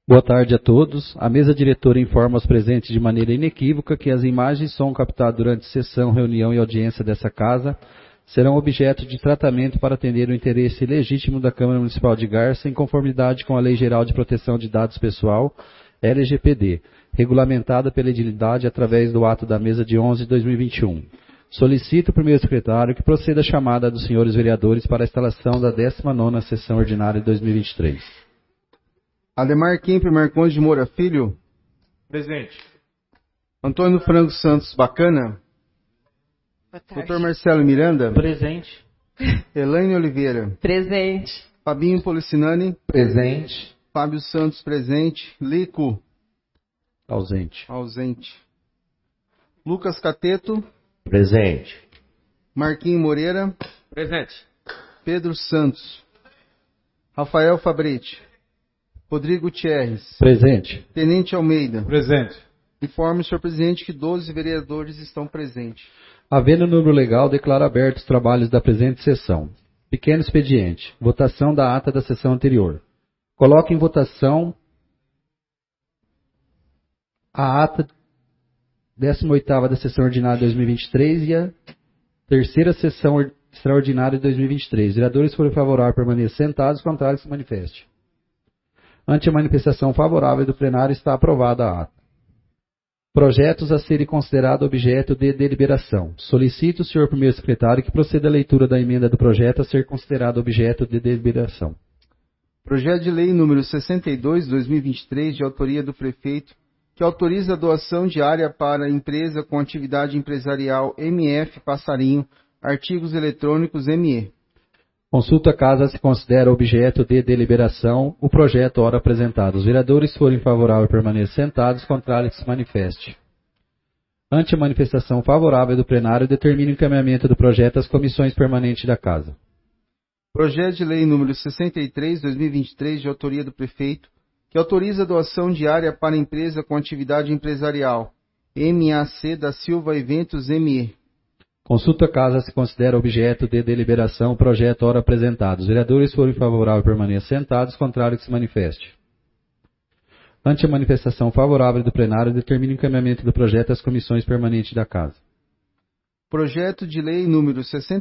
Boa tarde a todos. A mesa diretora informa aos presentes de maneira inequívoca que as imagens e som captadas durante sessão, reunião e audiência dessa casa serão objeto de tratamento para atender o interesse legítimo da Câmara Municipal de Garça, em conformidade com a Lei Geral de Proteção de Dados Pessoal, LGPD, regulamentada pela edilidade através do ato da mesa de 11 de 2021. Solicito o primeiro secretário que proceda a chamada dos senhores vereadores para a instalação da 19ª sessão ordinária de 2023. Ademar Kemp Marcondes de Moura Filho. Presente. Antônio Franco Santos Bacana. Dr. Marcelo Miranda. Presente. Elaine Oliveira. Presente. Fabinho Policinani. Presente. Fábio Santos presente. Lico. Ausente. Lucas Cateto. Presente. Marquinhos Moreira. Presente. Pedro Santos. Rafael Fabretti. Rodrigo Gutierrez. Presente. Tenente Almeida. Presente. Informe, senhor presidente, que 12 vereadores estão presentes. Havendo número legal, declaro abertos os trabalhos da presente sessão. Pequeno expediente. Votação da ata da sessão anterior. Coloque em votação a ata 18ª da sessão ordinária de 2023 e a terceira sessão extraordinária de 2023. Vereadores forem favoráveis permaneçam sentados, contrários se manifeste. Ante a manifestação favorável do plenário, está aprovada a ata. Projetos a serem considerados objeto de deliberação. Solicito o senhor primeiro secretário que proceda à leitura da emenda do projeto a ser considerado objeto de deliberação. Projeto de lei número 62/2023, de autoria do prefeito, que autoriza a doação de área para empresa com atividade empresarial MF Passarinho, artigos eletrônicos ME. Consulta casa se considera objeto de deliberação o projeto ora apresentado. Os vereadores forem favoráveis permaneçam sentados, contrários que se manifeste. Ante a manifestação favorável do plenário, determine o encaminhamento do projeto às comissões permanentes da casa. Projeto de lei número 63/2023, de autoria do prefeito, que autoriza a doação de área para empresa com atividade empresarial MAC da Silva Eventos ME. Consulta casa se considera objeto de deliberação o projeto ora apresentado. Os vereadores forem favoráveis permaneçam sentados, contrário que se manifeste. Ante a manifestação favorável do plenário, determine o encaminhamento do projeto às comissões permanentes da casa. Projeto de lei número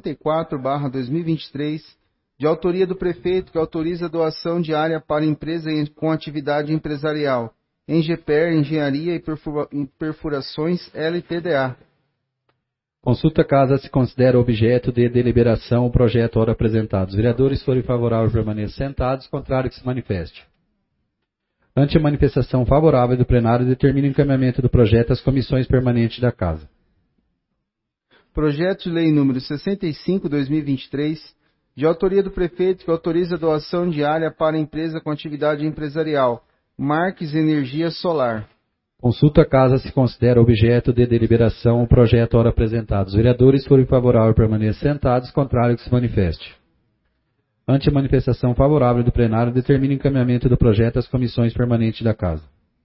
64/2023, de autoria do prefeito, que autoriza a doação de área para empresa com atividade empresarial Engeper, Engenharia e Perfurações LTDA. Consulta casa se considera objeto de deliberação o projeto ora apresentado. Os vereadores forem favoráveis permaneçam sentados, contrário que se manifeste. Ante a manifestação favorável do plenário, determine o encaminhamento do projeto às comissões permanentes da casa. Projeto de lei número 65/2023, de autoria do prefeito, que autoriza a doação de área para empresa com atividade empresarial Marques Energia Solar. Consulta casa se considera objeto de deliberação o projeto ora apresentado. Os vereadores forem favoráveis permaneçam sentados, contrário que se manifeste. Ante a manifestação favorável do plenário, determine o encaminhamento do projeto às comissões permanentes da casa.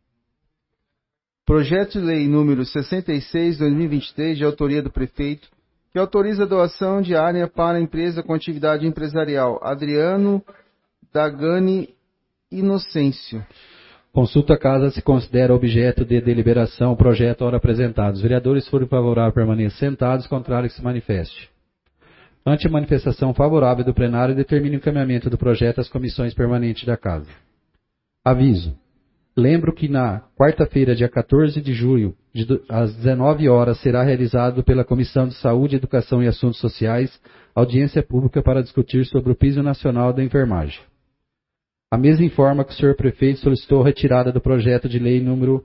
Projeto de lei número 66/2023, de autoria do prefeito, que autoriza a doação de área para empresa com atividade empresarial Adriano Dagani Inocêncio. Consulta casa se considera objeto de deliberação o projeto ora apresentado. Os vereadores forem favoráveis permaneçam sentados, contrário que se manifeste. Ante a manifestação favorável do plenário, determine o encaminhamento do projeto às comissões permanentes da casa. Aviso. Lembro que na quarta-feira, dia 14 de julho, às 19 horas, será realizado pela Comissão de Saúde, Educação e Assuntos Sociais audiência pública para discutir sobre o piso nacional da enfermagem. A mesa informa que o senhor prefeito solicitou a retirada do projeto de lei número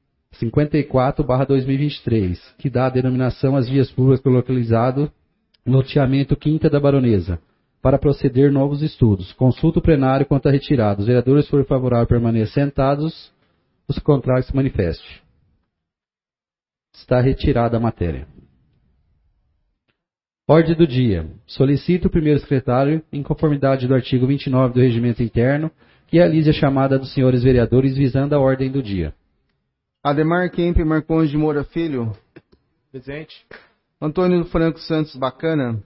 54/2023, que dá a denominação às vias públicas localizado no loteamento Quinta da Baronesa, para proceder novos estudos. Consulta o plenário quanto à retirada. Os vereadores forem favoráveis permaneçam sentados, os contrários se manifeste. Está retirada a matéria. Ordem do dia. Solicito o primeiro secretário, em conformidade do artigo 29 do Regimento Interno, que realize a chamada dos senhores vereadores visando a ordem do dia. Ademar Kemp Marcondes de Moura Filho. Presente. Antônio Franco Santos Bacana.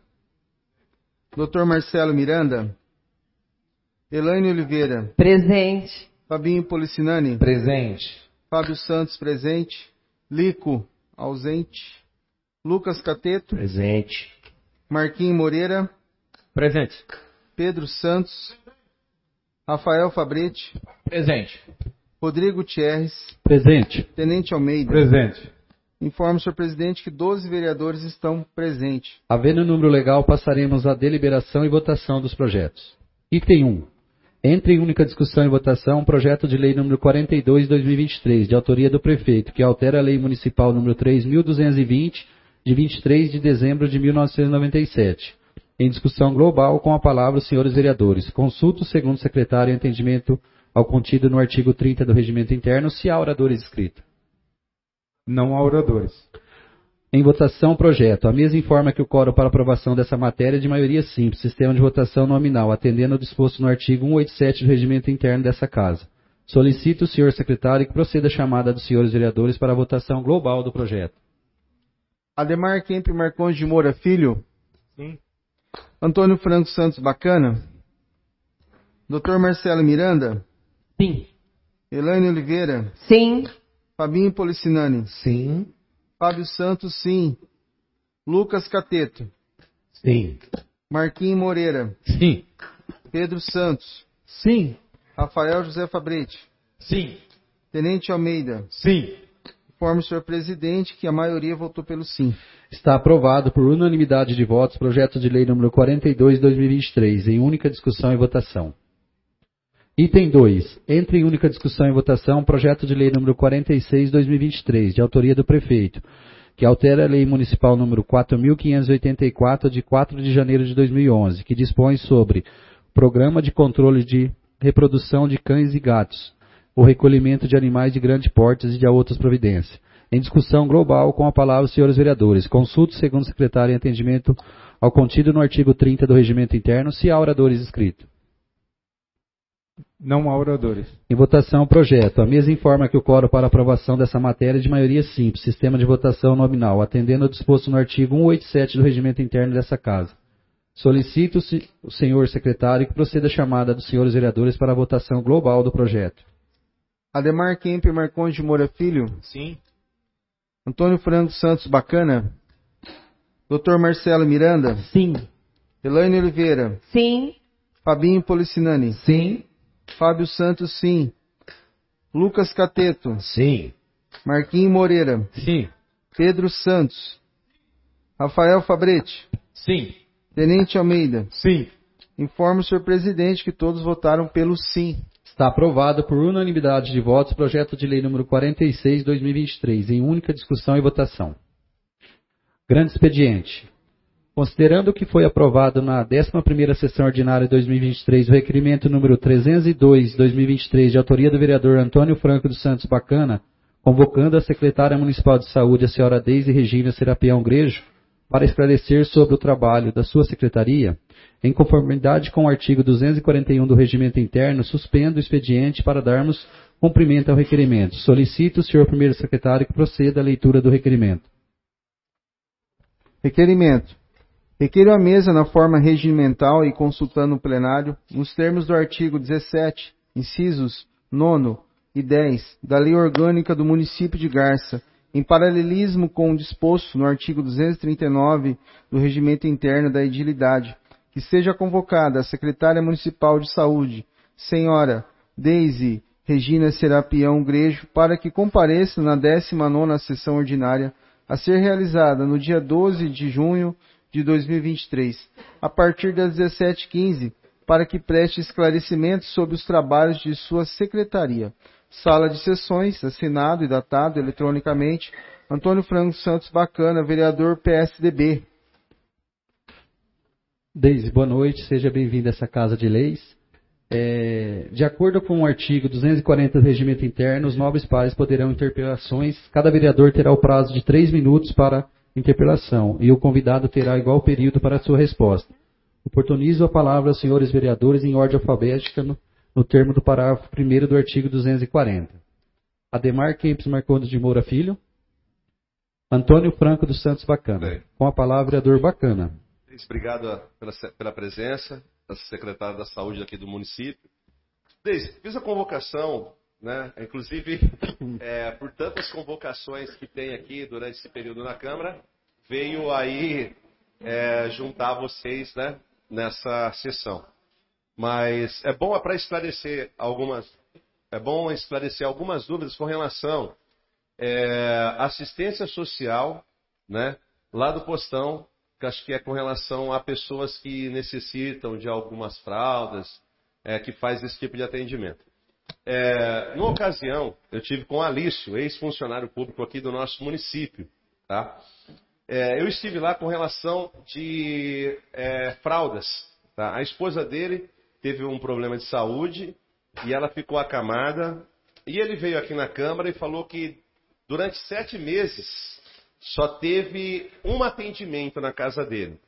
Dr. Marcelo Miranda. Elaine Oliveira. Presente. Fabinho Policinani. Presente. Fábio Santos, presente. Lico, ausente. Lucas Cateto. Presente. Marquinhos Moreira. Presente. Pedro Santos. Rafael Fabretti. Presente. Rodrigo Gutierrez. Presente. Tenente Almeida. Presente. Informo, senhor presidente, que 12 vereadores estão presentes. Havendo número legal, passaremos à deliberação e votação dos projetos. Item 1. Entre em única discussão e votação, projeto de lei número 42/2023, de autoria do prefeito, que altera a lei municipal número 3.220, de 23 de dezembro de 1997. Em discussão global, com a palavra os senhores vereadores. Consulto, segundo o secretário, entendimento ao contido no artigo 30 do Regimento Interno, se há oradores inscritos. Não há oradores. Em votação, projeto. A mesa informa que o quórum para aprovação dessa matéria é de maioria simples, sistema de votação nominal, atendendo ao disposto no artigo 187 do Regimento Interno dessa Casa. Solicito o senhor secretário que proceda a chamada dos senhores vereadores para a votação global do projeto. Ademar Kemp Marcondes de Moura Filho. Sim. Antônio Franco Santos Bacana. Dr. Marcelo Miranda. Sim. Elaine Oliveira. Sim. Fabinho Policinani. Sim. Fábio Santos, sim. Lucas Cateto. Sim. Marquinhos Moreira. Sim. Pedro Santos. Sim. Rafael José Fabretti. Sim. Tenente Almeida. Sim. Informo, senhor presidente, que a maioria votou pelo sim. Está aprovado por unanimidade de votos projeto de lei número 42/2023, em única discussão e votação. Item 2. Entre em única discussão e votação, projeto de lei número 46/2023, de autoria do prefeito, que altera a lei municipal número 4.584, de 4 de janeiro de 2011, que dispõe sobre programa de controle de reprodução de cães e gatos, o recolhimento de animais de grande porte e de outras providências. Em discussão global, com a palavra os senhores vereadores. Consulto, segundo o secretário, em atendimento ao contido no artigo 30 do Regimento Interno, se há oradores inscritos. Não há oradores. Em votação, projeto. A mesa informa que o quórum para aprovação dessa matéria é de maioria simples, sistema de votação nominal, atendendo ao disposto no artigo 187 do Regimento Interno dessa Casa. Solicito o senhor secretário que proceda a chamada dos senhores vereadores para a votação global do projeto. Ademar Kemp Marcondes de Moura Filho. Sim. Antônio Franco Santos Bacana. Dr. Marcelo Miranda. Sim. Elaine Oliveira. Sim. Fabinho Policinani. Sim. Fábio Santos, sim. Lucas Cateto. Sim. Marquinhos Moreira. Sim. Pedro Santos. Rafael Fabretti. Sim. Tenente Almeida. Sim. Informo, senhor presidente, que todos votaram pelo sim. Está aprovado por unanimidade de votos projeto de lei número 46/2023, em única discussão e votação. Grande expediente. Considerando que foi aprovado na 11ª sessão ordinária de 2023 o requerimento número 302/2023 de autoria do vereador Antônio Franco dos Santos Bacana, convocando a secretária municipal de saúde, a senhora Deise Regina Serapião Grejo, para esclarecer sobre o trabalho da sua secretaria, em conformidade com o artigo 241 do Regimento Interno, suspendo o expediente para darmos cumprimento ao requerimento. Solicito o senhor primeiro secretário que proceda à leitura do requerimento. Requerimento. Requeiro a mesa na forma regimental e consultando o plenário, nos termos do artigo 17, incisos 9 e 10 da Lei Orgânica do Município de Garça, em paralelismo com o disposto no artigo 239 do Regimento Interno da Edilidade, que seja convocada a secretária municipal de saúde, senhora Deise Regina Serapião Grejo, para que compareça na 19ª sessão ordinária, a ser realizada no dia 12 de junho de 2023, a partir das 17h15, para que preste esclarecimentos sobre os trabalhos de sua secretaria. Sala de sessões, assinado e datado eletronicamente, Antônio Franco Santos Bacana, vereador PSDB. Deise, boa noite, seja bem-vindo a essa Casa de Leis. De acordo com o artigo 240 do Regimento Interno, os nobres pares poderão interpelações, cada vereador terá o prazo de 3 minutos para interpelação, e o convidado terá igual período para a sua resposta. Oportunizo a palavra aos senhores vereadores em ordem alfabética no termo do parágrafo 1º do artigo 240. Ademar Kempis Marcondes de Moura Filho. Antônio Franco dos Santos Bacana. Bem. Com a palavra, vereador Bacana. Obrigado pela presença da secretária da Saúde aqui do município. Deise, fiz a convocação, né? Inclusive, por tantas convocações que tem aqui durante esse período na Câmara, veio aí juntar vocês, né, nessa sessão. Mas é bom esclarecer algumas dúvidas com relação à assistência social, né, lá do postão, que acho que é com relação a pessoas que necessitam de algumas fraldas, que faz esse tipo de atendimento. Numa ocasião, eu tive com o Alício, ex-funcionário público aqui do nosso município, tá? Eu estive lá com relação de fraldas, tá? A esposa dele teve um problema de saúde e ela ficou acamada. E ele veio aqui na Câmara e falou que durante 7 meses só teve um atendimento na casa dele.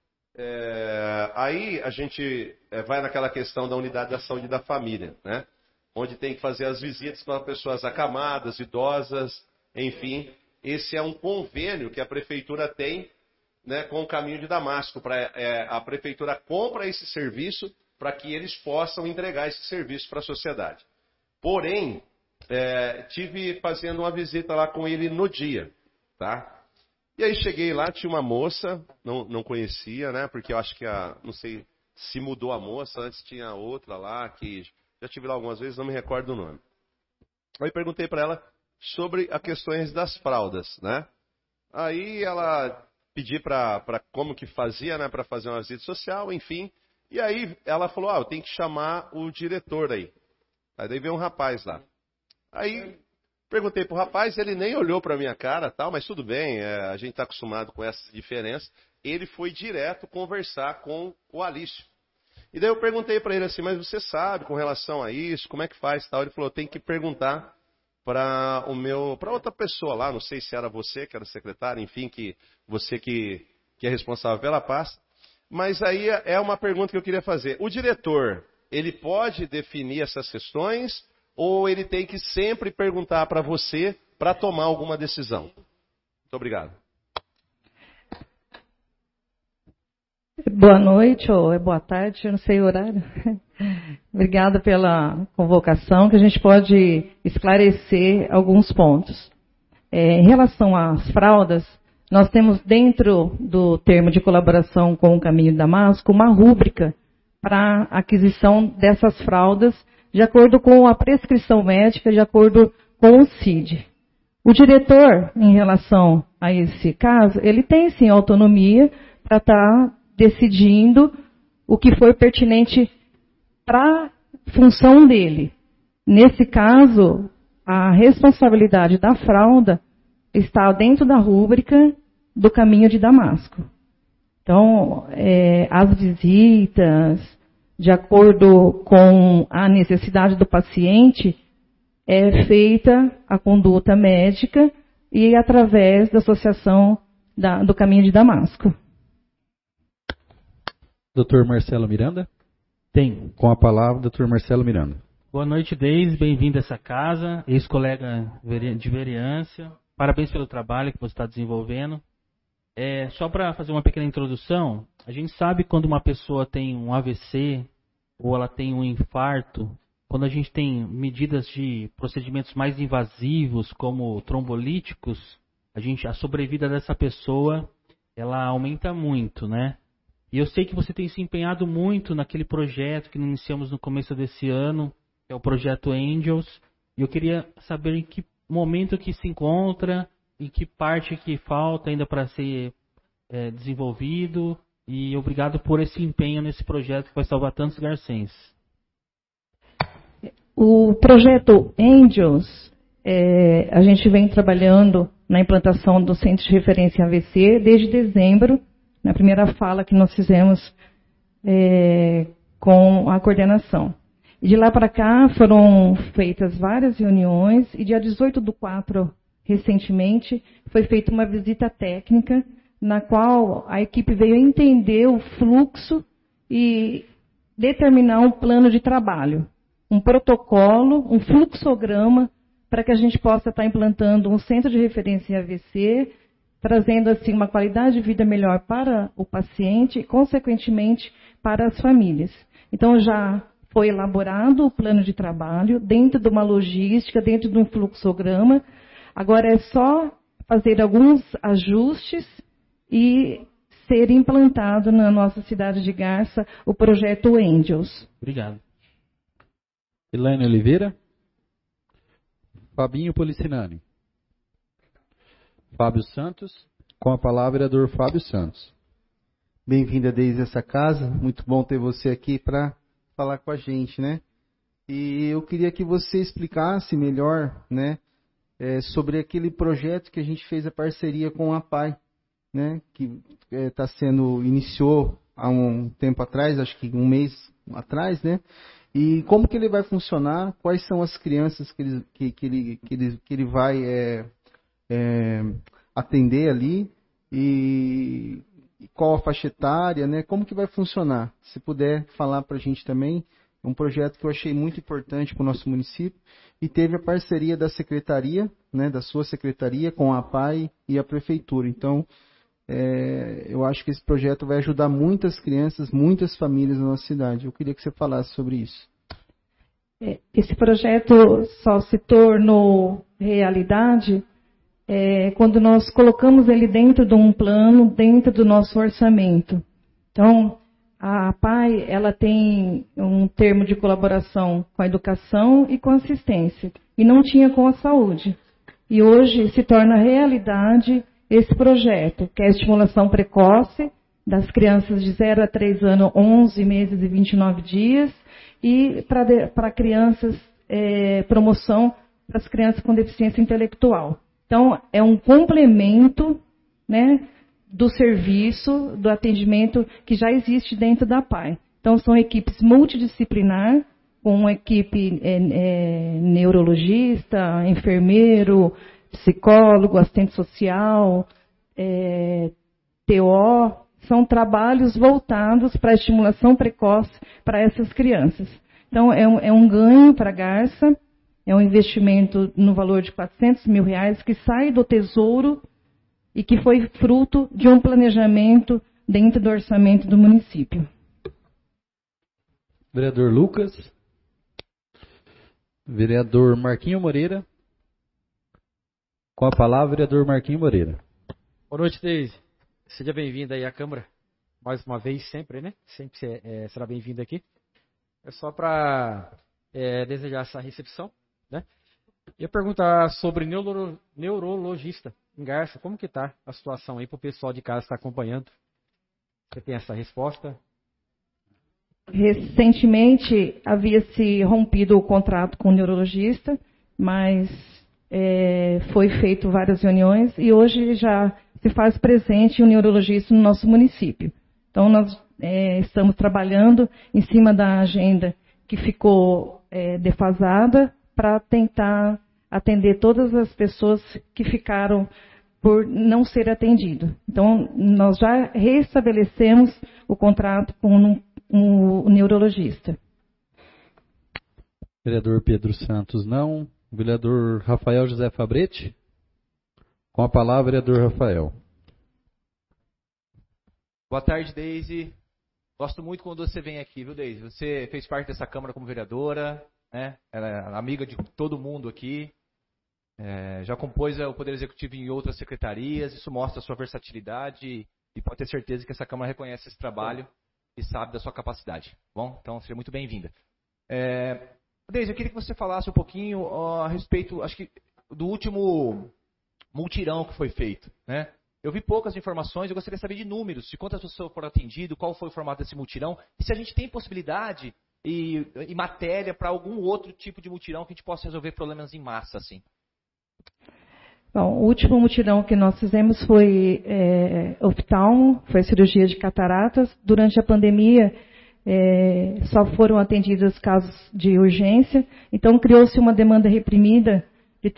Aí a gente vai naquela questão da unidade da saúde da família, né? Onde tem que fazer as visitas para pessoas acamadas, idosas, enfim. Esse é um convênio que a Prefeitura tem, né, com o Caminho de Damasco. A Prefeitura compra esse serviço para que eles possam entregar esse serviço para a sociedade. Porém, tive fazendo uma visita lá com ele no dia, tá? E aí cheguei lá, tinha uma moça, não conhecia, né? Porque eu acho que não sei se mudou a moça, antes tinha outra lá, que já tive lá algumas vezes, não me recordo o nome. Aí perguntei para ela sobre as questões das fraldas, né? Aí ela pedi para como que fazia, né? Para fazer uma visita social, enfim. E aí ela falou, eu tenho que chamar o diretor aí. Aí daí veio um rapaz lá. Aí perguntei pro rapaz, ele nem olhou pra minha cara, tal, mas tudo bem, a gente tá acostumado com essas diferenças. Ele foi direto conversar com o Alício. E daí eu perguntei pra ele assim, mas você sabe com relação a isso, como é que faz, tal? Ele falou, tem que perguntar para outra pessoa lá, não sei se era você que era secretário, enfim, você que é responsável pela pasta. Mas aí é uma pergunta que eu queria fazer. O diretor, ele pode definir essas questões ou ele tem que sempre perguntar para você para tomar alguma decisão? Muito obrigado. Boa noite ou boa tarde, eu não sei o horário. Obrigada pela convocação, que a gente pode esclarecer alguns pontos. Em relação às fraldas, nós temos dentro do termo de colaboração com o Caminho de Damasco uma rúbrica para aquisição dessas fraldas de acordo com a prescrição médica, de acordo com o CID. O diretor, em relação a esse caso, ele tem sim autonomia para estar decidindo o que for pertinente para a função dele. Nesse caso, a responsabilidade da fralda está dentro da rúbrica do Caminho de Damasco. Então, as visitas, de acordo com a necessidade do paciente, é feita a conduta médica e através da associação do Caminho de Damasco. Doutor Marcelo Miranda? Tem. Com a palavra, doutor Marcelo Miranda. Boa noite, Deise. Bem-vindo a essa casa, ex-colega de vereança. Parabéns pelo trabalho que você está desenvolvendo. Só para fazer uma pequena introdução, a gente sabe quando uma pessoa tem um AVC ou ela tem um infarto, quando a gente tem medidas de procedimentos mais invasivos, como trombolíticos, a sobrevida dessa pessoa, ela aumenta muito, né? E eu sei que você tem se empenhado muito naquele projeto que iniciamos no começo desse ano, que é o projeto Angels, e eu queria saber em que momento que se encontra, em que parte que falta ainda para ser desenvolvido, e obrigado por esse empenho nesse projeto que vai salvar tantos garcenses. O projeto Angels, a gente vem trabalhando na implantação do Centro de Referência AVC desde dezembro, na primeira fala que nós fizemos com a coordenação. E de lá para cá foram feitas várias reuniões e dia 18/4, recentemente, foi feita uma visita técnica na qual a equipe veio entender o fluxo e determinar um plano de trabalho, um protocolo, um fluxograma para que a gente possa estar implantando um centro de referência em AVC, trazendo assim uma qualidade de vida melhor para o paciente e, consequentemente, para as famílias. Então, já foi elaborado o plano de trabalho dentro de uma logística, dentro de um fluxograma. Agora é só fazer alguns ajustes e ser implantado na nossa cidade de Garça o projeto Angels. Obrigado. Elaine Oliveira. Fabinho Policinani. Fábio Santos. Com a palavra, vereador Fábio Santos. Bem-vinda desde essa casa. Muito bom ter você aqui para falar com a gente, né? E eu queria que você explicasse melhor, né, sobre aquele projeto que a gente fez a parceria com a PAI, né, que iniciou há um tempo atrás, acho que um mês atrás, né? E como que ele vai funcionar? Quais são as crianças que ele vai atender ali? E qual a faixa etária, né? Como que vai funcionar? Se puder falar para a gente também. É um projeto que eu achei muito importante para o nosso município e teve a parceria da secretaria, né, da sua secretaria, com a PAI e a prefeitura. Então, eu acho que esse projeto vai ajudar muitas crianças, muitas famílias na nossa cidade. Eu queria que você falasse sobre isso. Esse projeto só se tornou realidade quando nós colocamos ele dentro de um plano, dentro do nosso orçamento. Então, a PAI, ela tem um termo de colaboração com a educação e com a assistência, e não tinha com a saúde. E hoje se torna realidade esse projeto, que é a estimulação precoce das crianças de 0 a 3 anos, 11 meses e 29 dias, e para crianças, promoção para as crianças com deficiência intelectual. Então, é um complemento, né, do serviço, do atendimento que já existe dentro da PAI. Então, são equipes multidisciplinar, com uma equipe neurologista, enfermeiro, psicólogo, assistente social, TO. São trabalhos voltados para a estimulação precoce para essas crianças. Então, é um ganho para a Garça, é um investimento no valor de R$400 mil que sai do Tesouro e que foi fruto de um planejamento dentro do orçamento do município. Vereador Lucas. Vereador Marquinho Moreira. Com a palavra, vereador Marquinho Moreira. Boa noite, Deise. Seja bem-vindo aí à Câmara, mais uma vez, sempre, né? Sempre será bem-vindo aqui. É só para desejar essa recepção, né? Ia perguntar sobre neurologista em Garça, como que está a situação aí para o pessoal de casa que está acompanhando? Você tem essa resposta? Recentemente havia se rompido o contrato com o neurologista, mas foi feito várias reuniões e hoje já se faz presente o neurologista no nosso município. Então nós estamos trabalhando em cima da agenda que ficou defasada para tentar atender todas as pessoas que ficaram por não ser atendido. Então, nós já restabelecemos o contrato com o neurologista. Vereador Pedro Santos, não. Vereador Rafael José Fabretti. Com a palavra, vereador Rafael. Boa tarde, Deise. Gosto muito quando você vem aqui, viu, Deise? Você fez parte dessa Câmara como vereadora, né? Ela é amiga de todo mundo aqui. Já compôs o Poder Executivo em outras secretarias. Isso mostra a sua versatilidade e pode ter certeza que essa Câmara reconhece esse trabalho e sabe da sua capacidade. Bom, então seja muito bem-vinda. Deise, eu queria que você falasse um pouquinho a respeito, acho que, do último multirão que foi feito, né? Eu vi poucas informações, eu gostaria de saber de números, de quantas pessoas foram atendidas, qual foi o formato desse multirão, e se a gente tem possibilidade e matéria para algum outro tipo de multirão que a gente possa resolver problemas em massa, assim. Bom, o último mutirão que nós fizemos foi oftalmo, foi cirurgia de cataratas. Durante a pandemia, só foram atendidos casos de urgência, então criou-se uma demanda reprimida de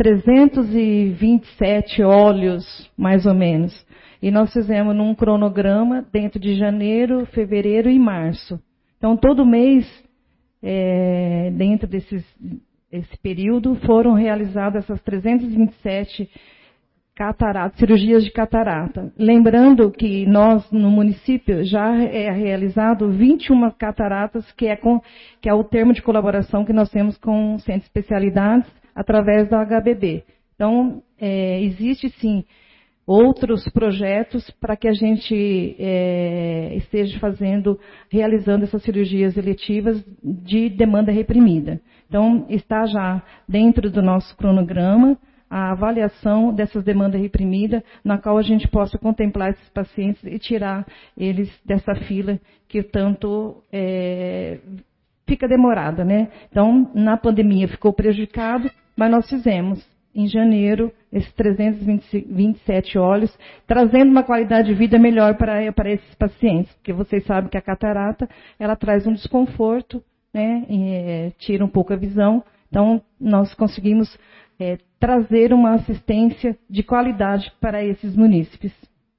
327 óleos, mais ou menos. E nós fizemos num cronograma dentro de janeiro, fevereiro e março. Então, todo mês, dentro esse período, foram realizadas essas 327 cirurgias de catarata. Lembrando que nós, no município, já é realizado 21 cataratas, que é o termo de colaboração que nós temos com o Centro de Especialidades, através da HBB. Então, existe sim outros projetos para que a gente esteja realizando essas cirurgias eletivas de demanda reprimida. Então, está já dentro do nosso cronograma a avaliação dessas demandas reprimidas, na qual a gente possa contemplar esses pacientes e tirar eles dessa fila que tanto fica demorada, né? Então, na pandemia ficou prejudicado, mas nós fizemos, em janeiro, esses 327 olhos, trazendo uma qualidade de vida melhor para esses pacientes, porque vocês sabem que a catarata, ela traz um desconforto, né? Tira um pouco a visão. Então, nós conseguimos trazer uma assistência de qualidade para esses munícipes.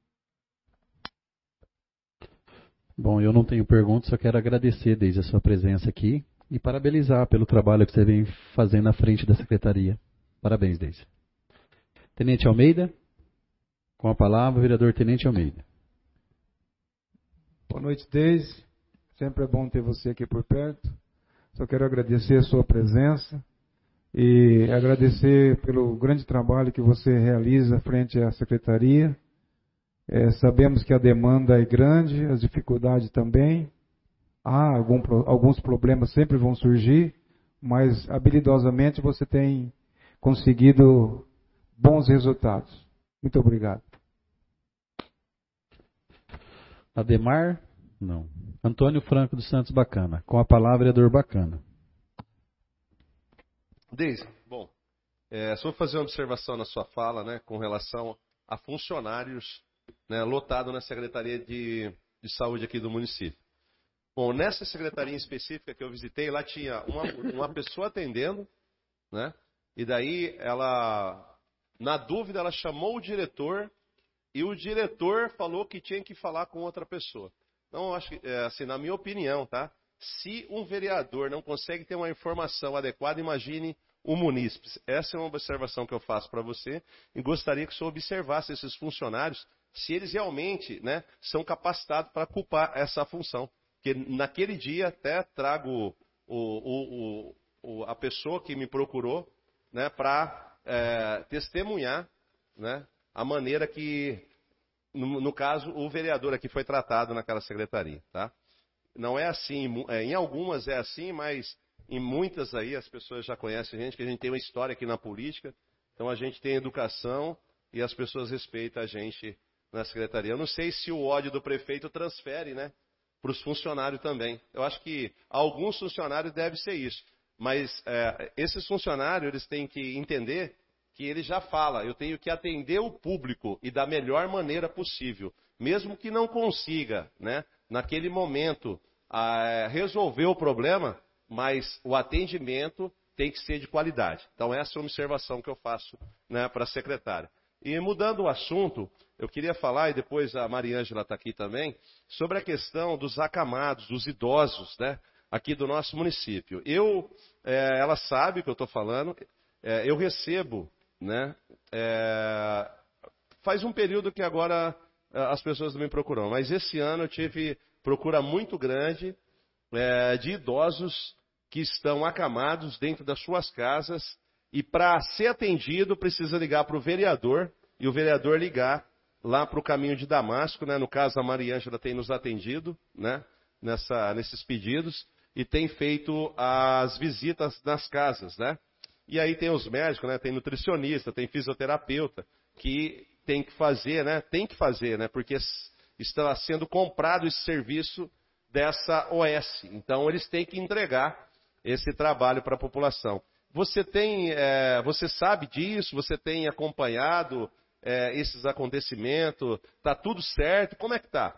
Bom, eu não tenho perguntas, só quero agradecer desde a sua presença aqui e parabenizar pelo trabalho que você vem fazendo à frente da Secretaria. Parabéns, Deise. Tenente Almeida, com a palavra, o vereador Tenente Almeida. Boa noite, Deise. Sempre é bom ter você aqui por perto. Só quero agradecer a sua presença e agradecer pelo grande trabalho que você realiza frente à Secretaria. Sabemos que a demanda é grande, as dificuldades também. Alguns problemas sempre vão surgir, mas habilidosamente você tem conseguido bons resultados. Muito obrigado. Ademar? Não. Antônio Franco dos Santos Bacana. Com a palavra, vereador Bacana. Deise, bom, só vou fazer uma observação na sua fala, né, com relação a funcionários, né, lotados na Secretaria de Saúde aqui do município. Bom, nessa secretaria em específica que eu visitei, lá tinha uma pessoa atendendo, né, e daí ela, na dúvida, ela chamou o diretor e o diretor falou que tinha que falar com outra pessoa. Então, acho que, assim, na minha opinião, tá? Se um vereador não consegue ter uma informação adequada, imagine o munícipe. Essa é uma observação que eu faço para você e gostaria que o senhor observasse esses funcionários, se eles realmente, né, são capacitados para ocupar essa função. Porque naquele dia até trago a pessoa que me procurou, né, para testemunhar, né, a maneira que, no caso, o vereador aqui foi tratado naquela secretaria, tá? Não é assim, em algumas é assim, mas em muitas aí as pessoas já conhecem a gente, que a gente tem uma história aqui na política, então a gente tem educação e as pessoas respeitam a gente na secretaria. Eu não sei se o ódio do prefeito transfere, né, para os funcionários também. Eu acho que alguns funcionários devem ser isso, mas esses funcionários eles têm que entender que ele já fala, eu tenho que atender o público e da melhor maneira possível, mesmo que não consiga, né, naquele momento, resolver o problema, mas o atendimento tem que ser de qualidade. Então essa é uma observação que eu faço, né, para a secretária. E mudando o assunto, eu queria falar, e depois a Mariângela está aqui também, sobre a questão dos acamados, dos idosos, né, aqui do nosso município. Ela sabe o que eu estou falando, eu recebo, né, faz um período que agora as pessoas não me procuram, mas esse ano eu tive procura muito grande de idosos que estão acamados dentro das suas casas e para ser atendido precisa ligar para o vereador e o vereador ligar lá para o caminho de Damasco, né? No caso a Mariângela tem nos atendido, né, nesses pedidos e tem feito as visitas nas casas, né? E aí tem os médicos, né? Tem nutricionista, tem fisioterapeuta que tem que fazer, né? Porque está sendo comprado esse serviço dessa OS. Então, eles têm que entregar esse trabalho para a população. Você sabe disso? Você tem acompanhado esses acontecimentos? Está tudo certo? Como é que está?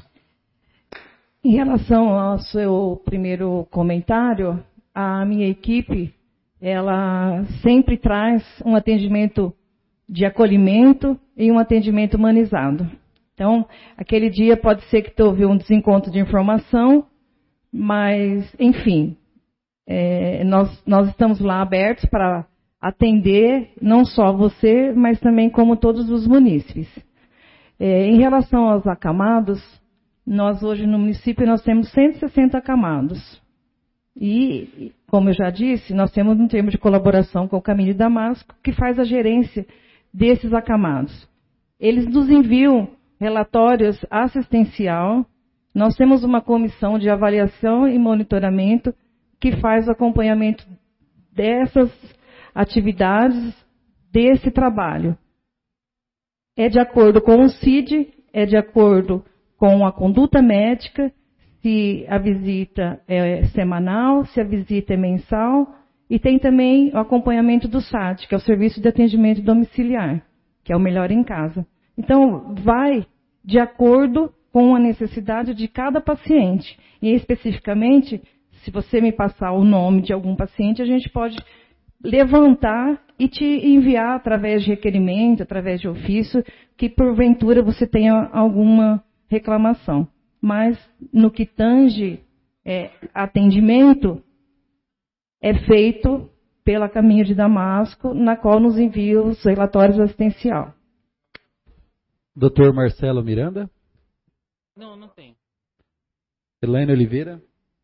Em relação ao seu primeiro comentário, a minha equipe, ela sempre traz um atendimento de acolhimento e um atendimento humanizado. Então, aquele dia pode ser que houve um desencontro de informação, mas, enfim, nós estamos lá abertos para atender não só você, mas também como todos os munícipes. Em relação aos acamados, nós hoje no município nós temos 160 acamados. E, como eu já disse, nós temos um termo de colaboração com o Caminho de Damasco, que faz a gerência desses acamados. Eles nos enviam relatórios assistencial. Nós temos uma comissão de avaliação e monitoramento que faz o acompanhamento dessas atividades, desse trabalho. É de acordo com o CID, é de acordo com a conduta médica, se a visita é semanal, se a visita é mensal, e tem também o acompanhamento do SAD, que é o Serviço de Atendimento Domiciliar, que é o Melhor em Casa. Então, vai de acordo com a necessidade de cada paciente. E, especificamente, se você me passar o nome de algum paciente, a gente pode levantar e te enviar através de requerimento, através de ofício, que porventura você tenha alguma reclamação. Mas no que tange atendimento, é feito pela Caminho de Damasco, na qual nos envia os relatórios assistencial. Dr. Marcelo Miranda? Não tem. Elaine Oliveira?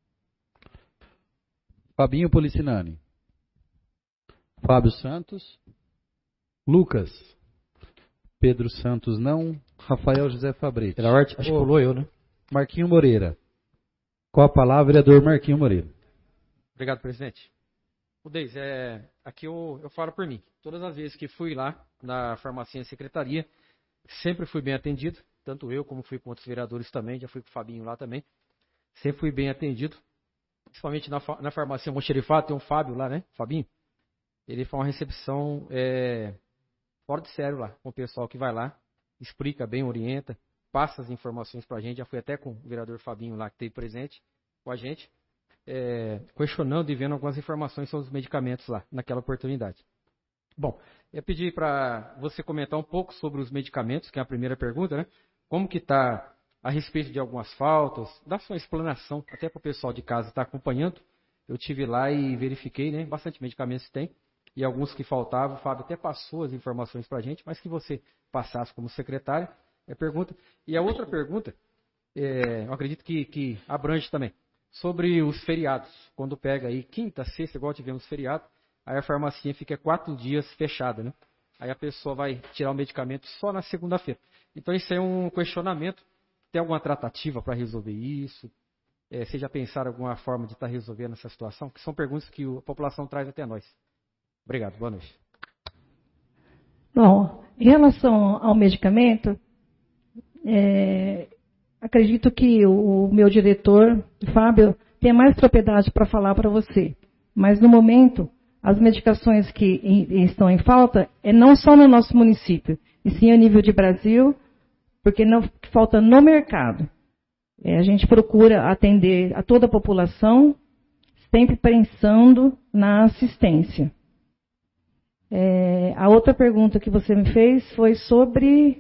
Fabinho Policinani? Fábio Santos? Lucas? Pedro Santos não. Rafael José Fabretti. Pela ordem, acho que pulou eu, né? Marquinho Moreira. Com a palavra, vereador Marquinho Moreira. Obrigado, presidente. O Deis, aqui eu falo por mim. Todas as vezes que fui lá na farmácia e secretaria, sempre fui bem atendido. Tanto eu como fui com outros vereadores também, já fui com o Fabinho lá também. Sempre fui bem atendido. Principalmente na farmácia Almoxerifado, tem um Fábio lá, né? Fabinho. Ele faz uma recepção fora de sério lá, com o pessoal que vai lá, explica bem, orienta, passa as informações pra gente. Já fui até com o vereador Fabinho lá, que esteve presente com a gente, questionando e vendo algumas informações sobre os medicamentos lá, naquela oportunidade. Bom, eu pedi para você comentar um pouco sobre os medicamentos, que é a primeira pergunta, né? Como que está a respeito de algumas faltas, dá sua explanação, até para o pessoal de casa estar acompanhando. Eu tive lá e verifiquei, né? Bastante medicamentos tem, e alguns que faltavam, o Fábio até passou as informações para a gente, mas que você passasse como secretário, pergunta. E a outra pergunta, eu acredito que abrange também, sobre os feriados. Quando pega aí quinta, sexta, igual tivemos feriado, aí a farmacinha fica 4 dias fechada, né? Aí a pessoa vai tirar o medicamento só na segunda-feira. Então isso é um questionamento. Tem alguma tratativa para resolver isso? Vocês já pensaram alguma forma de estar resolvendo essa situação? Que são perguntas que a população traz até nós. Obrigado, boa noite. Bom, em relação ao medicamento, acredito que o meu diretor, Fábio, tem mais propriedade para falar para você. Mas no momento, as medicações que estão em falta não só no nosso município, e sim a nível de Brasil, porque não falta no mercado. A gente procura atender a toda a população, sempre pensando na assistência. A outra pergunta que você me fez foi sobre...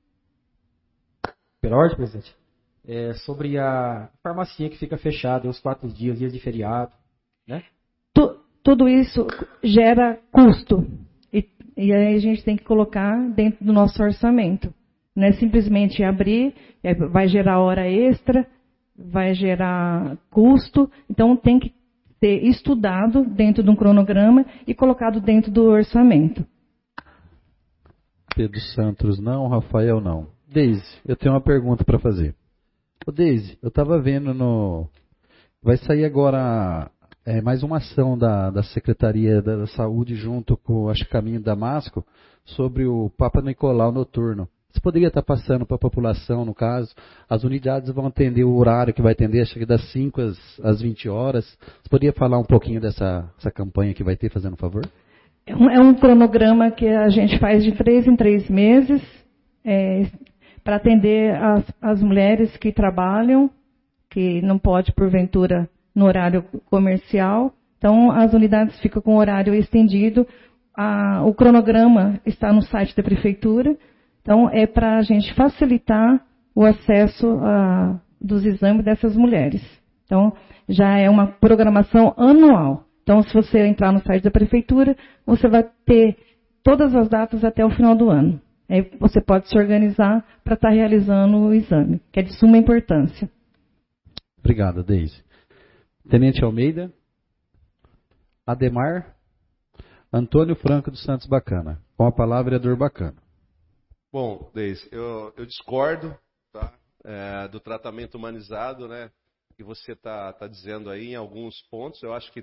Pela ordem, presidente? Sobre a farmacinha que fica fechada os 4 dias de feriado, né? Tudo isso gera custo. E aí a gente tem que colocar dentro do nosso orçamento. Não é simplesmente abrir, vai gerar hora extra, vai gerar custo. Então tem que ser estudado dentro de um cronograma e colocado dentro do orçamento. Pedro Santos não, Rafael não. Deise, eu tenho uma pergunta para fazer. Ô Deise, eu estava vendo vai sair agora mais uma ação da Secretaria da Saúde junto com, acho, Caminho Damasco, sobre o Papa Nicolau noturno. Você poderia estar passando para a população, no caso, as unidades vão atender o horário que vai atender, acho que das 5 às 20 horas. Você poderia falar um pouquinho dessa campanha que vai ter, fazendo um favor? É um cronograma que a gente faz de 3 em 3 meses, para atender as mulheres que trabalham, que não pode, porventura, no horário comercial. Então, as unidades ficam com o horário estendido. O cronograma está no site da Prefeitura. Então, é para a gente facilitar o acesso dos exames dessas mulheres. Então, já é uma programação anual. Então, se você entrar no site da prefeitura, você vai ter todas as datas até o final do ano. Aí você pode se organizar para estar realizando o exame, que é de suma importância. Obrigado, Deise. Tenente Almeida. Ademar. Antônio Franco dos Santos Bacana. Com a palavra, vereador Bacana. Bom, Deise, eu discordo, tá, do tratamento humanizado, né, que você está dizendo aí em alguns pontos. Eu acho que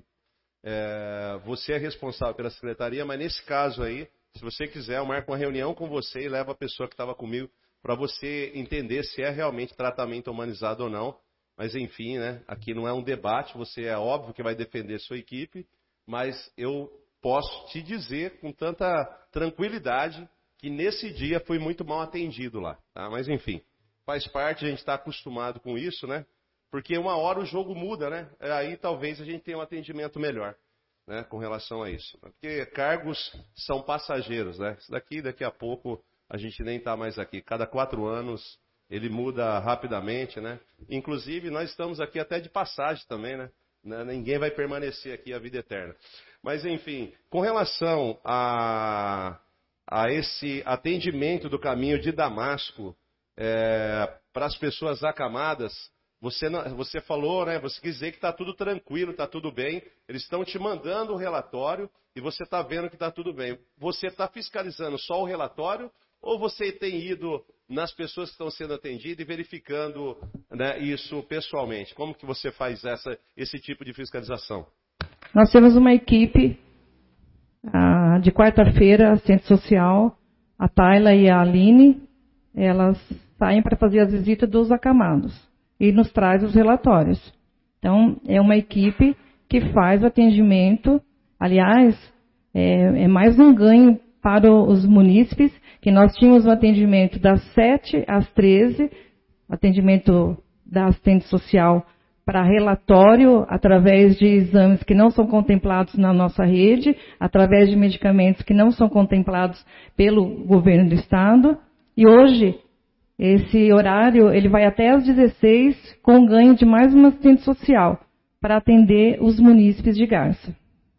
você é responsável pela secretaria, mas nesse caso aí, se você quiser, eu marco uma reunião com você e levo a pessoa que estava comigo para você entender se é realmente tratamento humanizado ou não. Mas enfim, né, aqui não é um debate, você é óbvio que vai defender sua equipe, mas eu posso te dizer com tanta tranquilidade que nesse dia fui muito mal atendido lá. Tá? Mas enfim, faz parte, a gente está acostumado com isso, né? Porque uma hora o jogo muda, né? Aí talvez a gente tenha um atendimento melhor, né, com relação a isso. Porque cargos são passageiros, né? Isso daqui a pouco a gente nem está mais aqui. Cada 4 anos ele muda rapidamente, né? Inclusive nós estamos aqui até de passagem também, né? Ninguém vai permanecer aqui a vida eterna. Mas enfim, com relação a esse atendimento do caminho de Damasco para as pessoas acamadas, você falou, né? Você quis dizer que está tudo tranquilo, está tudo bem. Eles estão te mandando o relatório e você está vendo que está tudo bem. Você está fiscalizando só o relatório ou você tem ido nas pessoas que estão sendo atendidas e verificando, né, isso pessoalmente? Como que você faz esse tipo de fiscalização? Nós temos uma equipe de quarta-feira, assistente social, a Tayla e a Aline, elas saem para fazer as visitas dos acamados e nos traz os relatórios. Então, é uma equipe que faz o atendimento. Aliás, é mais um ganho para os munícipes, que nós tínhamos um atendimento das 7 às 13, atendimento da assistente social para relatório, através de exames que não são contemplados na nossa rede, através de medicamentos que não são contemplados pelo governo do estado. E hoje, esse horário, ele vai até às 16, com ganho de mais uma assistente social, para atender os munícipes de Garça.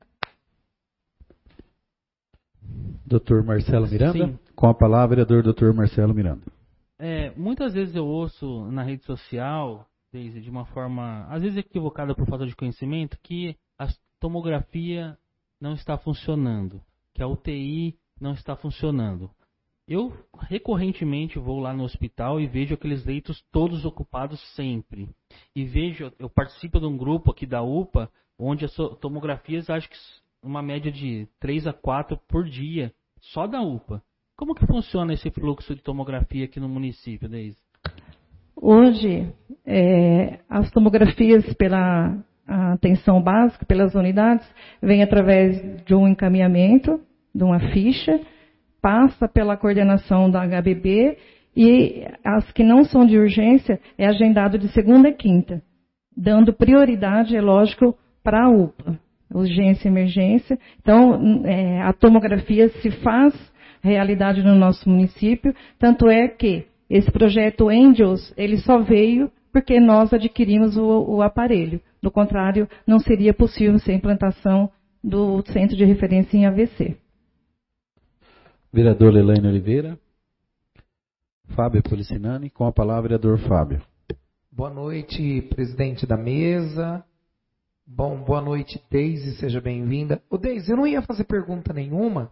Doutor Marcelo Miranda. Sim. Com a palavra, vereador doutor Marcelo Miranda. Muitas vezes eu ouço na rede social, de uma forma, às vezes equivocada por falta de conhecimento, que a tomografia não está funcionando, que a UTI não está funcionando. Eu recorrentemente vou lá no hospital e vejo aqueles leitos todos ocupados sempre. E eu participo de um grupo aqui da UPA, onde as tomografias, acho que uma média de 3 a 4 por dia, só da UPA. Como que funciona esse fluxo de tomografia aqui no município, Deise? Hoje, as tomografias pela atenção básica, pelas unidades, vêm através de um encaminhamento, de uma ficha, passa pela coordenação da HBB e as que não são de urgência é agendado de segunda e quinta, dando prioridade, é lógico, para a UPA, urgência e emergência. Então, a tomografia se faz realidade no nosso município, tanto é que esse projeto Angels, ele só veio porque nós adquirimos o aparelho. Do contrário, não seria possível ser a implantação do Centro de Referência em AVC. Vereador Lelaine Oliveira. Fábio Policinani. Com a palavra, vereador Fábio. Boa noite, presidente da mesa. Boa noite, Deise, seja bem-vinda. Ô, Deise, eu não ia fazer pergunta nenhuma,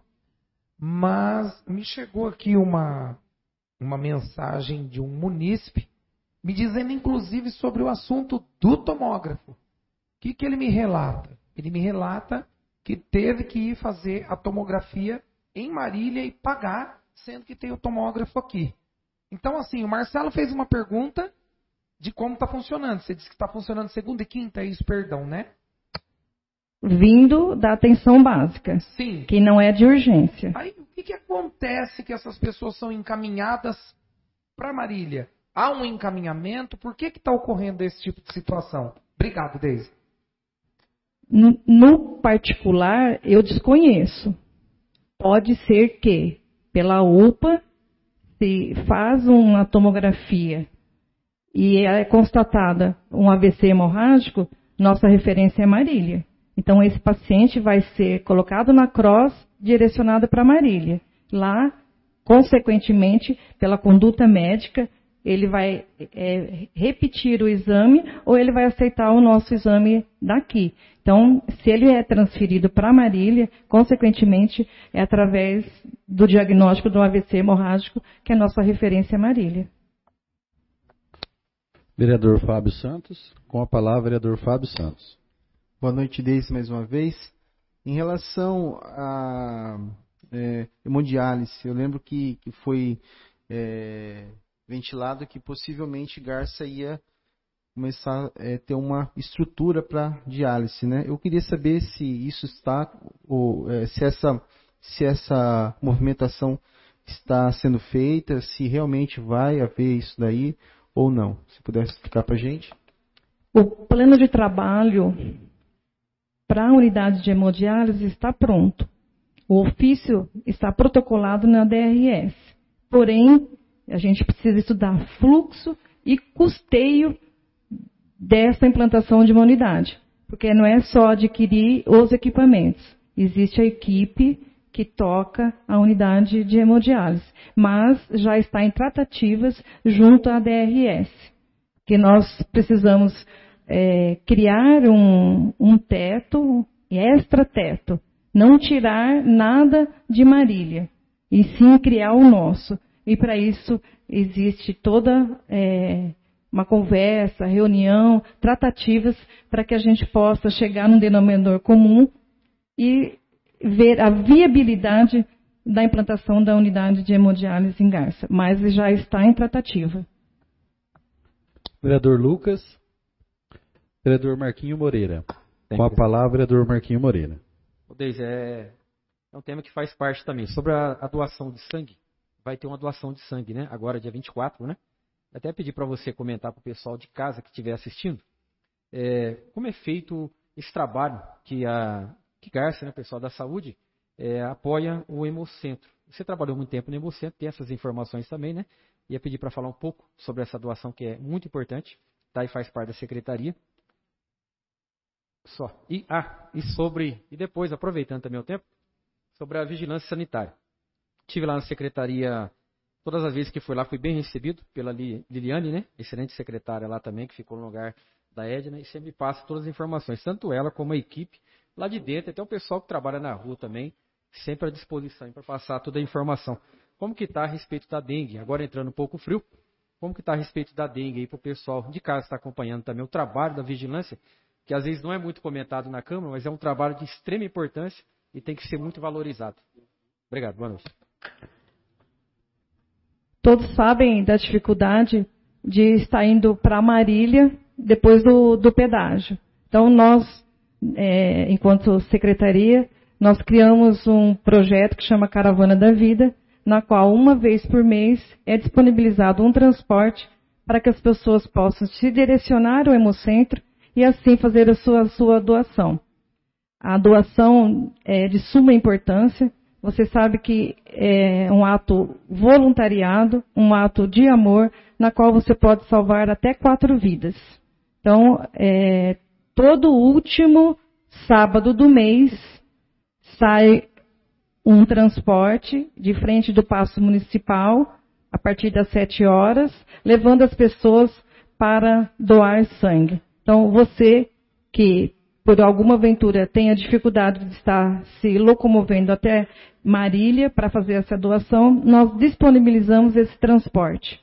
mas me chegou aqui uma mensagem de um munícipe, me dizendo inclusive sobre o assunto do tomógrafo. O que ele me relata? Ele me relata que teve que ir fazer a tomografia em Marília e pagar, sendo que tem o tomógrafo aqui. Então, assim, o Marcelo fez uma pergunta de como está funcionando. Você disse que está funcionando segunda e quinta, é isso, perdão, né? Vindo da atenção básica. Sim. Que não é de urgência. Aí, o que acontece que essas pessoas são encaminhadas para Marília? Há um encaminhamento? Por que está ocorrendo esse tipo de situação? Obrigado, Deise. No particular, eu desconheço. Pode ser que, pela UPA, se faz uma tomografia e é constatada um AVC hemorrágico, nossa referência é Marília. Então, esse paciente vai ser colocado na CROSS, direcionado para Marília. Lá, consequentemente, pela conduta médica, ele vai repetir o exame ou ele vai aceitar o nosso exame daqui. Então, se ele é transferido para Marília, consequentemente, é através do diagnóstico do AVC hemorrágico, que é a nossa referência Marília. Vereador Fábio Santos, com a palavra, vereador Fábio Santos. Boa noite, Deise, mais uma vez. Em relação a hemodiálise, eu lembro que foi ventilado que possivelmente Garça ia começar a ter uma estrutura para diálise, né? Eu queria saber se isso está, ou se essa movimentação está sendo feita, se realmente vai haver isso daí ou não. Se pudesse explicar para a gente. O plano de trabalho para a unidade de hemodiálise está pronto. O ofício está protocolado na DRS. Porém, a gente precisa estudar fluxo e custeio dessa implantação de uma unidade. Porque não é só adquirir os equipamentos. Existe a equipe que toca a unidade de hemodiálise. Mas já está em tratativas junto à DRS. Que nós precisamos criar um teto, extra-teto. Não tirar nada de Marília. E sim criar o nosso. E para isso existe toda uma conversa, reunião, tratativas para que a gente possa chegar num denominador comum e ver a viabilidade da implantação da unidade de hemodiálise em Garça. Mas já está em tratativa. Vereador Lucas. Vereador Marquinho Moreira. Com a palavra, vereador Marquinho Moreira. Deise, é um tema que faz parte também. Sobre a doação de sangue, vai ter uma doação de sangue, né? Agora, dia 24, né? Até pedir para você comentar para o pessoal de casa que estiver assistindo, como é feito esse trabalho que Garça, né, o pessoal da saúde, apoia o Hemocentro. Você trabalhou muito tempo no Hemocentro, tem essas informações também, né? Ia pedir para falar um pouco sobre essa doação que é muito importante, tá? E faz parte da secretaria. Só. E depois, aproveitando também o tempo, sobre a vigilância sanitária. Estive lá na secretaria, todas as vezes que fui lá, fui bem recebido pela Liliane, né? Excelente secretária lá também, que ficou no lugar da Edna, e sempre passa todas as informações, tanto ela como a equipe lá de dentro, até o pessoal que trabalha na rua também, sempre à disposição para passar toda a informação. Como que está a respeito da dengue? Agora entrando um pouco frio, como que está a respeito da dengue aí para o pessoal de casa que está acompanhando também o trabalho da vigilância, que às vezes não é muito comentado na Câmara, mas é um trabalho de extrema importância e tem que ser muito valorizado. Obrigado, boa noite. Todos sabem da dificuldade de estar indo para Marília depois do pedágio. Então, nós, enquanto secretaria, nós criamos um projeto que chama Caravana da Vida, na qual uma vez por mês é disponibilizado um transporte para que as pessoas possam se direcionar ao Hemocentro e assim fazer a sua doação. A doação é de suma importância. Você sabe que é um ato voluntariado, um ato de amor, na qual você pode salvar até 4 vidas. Então, todo último sábado do mês sai um transporte de frente do Paço Municipal, a partir das 7 horas, levando as pessoas para doar sangue. Então, você que, por alguma aventura, tenha dificuldade de estar se locomovendo até Marília para fazer essa doação, nós disponibilizamos esse transporte.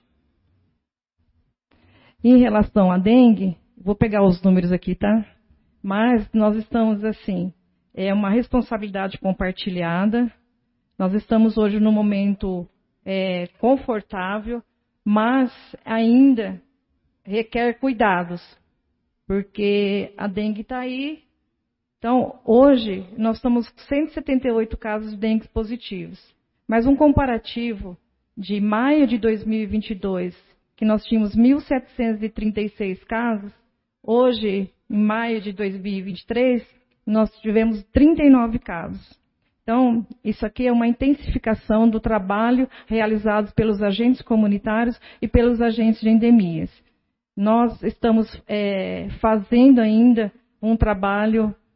Em relação à dengue, vou pegar os números aqui, tá? Mas nós estamos assim, é uma responsabilidade compartilhada. Nós estamos hoje num momento confortável, mas ainda requer cuidados, porque a dengue está aí. Então, hoje, nós estamos com 178 casos de dengue positivos. Mas um comparativo de maio de 2022, que nós tínhamos 1.736 casos, hoje, em maio de 2023, nós tivemos 39 casos. Então, isso aqui é uma intensificação do trabalho realizado pelos agentes comunitários e pelos agentes de endemias. Nós estamos fazendo ainda um trabalho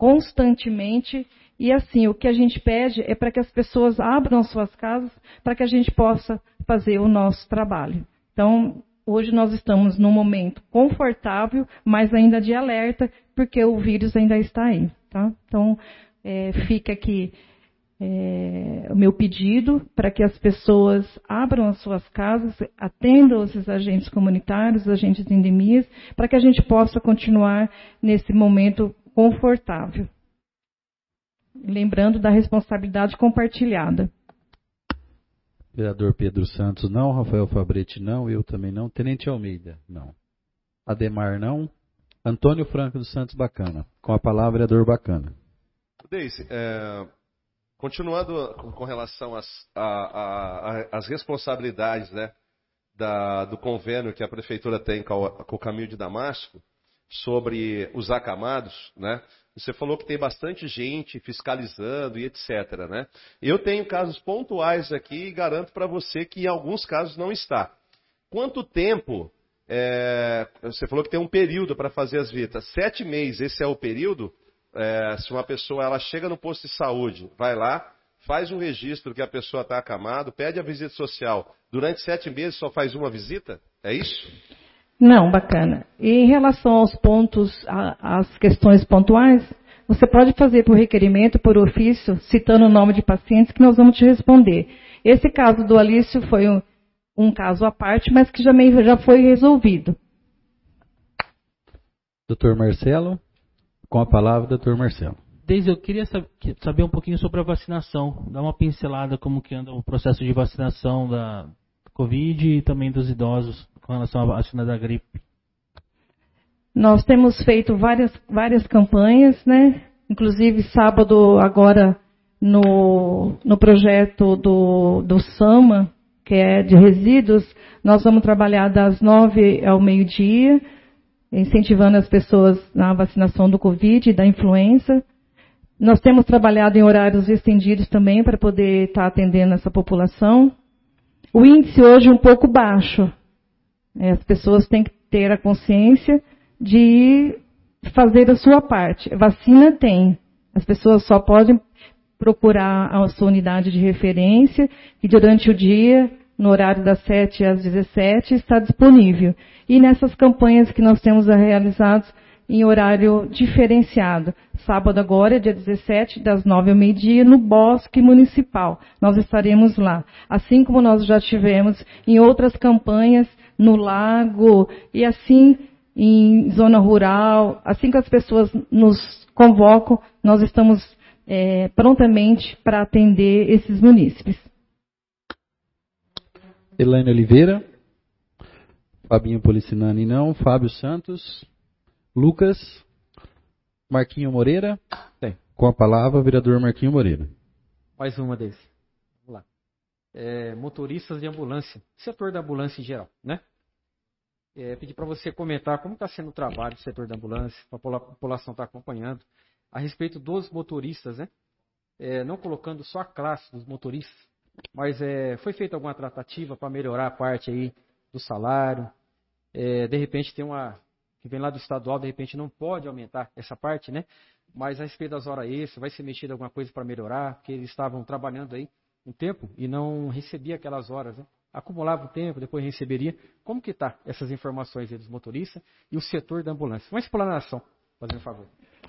constantemente. E assim, o que a gente pede é para que as pessoas abram suas casas para que a gente possa fazer o nosso trabalho. Então, hoje nós estamos num momento confortável, mas ainda de alerta, porque o vírus ainda está aí. Tá? Então, fica aqui o meu pedido para que as pessoas abram as suas casas, atendam esses agentes comunitários, agentes de endemias, para que a gente possa continuar nesse momento confortável. Lembrando da responsabilidade compartilhada. Vereador Pedro Santos, não. Rafael Fabretti, não. Eu também não. Tenente Almeida, não. Ademar, não. Antônio Franco dos Santos, Bacana. Com a palavra, vereador Bacana. Deise, continuando com relação às responsabilidades, né, do convênio que a Prefeitura tem com o Caminho de Damasco, sobre os acamados, né? Você falou que tem bastante gente fiscalizando e etc, né? Eu tenho casos pontuais aqui e garanto para você que em alguns casos não está. Quanto tempo, você falou que tem um período para fazer as visitas, 7 meses, esse é o período? Se uma pessoa ela chega no posto de saúde, vai lá, faz um registro que a pessoa está acamado, pede a visita social, durante 7 meses só faz uma visita? É isso? Não, bacana. E em relação aos pontos, às questões pontuais, você pode fazer por requerimento, por ofício, citando o nome de pacientes que nós vamos te responder. Esse caso do Alício foi um caso à parte, mas que já foi resolvido. Doutor Marcelo, com a palavra, doutor Marcelo. Deise, eu queria saber um pouquinho sobre a vacinação. Dá uma pincelada como que anda o processo de vacinação da Covid e também dos idosos com relação à vacina da gripe. Nós temos feito várias campanhas, né? Inclusive sábado agora no projeto do SAMA, que é de resíduos, nós vamos trabalhar das 9 ao meio-dia, incentivando as pessoas na vacinação do Covid e da influenza. Nós temos trabalhado em horários estendidos também para poder estar atendendo essa população. O índice hoje é um pouco baixo. As pessoas têm que ter a consciência de fazer a sua parte. Vacina tem. As pessoas só podem procurar a sua unidade de referência e durante o dia, no horário das 7 às 17, está disponível. E nessas campanhas que nós temos realizadas em horário diferenciado. Sábado agora, dia 17, das 9 ao meio-dia, no Bosque Municipal. Nós estaremos lá. Assim como nós já tivemos em outras campanhas, no lago, e assim em zona rural, assim que as pessoas nos convocam, nós estamos prontamente para atender esses munícipes. Elaine Oliveira, Fabinho Policinani não, Fábio Santos, Lucas, Marquinho Moreira, Tem. Com a palavra, vereador Marquinho Moreira. Mais uma desse. Vamos lá. Motoristas de ambulância, setor da ambulância em geral, né? Pedir para você comentar como está sendo o trabalho do setor da ambulância, a população está acompanhando, a respeito dos motoristas, né? Não colocando só a classe dos motoristas, mas foi feita alguma tratativa para melhorar a parte aí do salário, de repente tem que vem lá do estadual, de repente não pode aumentar essa parte, né? Mas a respeito das horas extras, vai ser mexido alguma coisa para melhorar, porque eles estavam trabalhando aí um tempo e não recebia aquelas horas, né? Acumulava o tempo, depois receberia. Como que está essas informações aí dos motoristas e o setor da ambulância? Uma explanação, fazendo um favor.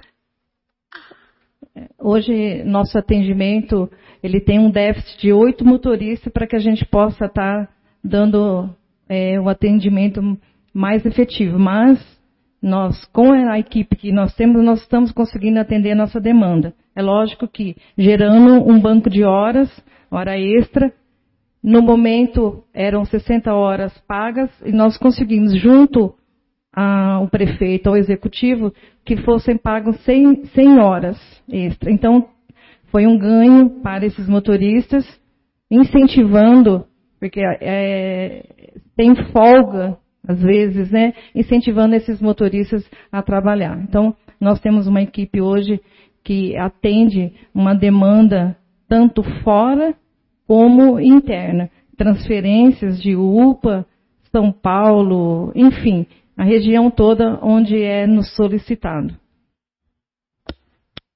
Hoje, nosso atendimento, ele tem um déficit de 8 motoristas para que a gente possa estar dando o atendimento mais efetivo. Mas nós, com a equipe que nós temos, nós estamos conseguindo atender a nossa demanda. É lógico que gerando um banco de horas, hora extra. No momento, eram 60 horas pagas e nós conseguimos, junto ao prefeito, ao executivo, que fossem pagas 100 horas extra. Então, foi um ganho para esses motoristas, incentivando, porque tem folga, às vezes, né? Incentivando esses motoristas a trabalhar. Então, nós temos uma equipe hoje que atende uma demanda tanto fora como interna. Transferências de UPA, São Paulo, enfim, a região toda onde é nos solicitado.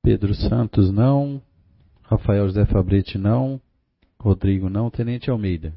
Pedro Santos, não. Rafael José Fabretti, não. Rodrigo, não. Tenente Almeida.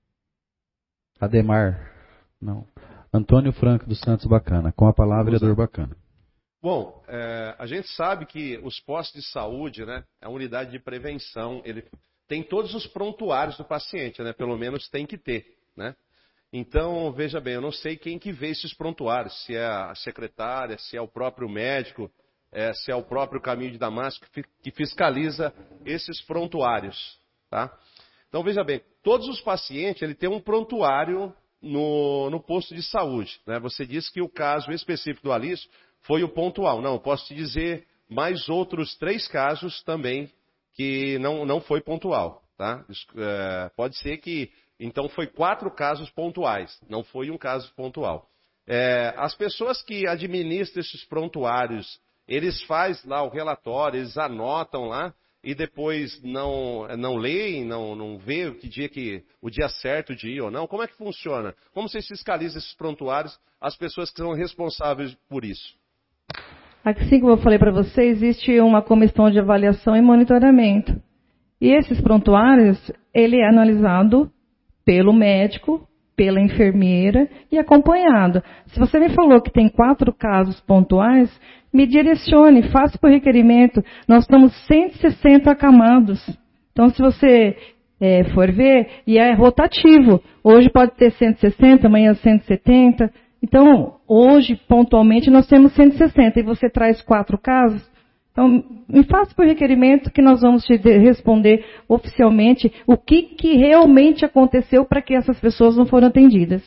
Ademar, não. Antônio Franco dos Santos Bacana. Com a palavra, vereador Bacana. Bom, a gente sabe que os postos de saúde, né, a unidade de prevenção, ele tem todos os prontuários do paciente, né, pelo menos tem que ter, né. Então, veja bem, eu não sei quem que vê esses prontuários, se é a secretária, se é o próprio médico, se é o próprio Caminho de Damasco que fiscaliza esses prontuários, tá? Então, veja bem, todos os pacientes, ele tem um prontuário no posto de saúde, né? Você disse que o caso específico do Alício foi o pontual. Não, eu posso te dizer mais outros 3 casos também que não foi pontual, tá? Pode ser que, então, foi 4 casos pontuais, não foi um caso pontual. As pessoas que administram esses prontuários, eles fazem lá o relatório, eles anotam lá e depois não leem, não vê o dia certo de ir ou não. Como é que funciona? Como vocês fiscalizam esses prontuários, as pessoas que são responsáveis por isso? Assim como eu falei para você, existe uma comissão de avaliação e monitoramento. E esses prontuários, ele é analisado pelo médico, pela enfermeira e acompanhado. Se você me falou que tem 4 casos pontuais, me direcione, faça por requerimento. Nós estamos 160 acamados. Então, se você for ver, e é rotativo. Hoje pode ter 160, amanhã 170. Então, hoje, pontualmente, nós temos 160 e você traz 4 casos. Então, me faça por requerimento que nós vamos te responder oficialmente o que realmente aconteceu para que essas pessoas não foram atendidas.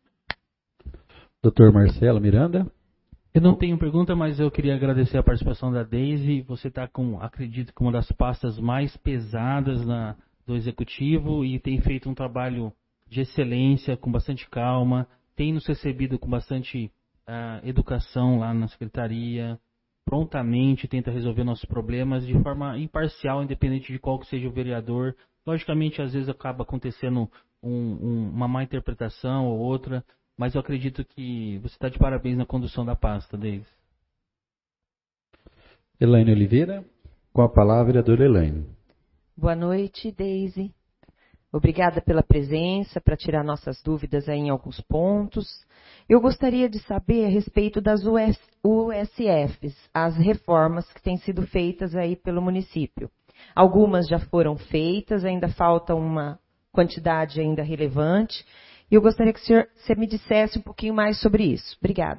Doutor Marcelo Miranda. Eu não tenho pergunta, mas eu queria agradecer a participação da Deise. Você está acredito que uma das pastas mais pesadas do Executivo e tem feito um trabalho de excelência, com bastante calma, tem nos recebido com bastante educação lá na Secretaria, prontamente tenta resolver nossos problemas de forma imparcial, independente de qual que seja o vereador. Logicamente, às vezes acaba acontecendo uma má interpretação ou outra, mas eu acredito que você está de parabéns na condução da pasta, Deise. Elaine Oliveira, com a palavra, vereadora Elaine. Boa noite, Deise. Obrigada pela presença, para tirar nossas dúvidas aí em alguns pontos. Eu gostaria de saber a respeito das USFs, as reformas que têm sido feitas aí pelo município. Algumas já foram feitas, ainda falta uma quantidade ainda relevante. E eu gostaria que você me dissesse um pouquinho mais sobre isso. Obrigada.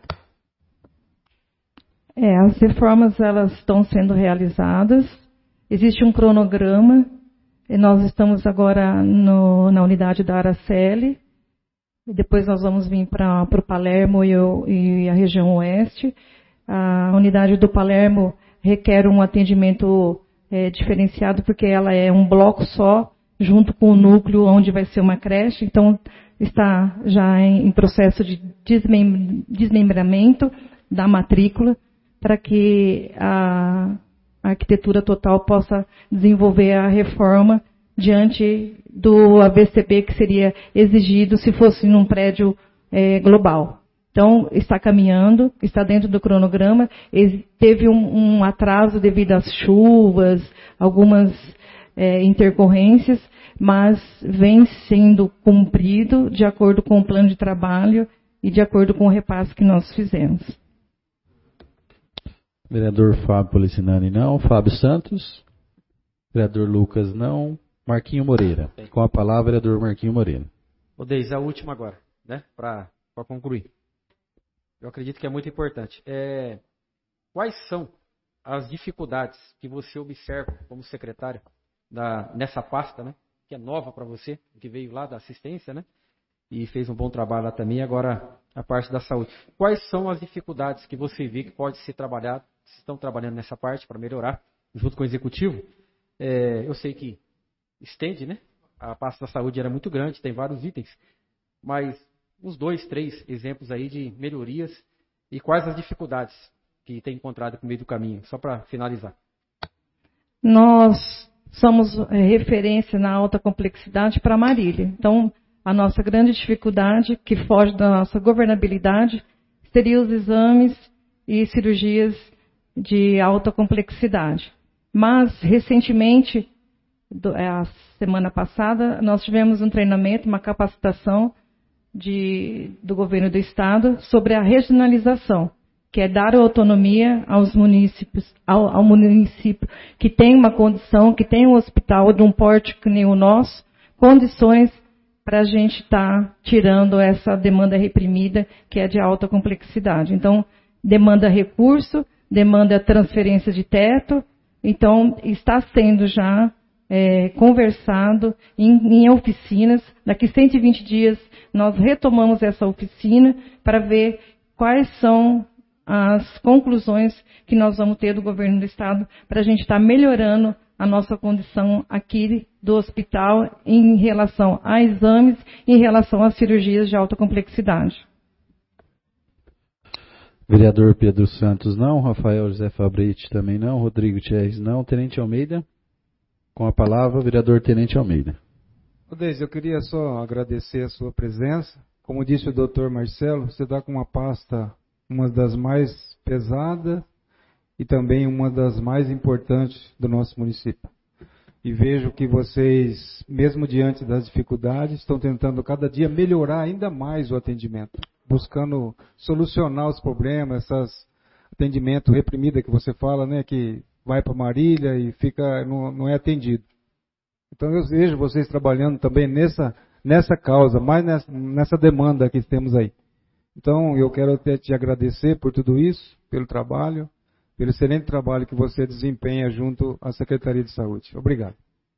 As reformas elas estão sendo realizadas. Existe um cronograma. E nós estamos agora na unidade da Araceli. E depois nós vamos vir para o Palermo e a região oeste. A unidade do Palermo requer um atendimento diferenciado, porque ela é um bloco só, junto com o núcleo onde vai ser uma creche. Então, está já em processo de desmembramento da matrícula, para que a arquitetura total possa desenvolver a reforma diante do AVCP que seria exigido se fosse num prédio global. Então, está caminhando, está dentro do cronograma. Teve um atraso devido às chuvas, algumas intercorrências, mas vem sendo cumprido de acordo com o plano de trabalho e de acordo com o repasse que nós fizemos. Vereador Fábio Policinani, não. Fábio Santos. Vereador Lucas, não. Marquinho Moreira. Com a palavra, vereador Marquinho Moreira. Deise, a última agora, né? Para concluir. Eu acredito que é muito importante. Quais são as dificuldades que você observa como secretário nessa pasta, né? Que é nova para você, que veio lá da assistência, né? E fez um bom trabalho lá também, agora a parte da saúde. Quais são as dificuldades que você vê que pode ser trabalhado, se estão trabalhando nessa parte para melhorar, junto com o Executivo? Eu sei que estende, né? A pasta da saúde era muito grande, tem vários itens, mas uns 2, 3 exemplos aí de melhorias e quais as dificuldades que tem encontrado no meio do caminho, só para finalizar. Nós somos referência na alta complexidade para Marília. Então, a nossa grande dificuldade, que foge da nossa governabilidade, seria os exames e cirurgias de alta complexidade. Mas, recentemente, a semana passada, nós tivemos um treinamento, uma capacitação do governo do Estado sobre a regionalização, que é dar autonomia aos municípios, ao município que tem uma condição, que tem um hospital de um porte que nem o nosso, condições para a gente estar tirando essa demanda reprimida, que é de alta complexidade. Então, demanda recurso, demanda transferência de teto, então está sendo já conversado em oficinas. Daqui 120 dias nós retomamos essa oficina para ver quais são as conclusões que nós vamos ter do governo do Estado para a gente estar melhorando a nossa condição aqui do hospital em relação a exames, em relação às cirurgias de alta complexidade. Vereador Pedro Santos não, Rafael José Fabretti também não, Rodrigo Thierres não, Tenente Almeida, com a palavra, vereador Tenente Almeida. Deise, eu queria só agradecer a sua presença. Como disse o doutor Marcelo, você está com uma pasta, uma das mais pesadas e também uma das mais importantes do nosso município. E vejo que vocês, mesmo diante das dificuldades, estão tentando cada dia melhorar ainda mais o atendimento, buscando solucionar os problemas, esses atendimento reprimido que você fala, né, que vai para Marília e fica, não é atendido. Então eu vejo vocês trabalhando também nessa causa, mais nessa demanda que temos aí. Então eu quero até te agradecer por tudo isso, pelo trabalho, pelo excelente trabalho que você desempenha junto à Secretaria de Saúde. Obrigado.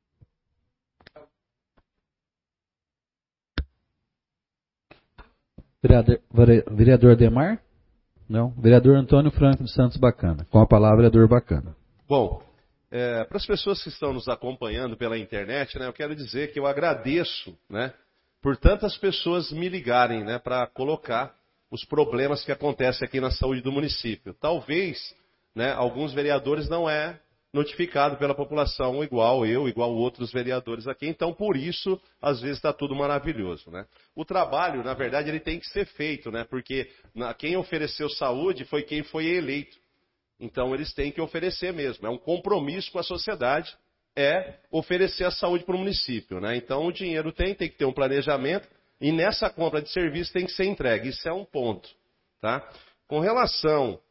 Vereador Ademar? Não. Vereador Antônio Franco dos Santos Bacana. Com a palavra, vereador Bacana. Bom, para as pessoas que estão nos acompanhando pela internet, né, eu quero dizer que eu agradeço, né, por tantas pessoas me ligarem, né, para colocar os problemas que acontecem aqui na saúde do município. Talvez, né, alguns vereadores não é notificado pela população igual eu, igual outros vereadores aqui. Então, por isso, às vezes está tudo maravilhoso, né? O trabalho, na verdade, ele tem que ser feito, né? Porque quem ofereceu saúde foi quem foi eleito. Então, eles têm que oferecer mesmo. É um compromisso com a sociedade, oferecer a saúde para o município, né? Então, o dinheiro tem que ter um planejamento e nessa compra de serviço tem que ser entregue. Isso é um ponto, tá? Com relação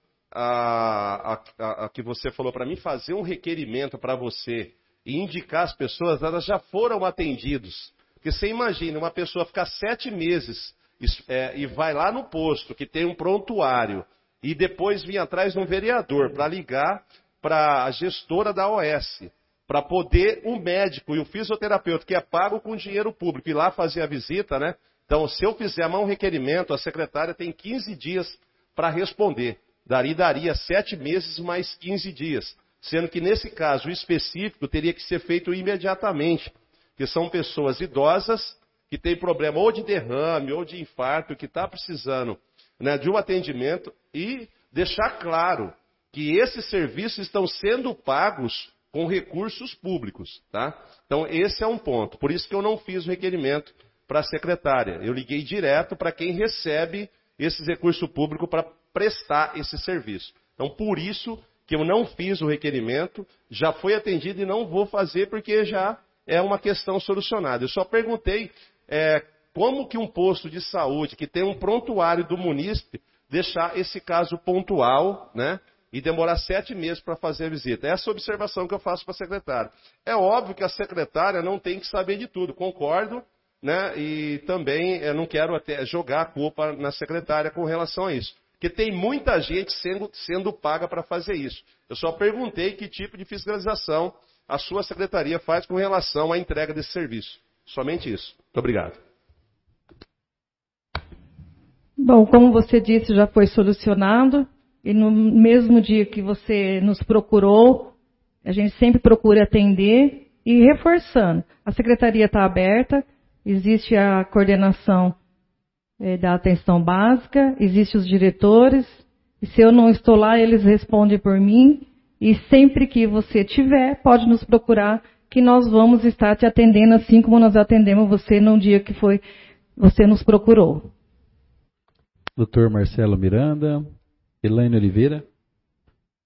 a que você falou para mim, fazer um requerimento para você e indicar as pessoas, elas já foram atendidas. Porque você imagina, uma pessoa ficar 7 meses e vai lá no posto, que tem um prontuário, e depois vir atrás de um vereador para ligar para a gestora da OS, para poder o médico e o fisioterapeuta, que é pago com dinheiro público, ir lá fazer a visita, né? Então, se eu fizer um requerimento, a secretária tem 15 dias para responder. Daria 7 meses mais 15 dias. Sendo que, nesse caso específico, teria que ser feito imediatamente. Que são pessoas idosas que têm problema ou de derrame ou de infarto, que está precisando, né, de um atendimento, e deixar claro que esses serviços estão sendo pagos com recursos públicos. Tá? Então, esse é um ponto. Por isso que eu não fiz o requerimento para a secretária. Eu liguei direto para quem recebe esses recursos públicos para prestar esse serviço. Então, por isso que eu não fiz o requerimento, já foi atendido e não vou fazer porque já é uma questão solucionada. Eu só perguntei como que um posto de saúde, que tem um prontuário do munícipe, deixar esse caso pontual, né, e demorar 7 meses para fazer a visita. Essa é a observação que eu faço para a secretária. É óbvio que a secretária não tem que saber de tudo, concordo, né, e também eu não quero até jogar a culpa na secretária com relação a isso. Porque tem muita gente sendo paga para fazer isso. Eu só perguntei que tipo de fiscalização a sua secretaria faz com relação à entrega desse serviço. Somente isso. Muito obrigado. Bom, como você disse, já foi solucionado. E no mesmo dia que você nos procurou, a gente sempre procura atender e reforçando. A secretaria está aberta, existe a coordenação da atenção básica, existem os diretores, e se eu não estou lá, eles respondem por mim, e sempre que você tiver, pode nos procurar, que nós vamos estar te atendendo assim como nós atendemos você no dia que você nos procurou. Dr. Marcelo Miranda, Elaine Oliveira.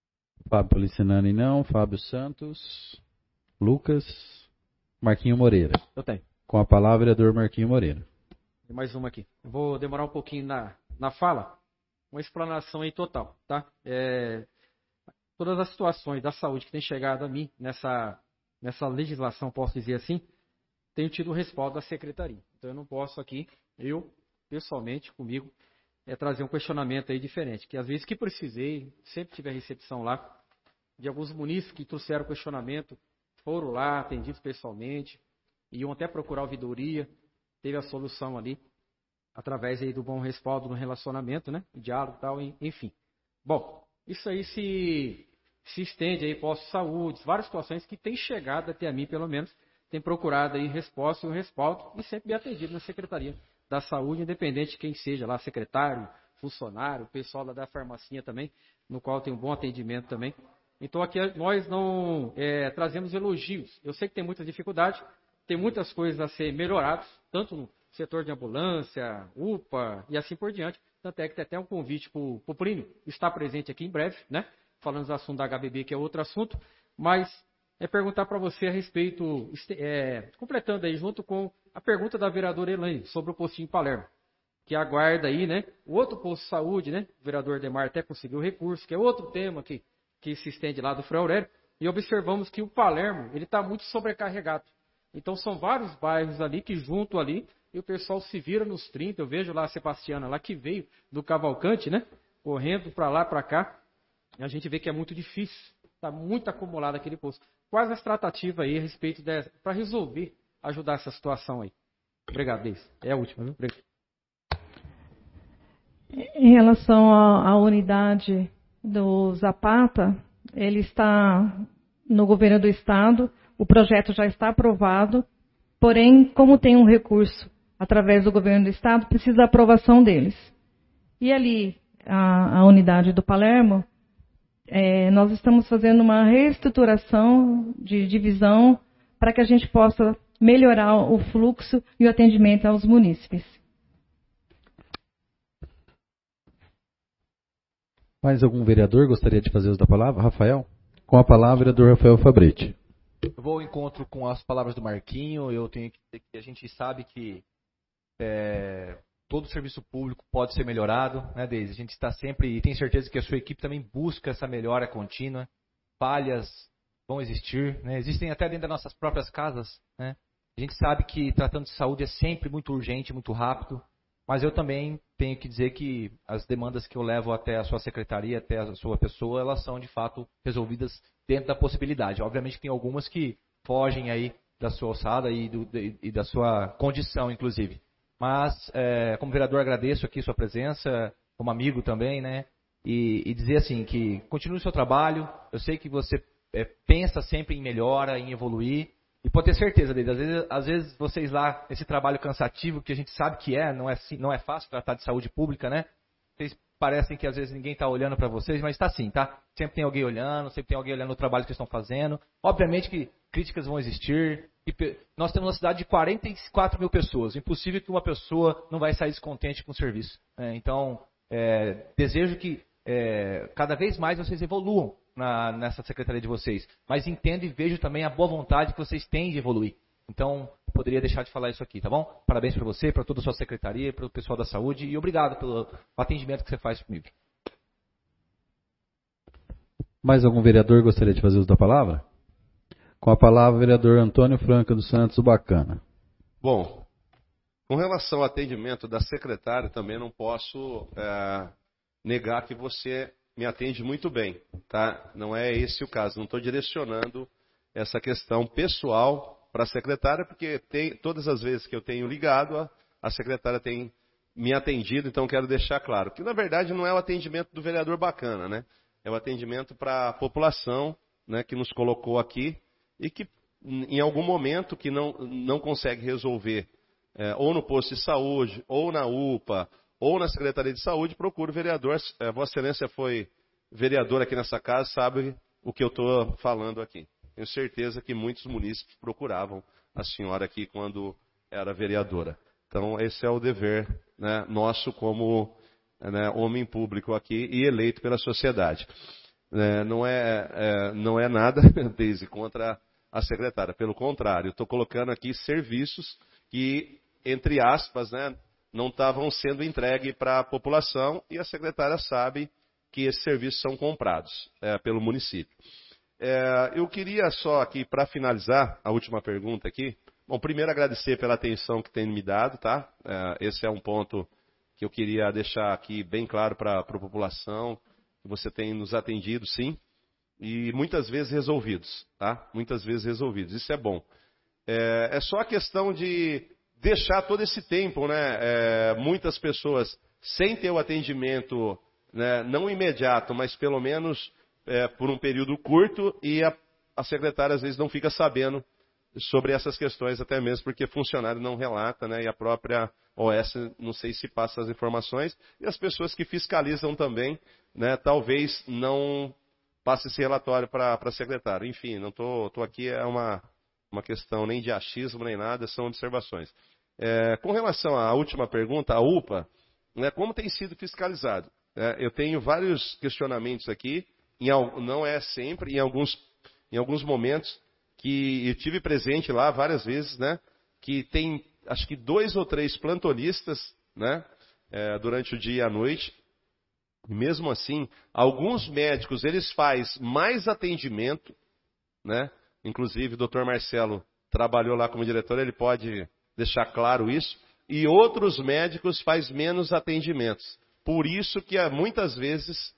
Fábio Policinani não. Fábio Santos. Lucas. Marquinho Moreira. Eu tenho. Com a palavra, vereador Marquinho Moreira. Tem mais uma aqui. Eu vou demorar um pouquinho na fala. Uma explanação aí total, tá? Todas as situações da saúde que tem chegado a mim nessa legislação, posso dizer assim, tenho tido o respaldo da secretaria. Então eu não posso aqui, eu, pessoalmente, comigo, trazer um questionamento aí diferente. Que às vezes que precisei, sempre tive a recepção lá, de alguns munícipes que trouxeram questionamento, foram lá, atendidos pessoalmente, iam até procurar ouvidoria, teve a solução ali, através aí do bom respaldo no relacionamento, né? O diálogo e tal, enfim. Bom, isso aí se estende aí postos de saúde, várias situações que têm chegado até a mim, pelo menos, tem procurado aí resposta e um respaldo e sempre me atendido na Secretaria da Saúde, independente de quem seja lá, secretário, funcionário, pessoal da farmacinha também, no qual tem um bom atendimento também. Então aqui nós não trazemos elogios. Eu sei que tem muita dificuldade, tem muitas coisas a ser melhoradas, tanto no setor de ambulância, UPA e assim por diante. Tanto é que tem até um convite para o Plínio estar presente aqui em breve, né? Falando do assunto da HBB, que é outro assunto, mas perguntar para você a respeito, completando aí junto com a pergunta da vereadora Elaine sobre o postinho em Palermo, que aguarda aí, né? O outro posto de saúde, né? O vereador Demar até conseguiu o recurso, que é outro tema que se estende lá do Frei Aurélio, e observamos que o Palermo, ele está muito sobrecarregado. Então são vários bairros ali que junto ali, e o pessoal se vira nos 30, eu vejo lá a Sebastiana lá que veio do Cavalcante, né? Correndo para lá, para cá, e a gente vê que é muito difícil, está muito acumulado aquele posto. Quais as tratativas aí a respeito dessa, para resolver, ajudar essa situação aí? Obrigado, Deise. É a última, viu? Obrigado. Em relação à unidade do Zapata, ele está no governo do estado, o projeto já está aprovado, porém, como tem um recurso através do governo do estado, precisa da aprovação deles. E ali, a unidade do Palermo, nós estamos fazendo uma reestruturação de divisão para que a gente possa melhorar o fluxo e o atendimento aos munícipes. Mais algum vereador gostaria de fazer uso da palavra? Rafael? Com a palavra, vereador Rafael Fabretti. Eu vou ao encontro com as palavras do Marquinho. Eu tenho que dizer que a gente sabe que todo serviço público pode ser melhorado, né, Deise? A gente está sempre, e tenho certeza que a sua equipe também busca essa melhora contínua. Falhas vão existir, né? Existem até dentro das nossas próprias casas, né? A gente sabe que tratando de saúde é sempre muito urgente, muito rápido, mas eu também tenho que dizer que as demandas que eu levo até a sua secretaria, até a sua pessoa, elas são de fato resolvidas dentro da possibilidade. Obviamente tem algumas que fogem aí da sua alçada e da sua condição, inclusive. Mas, como vereador, agradeço aqui sua presença, como amigo também, né? E dizer assim, que continue o seu trabalho. Eu sei que você pensa sempre em melhora, em evoluir. E pode ter certeza dele, às vezes vocês lá, esse trabalho cansativo, que a gente sabe que não é fácil tratar de saúde pública, né? Vocês parecem que às vezes ninguém está olhando para vocês, mas está sim, tá? Sempre tem alguém olhando, sempre tem alguém olhando o trabalho que vocês estão fazendo. Obviamente que críticas vão existir. Nós temos uma cidade de 44 mil pessoas. Impossível que uma pessoa não vai sair descontente com o serviço. Então, desejo que cada vez mais vocês evoluam nessa secretaria de vocês. Mas entendo e vejo também a boa vontade que vocês têm de evoluir. Então, poderia deixar de falar isso aqui, tá bom? Parabéns para você, para toda a sua secretaria, para o pessoal da saúde e obrigado pelo atendimento que você faz comigo. Mais algum vereador gostaria de fazer uso da palavra? Com a palavra, o vereador Antônio Franca dos Santos, o Bacana. Bom, com relação ao atendimento da secretária, também não posso negar que você me atende muito bem, tá? Não é esse o caso, não estou direcionando essa questão pessoal para a secretária, porque todas as vezes que eu tenho ligado, a secretária tem me atendido, então quero deixar claro que na verdade não é o atendimento do vereador Bacana, né? É o atendimento para a população, né, que nos colocou aqui e que em algum momento que não consegue resolver, ou no posto de saúde, ou na UPA, ou na Secretaria de Saúde, procura o vereador. Vossa Excelência foi vereador aqui nessa casa, sabe o que eu estou falando aqui. Tenho certeza que muitos munícipes procuravam a senhora aqui quando era vereadora. Então, esse é o dever, né, nosso como homem público aqui e eleito pela sociedade. não é nada, Deise, contra a secretária. Pelo contrário, estou colocando aqui serviços que, entre aspas, né, não estavam sendo entregues para a população e a secretária sabe que esses serviços são comprados pelo município. Eu queria só aqui, para finalizar, a última pergunta aqui. Bom, primeiro agradecer pela atenção que tem me dado, tá? Esse é um ponto que eu queria deixar aqui bem claro para a população. Você tem nos atendido, sim, e muitas vezes resolvidos, tá? Muitas vezes resolvidos. Isso é bom. É só a questão de deixar todo esse tempo, né? Muitas pessoas sem ter o atendimento, né, não imediato, mas pelo menos por um período curto, e a secretária às vezes não fica sabendo sobre essas questões, até mesmo porque funcionário não relata, né, e a própria OS não sei se passa as informações, e as pessoas que fiscalizam também, né, talvez não passe esse relatório para a secretária. Enfim, não tô aqui, é uma questão nem de achismo nem nada, são observações. Com relação à última pergunta, a UPA, né, como tem sido fiscalizado? Eu tenho vários questionamentos aqui, não é sempre, em alguns momentos, que eu tive presente lá várias vezes, né, que tem acho que 2 ou 3 plantonistas, né, durante o dia e a noite. E mesmo assim, alguns médicos eles fazem mais atendimento, né? Inclusive o Dr. Marcelo trabalhou lá como diretor, ele pode deixar claro isso. E outros médicos fazem menos atendimentos. Por isso que muitas vezes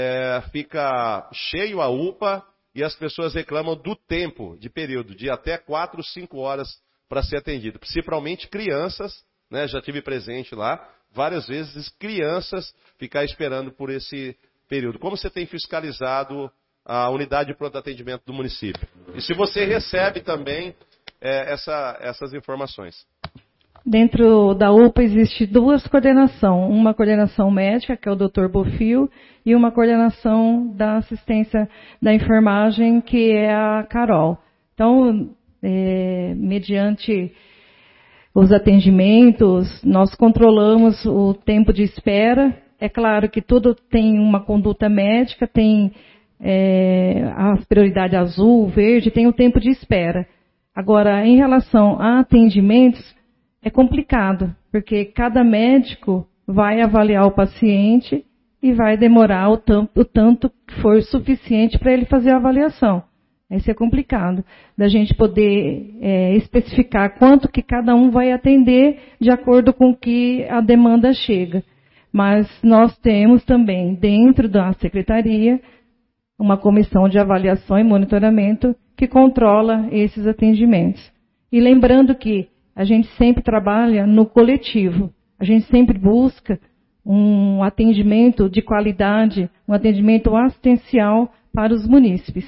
fica cheio a UPA e as pessoas reclamam do tempo de período, de até 4, 5 horas para ser atendido. Principalmente crianças, né? Já tive presente lá, várias vezes crianças ficar esperando por esse período. Como você tem fiscalizado a unidade de pronto atendimento do município? E se você recebe também essas informações? Dentro da UPA existe 2 coordenações. Uma coordenação médica, que é o Dr. Bofil, e uma coordenação da assistência da enfermagem, que é a Carol. Então, mediante os atendimentos, nós controlamos o tempo de espera. É claro que tudo tem uma conduta médica, tem a prioridade azul, verde, tem o tempo de espera. Agora, em relação a atendimentos, é complicado, porque cada médico vai avaliar o paciente e vai demorar o tanto que for suficiente para ele fazer a avaliação. Isso é complicado, da gente poder especificar quanto que cada um vai atender de acordo com que a demanda chega. Mas nós temos também, dentro da secretaria, uma comissão de avaliação e monitoramento que controla esses atendimentos. E lembrando que a gente sempre trabalha no coletivo, a gente sempre busca um atendimento de qualidade, um atendimento assistencial para os munícipes.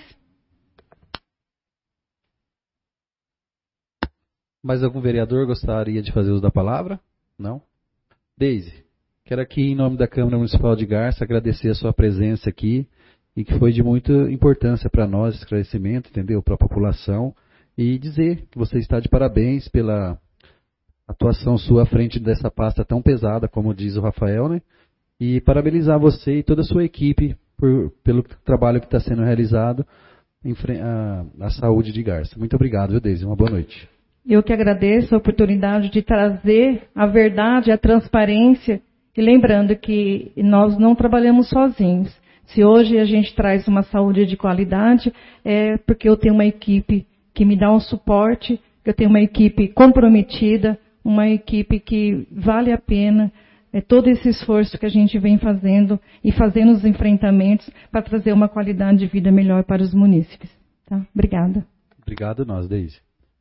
Mais algum vereador gostaria de fazer uso da palavra? Não? Deise, quero aqui, em nome da Câmara Municipal de Garça, agradecer a sua presença aqui e que foi de muita importância para nós, esclarecimento, entendeu? Para a população, e dizer que você está de parabéns pela atuação sua à frente dessa pasta tão pesada, como diz o Rafael, né? E parabenizar você e toda a sua equipe pelo trabalho que está sendo realizado em à saúde de Garça. Muito obrigado, viu, Deise? Uma boa noite. Eu que agradeço a oportunidade de trazer a verdade, a transparência, e lembrando que nós não trabalhamos sozinhos. Se hoje a gente traz uma saúde de qualidade, é porque eu tenho uma equipe que me dá um suporte, eu tenho uma equipe comprometida, uma equipe que vale a pena todo esse esforço que a gente vem fazendo e fazendo os enfrentamentos para trazer uma qualidade de vida melhor para os munícipes. Tá? Obrigada. Obrigado nós, Deise.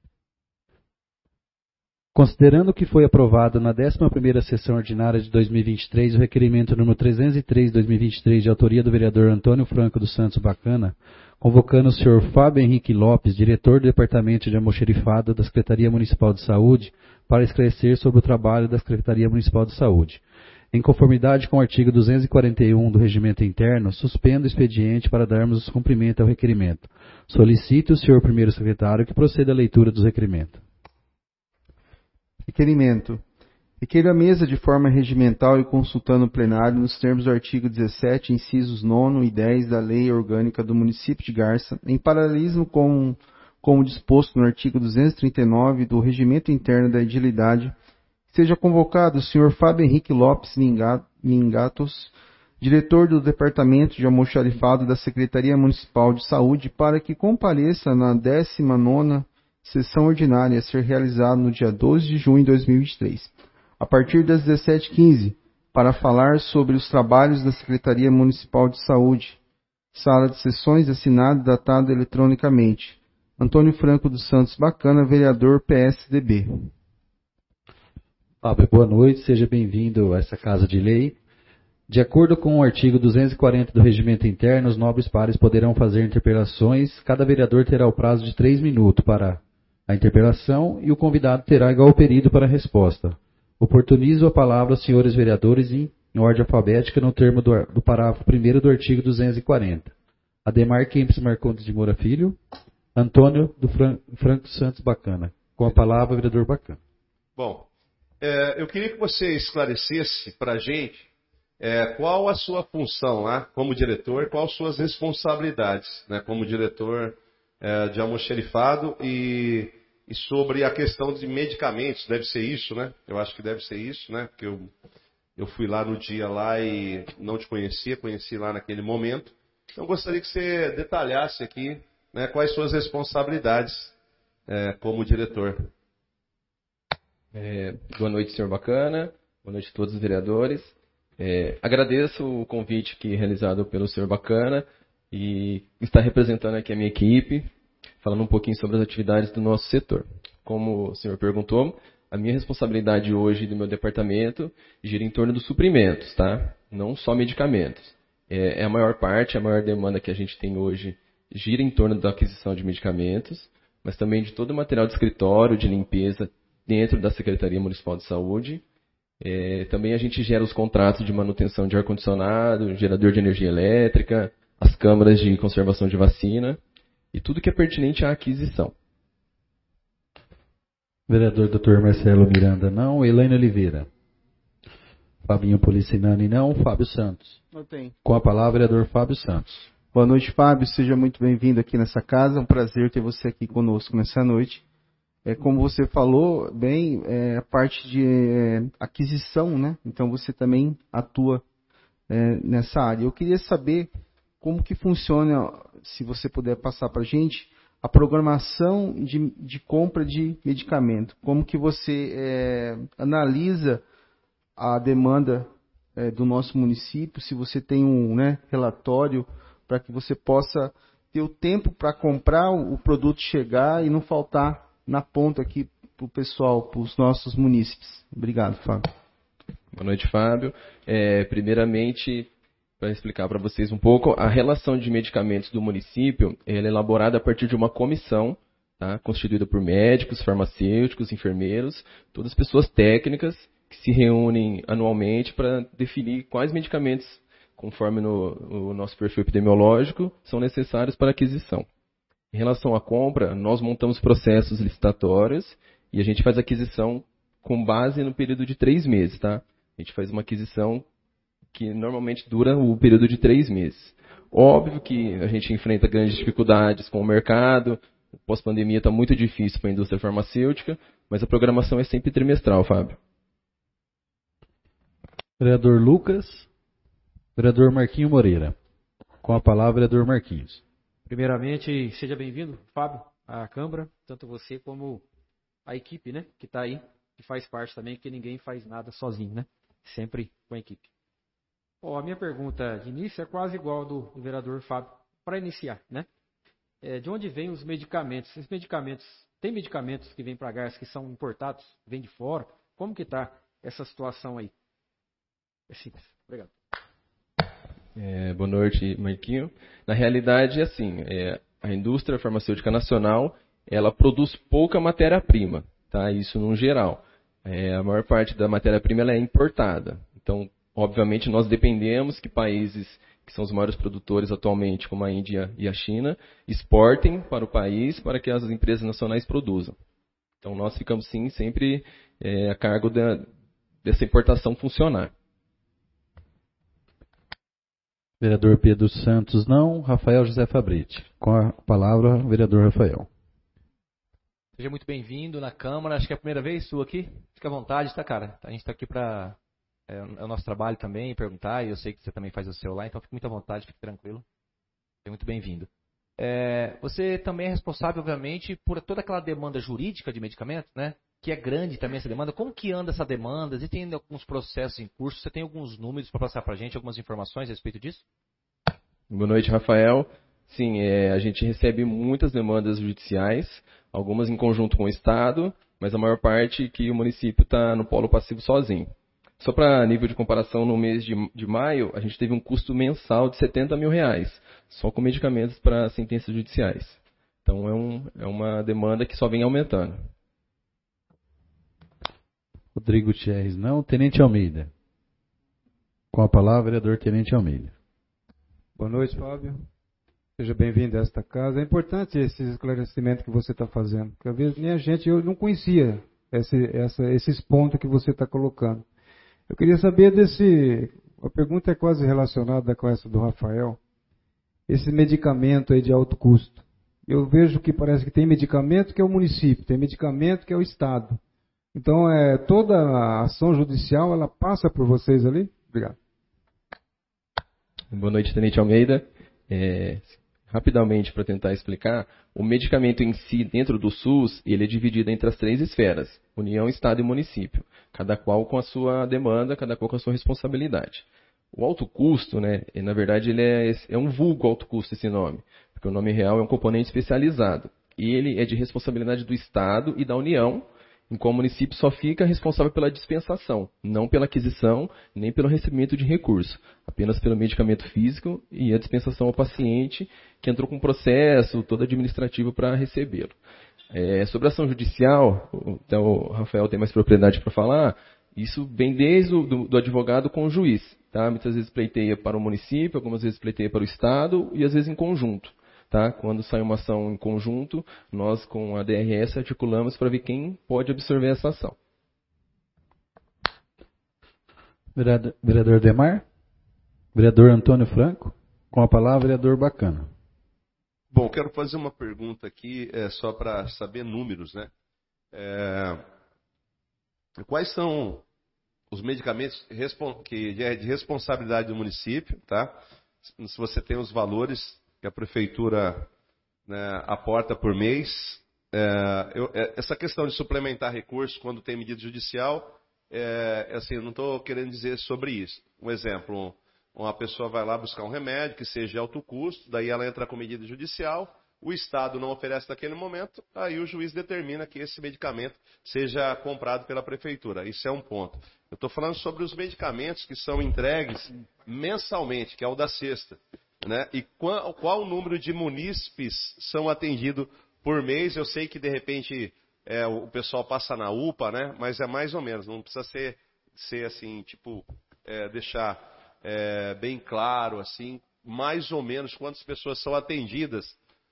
Considerando que foi aprovado na 11ª sessão ordinária de 2023 o requerimento número 303/2023 de autoria do vereador Antônio Franco dos Santos Bacana, convocando o senhor Fábio Henrique Lopes, diretor do Departamento de Almoxerifado da Secretaria Municipal de Saúde, para esclarecer sobre o trabalho da Secretaria Municipal de Saúde. Em conformidade com o artigo 241 do Regimento Interno, suspendo o expediente para darmos cumprimento ao requerimento. Solicito o senhor primeiro secretário que proceda à leitura dos requerimentos. Requerimento. Requer a mesa de forma regimental e consultando o plenário nos termos do artigo 17, incisos 9 e 10 da Lei Orgânica do Município de Garça, em paralelismo com como disposto no artigo 239 do Regimento Interno da Edilidade, seja convocado o senhor Fábio Henrique Lopes Mingatos, diretor do Departamento de Almoxarifado da Secretaria Municipal de Saúde, para que compareça na 19ª sessão ordinária a ser realizada no dia 12 de junho de 2023, a partir das 17h15, para falar sobre os trabalhos da Secretaria Municipal de Saúde. Sala de sessões assinada e datada eletronicamente. Antônio Franco dos Santos Bacana, vereador PSDB. Fábio, boa noite, seja bem-vindo a essa Casa de Lei. De acordo com o artigo 240 do Regimento Interno, os nobres pares poderão fazer interpelações. Cada vereador terá o prazo de 3 minutos para a interpelação e o convidado terá igual período para a resposta. Oportunizo a palavra aos senhores vereadores em ordem alfabética no termo do parágrafo 1º do artigo 240. Ademar Kempis Marcondes de Moura Filho. Antônio do Franco Santos Bacana. Com a palavra, vereador Bacana. Bom, eu queria que você esclarecesse para a gente qual a sua função lá como diretor, quais suas responsabilidades, né, como diretor de almoxarifado e sobre a questão de medicamentos. Deve ser isso, né? Eu acho que deve ser isso, né? Porque eu fui lá no dia lá e não te conhecia, conheci lá naquele momento. Então, gostaria que você detalhasse aqui, né, quais suas responsabilidades como diretor. Boa noite, senhor Bacana. Boa noite a todos os vereadores. Agradeço o convite aqui realizado pelo senhor Bacana e está representando aqui a minha equipe, falando um pouquinho sobre as atividades do nosso setor. Como o senhor perguntou, a minha responsabilidade hoje do meu departamento gira em torno dos suprimentos, tá? Não só medicamentos. A maior parte, a maior demanda que a gente tem hoje gira em torno da aquisição de medicamentos, mas também de todo o material de escritório, de limpeza dentro da Secretaria Municipal de Saúde. Também a gente gera os contratos de manutenção de ar-condicionado, gerador de energia elétrica, as câmaras de conservação de vacina e tudo que é pertinente à aquisição. Vereador Dr. Marcelo Miranda, não. Elaine Oliveira. Fabinho Policinani, não. Fábio Santos. Eu tenho. Com a palavra, vereador Fábio Santos. Boa noite, Fábio. Seja muito bem-vindo aqui nessa casa. É um prazer ter você aqui conosco nessa noite. Como você falou, bem, a parte de aquisição, né? Então você também atua nessa área. Eu queria saber como que funciona, se você puder passar para a gente, a programação de compra de medicamento. Como que você analisa a demanda do nosso município, se você tem um relatório para que você possa ter o tempo para comprar o produto chegar e não faltar na ponta aqui para o pessoal, para os nossos munícipes. Obrigado, Fábio. Boa noite, Fábio. Primeiramente, para explicar para vocês um pouco, a relação de medicamentos do município ela é elaborada a partir de uma comissão, tá, constituída por médicos, farmacêuticos, enfermeiros, todas pessoas técnicas que se reúnem anualmente para definir quais medicamentos, conforme o nosso perfil epidemiológico, são necessários para aquisição. Em relação à compra, nós montamos processos licitatórios e a gente faz aquisição com base no período de 3 meses, tá? A gente faz uma aquisição que normalmente dura o período de 3 meses. Óbvio que a gente enfrenta grandes dificuldades com o mercado, pós-pandemia está muito difícil para a indústria farmacêutica, mas a programação é sempre trimestral, Fábio. Vereador Lucas, vereador Marquinho Moreira. Com a palavra, vereador Marquinhos. Primeiramente, seja bem-vindo, Fábio, à Câmara, tanto você como a equipe, né, que está aí, que faz parte também, que ninguém faz nada sozinho, né, sempre com a equipe. A minha pergunta de início é quase igual do vereador Fábio, para iniciar, né, de onde vêm os medicamentos? Esses medicamentos, tem medicamentos que vêm para Garça que são importados, vêm de fora? Como que está essa situação aí? É simples. Obrigado. Boa noite, Marquinho. Na realidade, assim, a indústria farmacêutica nacional, ela produz pouca matéria-prima, tá? Isso no geral. A maior parte da matéria-prima ela é importada. Então, obviamente, nós dependemos que países que são os maiores produtores atualmente, como a Índia e a China, exportem para o país para que as empresas nacionais produzam. Então, nós ficamos, sim, sempre a cargo dessa importação funcionar. Vereador Pedro Santos, não. Rafael José Fabriti. Com a palavra, vereador Rafael. Seja muito bem-vindo na Câmara. Acho que é a primeira vez sua aqui. Fique à vontade, tá, cara? A gente está aqui para... É o nosso trabalho também, perguntar, e eu sei que você também faz o seu lá, então fique muito à vontade, fique tranquilo. Seja muito bem-vindo. Você também é responsável, obviamente, por toda aquela demanda jurídica de medicamentos, né? Que é grande também essa demanda. Como que anda essa demanda? Existem ainda alguns processos em curso? Você tem alguns números para passar para a gente, algumas informações a respeito disso? Boa noite, Rafael. Sim, a gente recebe muitas demandas judiciais, algumas em conjunto com o Estado, mas a maior parte que o município está no polo passivo sozinho. Só para nível de comparação, no mês de maio, a gente teve um custo mensal de R$70 mil, só com medicamentos para sentenças judiciais. Então é uma demanda que só vem aumentando. Rodrigo Gutierrez, não. Tenente Almeida. Com a palavra, vereador Tenente Almeida. Boa noite, Fábio. Seja bem-vindo a esta casa. É importante esse esclarecimento que você está fazendo, porque às vezes nem a gente, eu não conhecia esses pontos que você está colocando. Eu queria saber a pergunta é quase relacionada com essa do Rafael, esse medicamento aí de alto custo. Eu vejo que parece que tem medicamento que é o município, tem medicamento que é o Estado. Então, toda a ação judicial, ela passa por vocês ali? Obrigado. Boa noite, Tenente Almeida. Rapidamente, para tentar explicar, o medicamento em si, dentro do SUS, ele é dividido entre as 3 esferas, União, Estado e Município, cada qual com a sua demanda, cada qual com a sua responsabilidade. O alto custo, né, na verdade, ele é um vulgo alto custo esse nome, porque o nome real é um componente especializado, e ele é de responsabilidade do Estado e da União, em qual o município só fica responsável pela dispensação, não pela aquisição, nem pelo recebimento de recurso, apenas pelo medicamento físico e a dispensação ao paciente, que entrou com um processo todo administrativo para recebê-lo. Sobre a ação judicial, então o Rafael tem mais propriedade para falar, isso vem desde do advogado com o juiz. Tá? Muitas vezes pleiteia para o município, algumas vezes pleiteia para o Estado e às vezes em conjunto. Tá? Quando sai uma ação em conjunto, nós com a DRS articulamos para ver quem pode absorver essa ação. Vereador Demar? Vereador Antônio Franco? Com a palavra, vereador Bacana. Bom, quero fazer uma pergunta aqui, só para saber números, né? Quais são os medicamentos que é de responsabilidade do município, tá? Se você tem os valores que a prefeitura, né, aporta por mês. Essa questão de suplementar recursos quando tem medida judicial, assim, eu não estou querendo dizer sobre isso. Um exemplo, uma pessoa vai lá buscar um remédio que seja de alto custo, daí ela entra com medida judicial, o Estado não oferece naquele momento, aí o juiz determina que esse medicamento seja comprado pela prefeitura. Isso é um ponto. Eu estou falando sobre os medicamentos que são entregues mensalmente, que é o da cesta. Né? E qual o número de munícipes são atendidos por mês? Eu sei que de repente o pessoal passa na UPA, né? Mas é mais ou menos, não precisa ser assim, tipo, deixar bem claro, assim, mais ou menos quantas pessoas são atendidas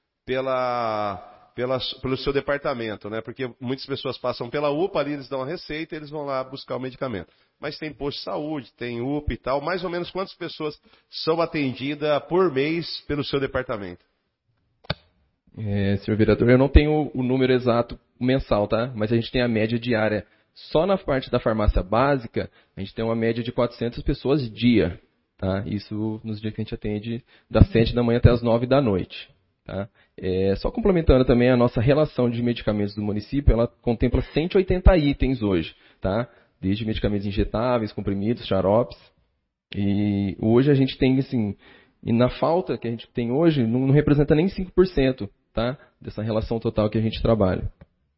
pelo seu departamento, né? Porque muitas pessoas passam pela UPA, ali eles dão a receita e eles vão lá buscar o medicamento. Mas tem posto de saúde, tem UPA e tal. Mais ou menos quantas pessoas são atendidas por mês pelo seu departamento? Senhor vereador, eu não tenho o número exato mensal, tá? Mas a gente tem a média diária. Só na parte da farmácia básica, a gente tem uma média de 400 pessoas dia. Tá? Isso nos dias que a gente atende das 7 da manhã até as 9 da noite. Tá? Só complementando também a nossa relação de medicamentos do município, ela contempla 180 itens hoje. Tá? Desde medicamentos injetáveis, comprimidos, xaropes. E hoje a gente tem, assim, e na falta que a gente tem hoje, não representa nem 5%, tá? Dessa relação total que a gente trabalha.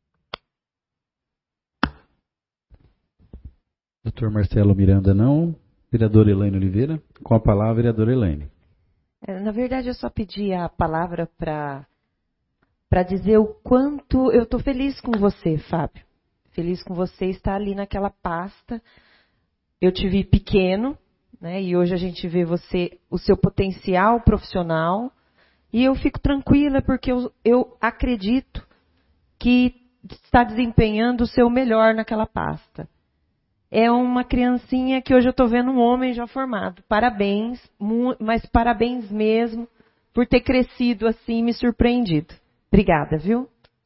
Doutor Marcelo Miranda, não. Vereador Elaine Oliveira. Com a palavra, vereador Elaine. Na verdade, eu só pedi a palavra para dizer o quanto eu estou feliz com você, Fábio. Feliz com você estar ali naquela pasta. Eu te vi pequeno, né? E hoje a gente vê o seu potencial profissional. E eu fico tranquila porque eu acredito que está desempenhando o seu melhor naquela pasta. é uma criancinha que hoje eu estou vendo um homem já formado. Parabéns, mas parabéns mesmo por ter crescido assim e me surpreendido. Obrigada, viu?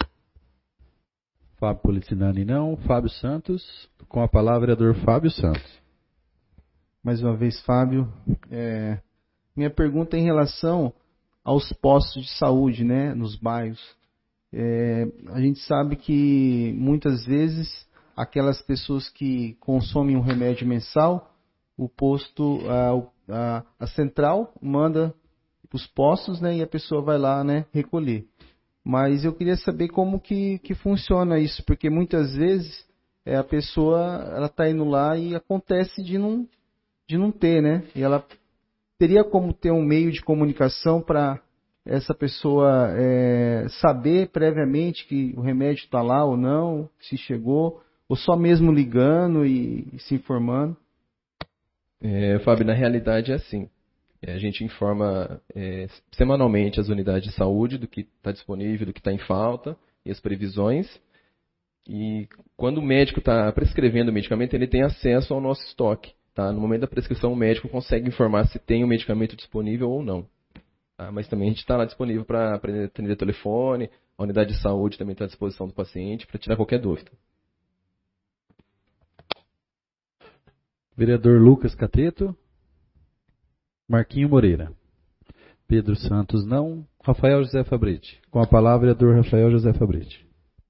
Fábio Policinani não. Fábio Santos. Com a palavra, vereador Fábio Santos. Mais uma vez, Fábio. Minha pergunta é em relação aos postos de saúde, né, nos bairros. A gente sabe que muitas vezes aquelas pessoas que consomem um remédio mensal, o posto, a central manda para os postos, né, e a pessoa vai lá, né, recolher. Mas eu queria saber como que funciona isso, porque muitas vezes a pessoa ela está indo lá e acontece de não ter, né? E ela teria como ter um meio de comunicação para essa pessoa saber previamente que o remédio está lá ou não, se chegou, ou só mesmo ligando e se informando? Fábio, na realidade é assim. A gente informa semanalmente as unidades de saúde do que está disponível, do que está em falta e as previsões. E quando o médico está prescrevendo o medicamento, ele tem acesso ao nosso estoque. Tá? No momento da prescrição, o médico consegue informar se tem o medicamento disponível ou não. Tá? Mas também a gente está lá disponível para atender o telefone, a unidade de saúde também está à disposição do paciente para tirar qualquer dúvida. Vereador Lucas Cateto. Marquinho Moreira. Pedro Santos não. Rafael José Fabretti. Com a palavra, vereador Rafael José Fabretti.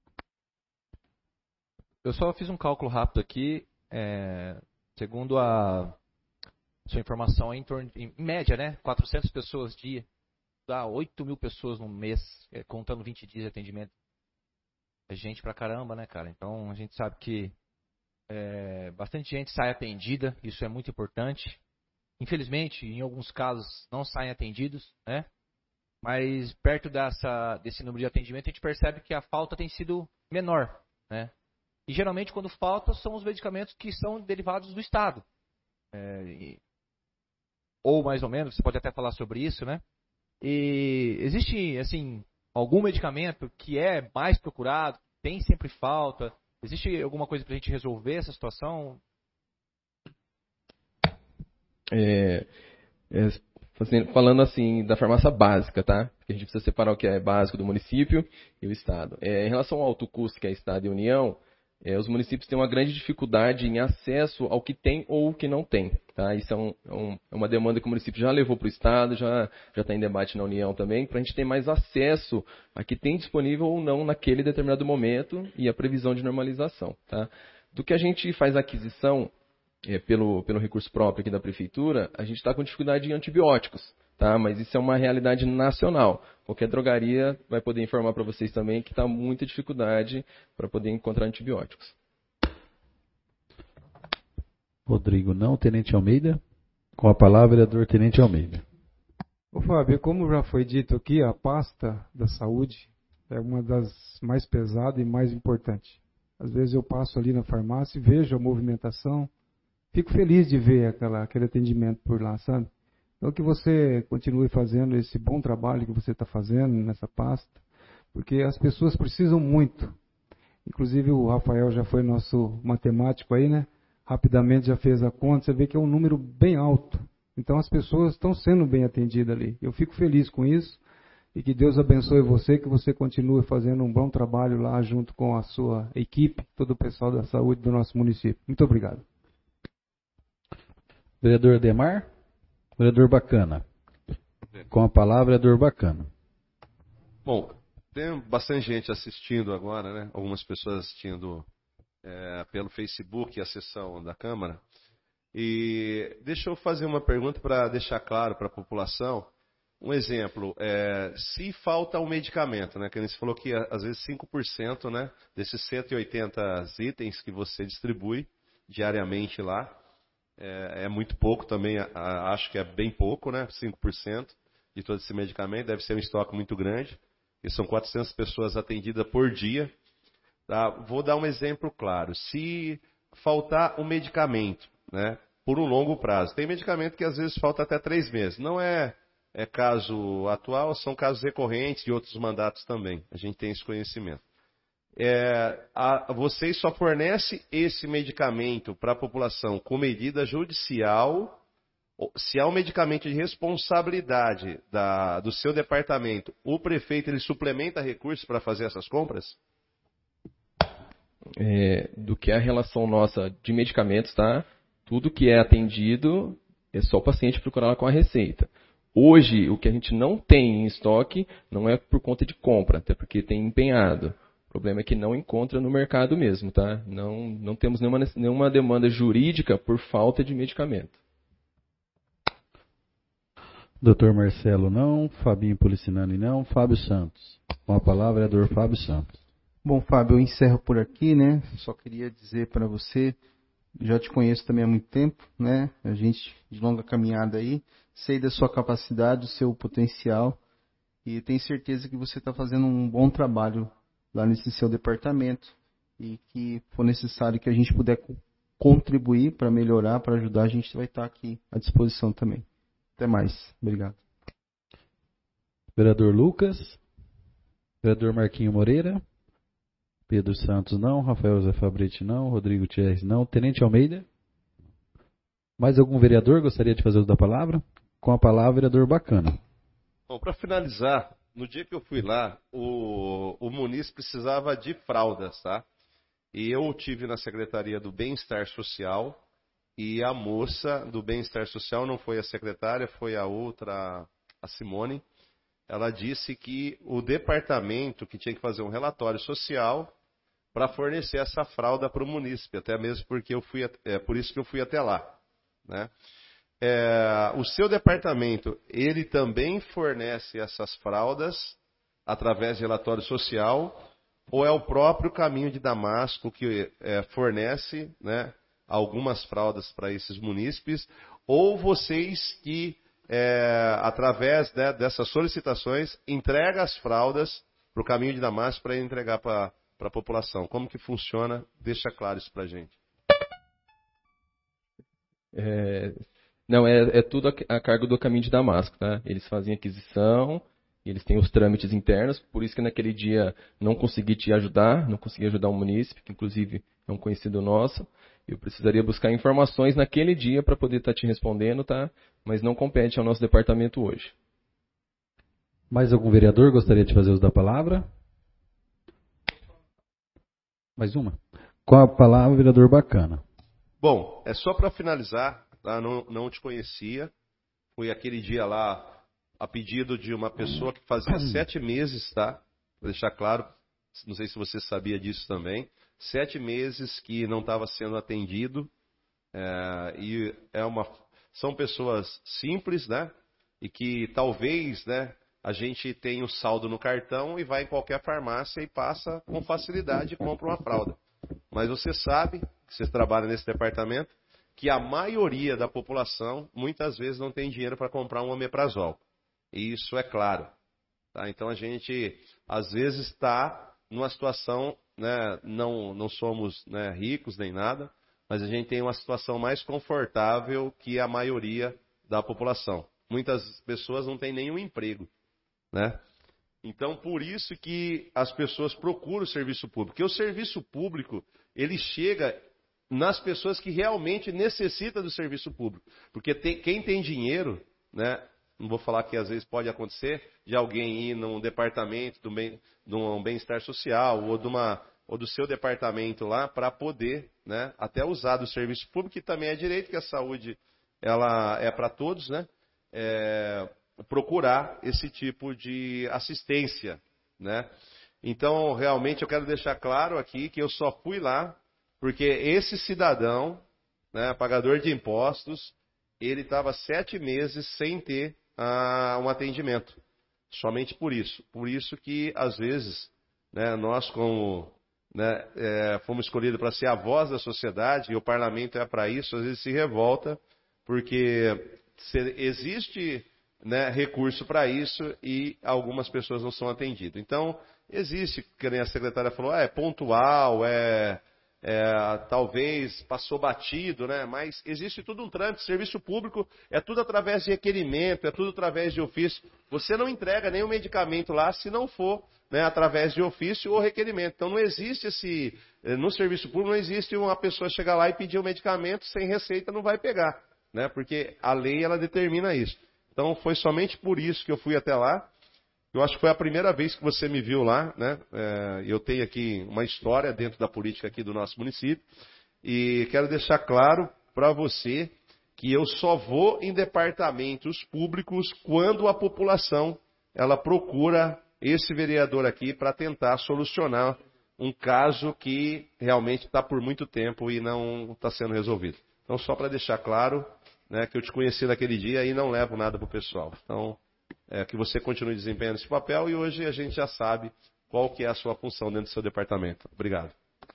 Eu só fiz um cálculo rápido aqui. Segundo a sua informação, em média, né? 400 pessoas dia. Dá 8 mil pessoas no mês, contando 20 dias de atendimento. É gente pra caramba, né, cara? Então a gente sabe que bastante gente sai atendida. Isso é muito importante. Infelizmente, em alguns casos, não saem atendidos, né? Mas perto desse número de atendimento, a gente percebe que a falta tem sido menor, né? E geralmente, quando falta, são os medicamentos que são derivados do Estado. Ou mais ou menos, você pode até falar sobre isso, né? E existe, assim, algum medicamento que é mais procurado, tem sempre falta? Existe alguma coisa para a gente resolver essa situação? Falando assim da farmácia básica, tá? Porque a gente precisa separar o que é básico do município e o Estado. Em relação ao alto custo, que é Estado e União, os municípios têm uma grande dificuldade em acesso ao que tem ou o que não tem. Tá? Isso é uma demanda que o município já levou para o Estado, já está em debate na União também, para a gente ter mais acesso a que tem disponível ou não naquele determinado momento e a previsão de normalização. Tá? Do que a gente faz a aquisição pelo recurso próprio aqui da Prefeitura, a gente está com dificuldade em antibióticos, tá? Mas isso é uma realidade nacional. Qualquer drogaria vai poder informar para vocês também que está muita dificuldade para poder encontrar antibióticos. Rodrigo não. Tenente Almeida. Com a palavra, vereador Tenente Almeida. Ô Fábio, como já foi dito aqui, a pasta da saúde é uma das mais pesadas e mais importantes. Às vezes eu passo ali na farmácia e vejo a movimentação. Fico feliz de ver aquele atendimento por lá, sabe? Então que você continue fazendo esse bom trabalho que você está fazendo nessa pasta, porque as pessoas precisam muito. Inclusive o Rafael já foi nosso matemático aí, né? Rapidamente já fez a conta, você vê que é um número bem alto. Então as pessoas estão sendo bem atendidas ali. Eu fico feliz com isso e que Deus abençoe você, que você continue fazendo um bom trabalho lá junto com a sua equipe, todo o pessoal da saúde do nosso município. Muito obrigado. Vereador Ademar. Vereador Bacana. Com a palavra, vereador Bacana. Bom, tem bastante gente assistindo agora, né? Algumas pessoas assistindo pelo Facebook a sessão da Câmara. E deixa eu fazer uma pergunta para deixar claro para a população. Um exemplo, se falta um medicamento, né? Que a gente falou que às vezes 5%, né, desses 180 itens que você distribui diariamente lá, é muito pouco também, acho que é bem pouco, né? 5% de todo esse medicamento, deve ser um estoque muito grande, e são 400 pessoas atendidas por dia. Tá? Vou dar um exemplo claro. Se faltar um medicamento, né, por um longo prazo, tem medicamento que às vezes falta até 3 meses. Não é caso atual, são casos recorrentes de outros mandatos também. A gente tem esse conhecimento. vocês só fornecem esse medicamento para a população com medida judicial. Se há um medicamento de responsabilidade do seu departamento, o prefeito ele suplementa recursos para fazer essas compras? Do que a relação nossa de medicamentos, tá? Tudo que é atendido é só o paciente procurar lá com a receita. Hoje, o que a gente não tem em estoque não é por conta de compra, até porque tem empenhado. O problema é que não encontra no mercado mesmo, tá? Não temos nenhuma demanda jurídica por falta de medicamento. Doutor Marcelo não, Fabinho Policinani não, Fábio Santos. Com a palavra, vereador Fábio Santos. Bom, Fábio, eu encerro por aqui, né? Só queria dizer para você, já te conheço também há muito tempo, né? A gente de longa caminhada aí, sei da sua capacidade, do seu potencial e tenho certeza que você está fazendo um bom trabalho lá nesse seu departamento e que for necessário que a gente puder contribuir para melhorar, para ajudar, a gente vai estar aqui à disposição também. Até mais. Obrigado. Vereador Lucas. Vereador Marquinho Moreira. Pedro Santos não. Rafael José Fabretti não. Rodrigo Thierry não. Tenente Almeida. Mais algum vereador gostaria de fazer uso da palavra? Com a palavra, vereador Bacana. Bom, para finalizar, no dia que eu fui lá, o Muniz precisava de fraldas, tá? E eu tive na Secretaria do Bem-Estar Social. E a moça do Bem-Estar Social, não foi a secretária, foi a outra, a Simone. Ela disse que o departamento que tinha que fazer um relatório social para fornecer essa fralda para o munícipe, até mesmo porque por isso que eu fui até lá, né? O seu departamento, ele também fornece essas fraldas através de relatório social, ou é o próprio Caminho de Damasco que fornece, né, algumas fraldas para esses munícipes, ou vocês que, através dessas solicitações, entregam as fraldas para o Caminho de Damasco para entregar para a população? Como que funciona? Deixa claro isso para a gente. Não, é tudo a cargo do Caminho de Damasco, tá? Eles fazem aquisição, eles têm os trâmites internos, por isso que naquele dia não consegui te ajudar, não consegui ajudar o munícipe, que inclusive é um conhecido nosso. Eu precisaria buscar informações naquele dia para poder estar te respondendo, tá? Mas não compete ao nosso departamento hoje. Mais algum vereador gostaria de fazer uso da palavra? Mais uma? Com a palavra, vereador Bacana. Bom, é só para finalizar, tá? Não te conhecia. Fui aquele dia lá a pedido de uma pessoa que fazia 7 meses, tá? Vou deixar claro, não sei se você sabia disso também. 7 meses que não estava sendo atendido, são pessoas simples, né? E que talvez, né, a gente tenha o saldo no cartão e vai em qualquer farmácia e passa com facilidade e compra uma fralda. Mas você sabe, que você trabalha nesse departamento, que a maioria da população muitas vezes não tem dinheiro para comprar um omeprazol. E isso é claro. Tá? Então a gente às vezes está numa situação, né, não somos, né, ricos nem nada, mas a gente tem uma situação mais confortável que a maioria da população. Muitas pessoas não têm nenhum emprego, né? Então, por isso que as pessoas procuram o serviço público. Porque o serviço público, ele chega nas pessoas que realmente necessitam do serviço público. Porque quem tem dinheiro, né? Não vou falar que às vezes pode acontecer de alguém ir num departamento de um bem-estar social ou do seu departamento lá para poder, né, até usar do serviço público, que também é direito, que a saúde ela é para todos, né? Procurar esse tipo de assistência, né? Então, realmente, eu quero deixar claro aqui que eu só fui lá porque esse cidadão, né, pagador de impostos, ele estava 7 meses sem ter um atendimento. Somente por isso. Por isso que, às vezes, né, nós, como, né, fomos escolhidos para ser a voz da sociedade, e o parlamento é para isso, às vezes se revolta, porque existe, né, recurso para isso e algumas pessoas não são atendidas. Então, existe, que nem a secretária falou, é pontual, talvez passou batido, né? Mas existe tudo um trâmite. Serviço público é tudo através de requerimento, é tudo através de ofício. Você não entrega nenhum medicamento lá se não for, né, através de ofício ou requerimento. Então não existe no serviço público não existe uma pessoa chegar lá e pedir um medicamento sem receita, não vai pegar, né? Porque a lei ela determina isso. Então foi somente por isso que eu fui até lá. Eu acho que foi a primeira vez que você me viu lá, né? Eu tenho aqui uma história dentro da política aqui do nosso município e quero deixar claro para você que eu só vou em departamentos públicos quando a população ela procura esse vereador aqui para tentar solucionar um caso que realmente está por muito tempo e não está sendo resolvido. Então, só para deixar claro, né, que eu te conheci naquele dia e não levo nada para o pessoal. Então, que você continue desempenhando esse papel e hoje a gente já sabe qual que é a sua função dentro do seu departamento. Obrigado.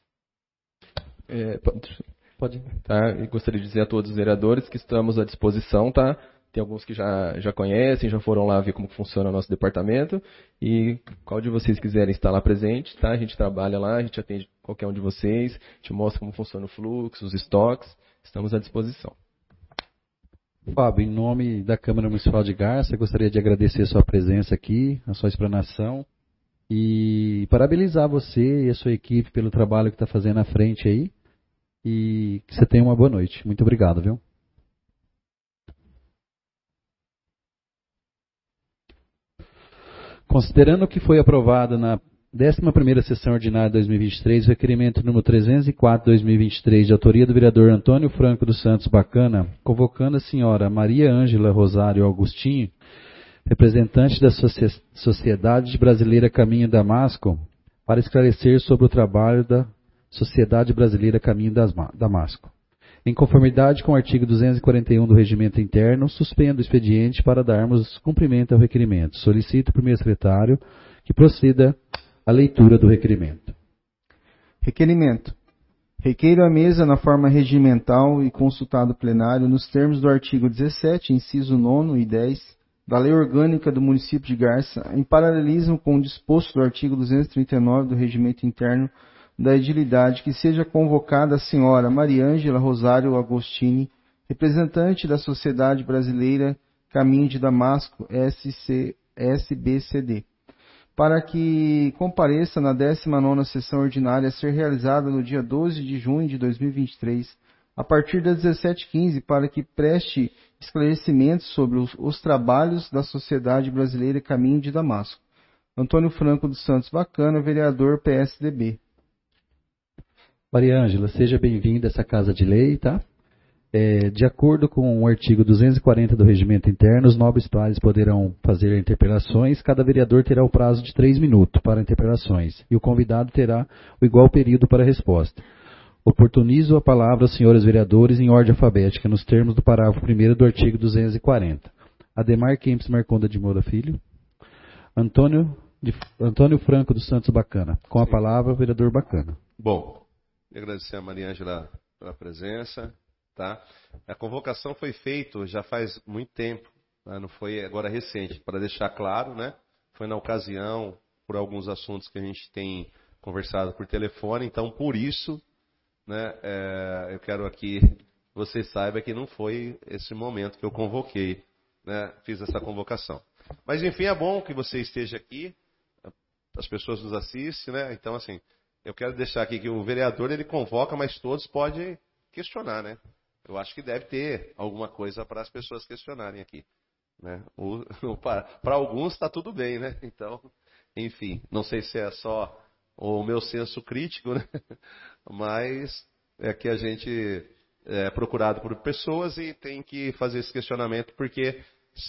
Pode. Tá, e gostaria de dizer a todos os vereadores que estamos à disposição, tá? Tem alguns que já conhecem, já foram lá ver como funciona o nosso departamento. E qual de vocês quiserem estar lá presente, tá? A gente trabalha lá, a gente atende qualquer um de vocês, te mostra como funciona o fluxo, os estoques. Estamos à disposição. Fábio, em nome da Câmara Municipal de Garça, gostaria de agradecer a sua presença aqui, a sua explanação e parabenizar você e a sua equipe pelo trabalho que está fazendo à frente aí e que você tenha uma boa noite. Muito obrigado, viu? Considerando que foi aprovado na 11ª Sessão Ordinária de 2023, o requerimento número 304/2023, de autoria do vereador Antônio Franco dos Santos Bacana, convocando a senhora Maria Ângela Rosário Augustinho, representante da Sociedade Brasileira Caminho Damasco, para esclarecer sobre o trabalho da Sociedade Brasileira Caminho Damasco. Em conformidade com o artigo 241 do Regimento Interno, suspendo o expediente para darmos cumprimento ao requerimento. Solicito ao primeiro secretário que proceda a leitura do requerimento. Requerimento. Requeiro à mesa na forma regimental e consultado plenário nos termos do artigo 17, inciso 9 e 10 da Lei Orgânica do Município de Garça, em paralelismo com o disposto do artigo 239 do Regimento Interno da Edilidade, que seja convocada a senhora Maria Ângela Rosário Agostini, representante da Sociedade Brasileira Caminho de Damasco, SBCD, para que compareça na 19ª Sessão Ordinária a ser realizada no dia 12 de junho de 2023, a partir das 17h15, para que preste esclarecimentos sobre os trabalhos da Sociedade Brasileira Caminho de Damasco. Antônio Franco dos Santos Bacana, vereador PSDB. Maria Ângela, seja bem-vinda a essa Casa de Lei, tá? De acordo com o artigo 240 do Regimento Interno, os nobres pares poderão fazer interpelações. Cada vereador terá o prazo de 3 minutos para interpelações e o convidado terá o igual período para resposta. Oportunizo a palavra aos senhores vereadores em ordem alfabética, nos termos do parágrafo 1º do artigo 240. Ademar Kempis Marconda de Moura Filho. Antônio Franco dos Santos Bacana. Com a palavra, o vereador Bacana. Bom, agradecer a Maria Ângela pela presença. Tá? A convocação foi feita já faz muito tempo, né? Não foi agora recente, para deixar claro, né? Foi na ocasião, por alguns assuntos que a gente tem conversado por telefone, então por isso, né, eu quero aqui que você saiba que não foi esse momento que eu convoquei, né, fiz essa convocação. Mas enfim, é bom que você esteja aqui, as pessoas nos assistem, né? Então assim, eu quero deixar aqui que o vereador ele convoca, mas todos podem questionar, né? Eu acho que deve ter alguma coisa para as pessoas questionarem aqui, né? Para alguns está tudo bem, né? Então, enfim, não sei se é só o meu senso crítico, né? Mas é que a gente é procurado por pessoas e tem que fazer esse questionamento porque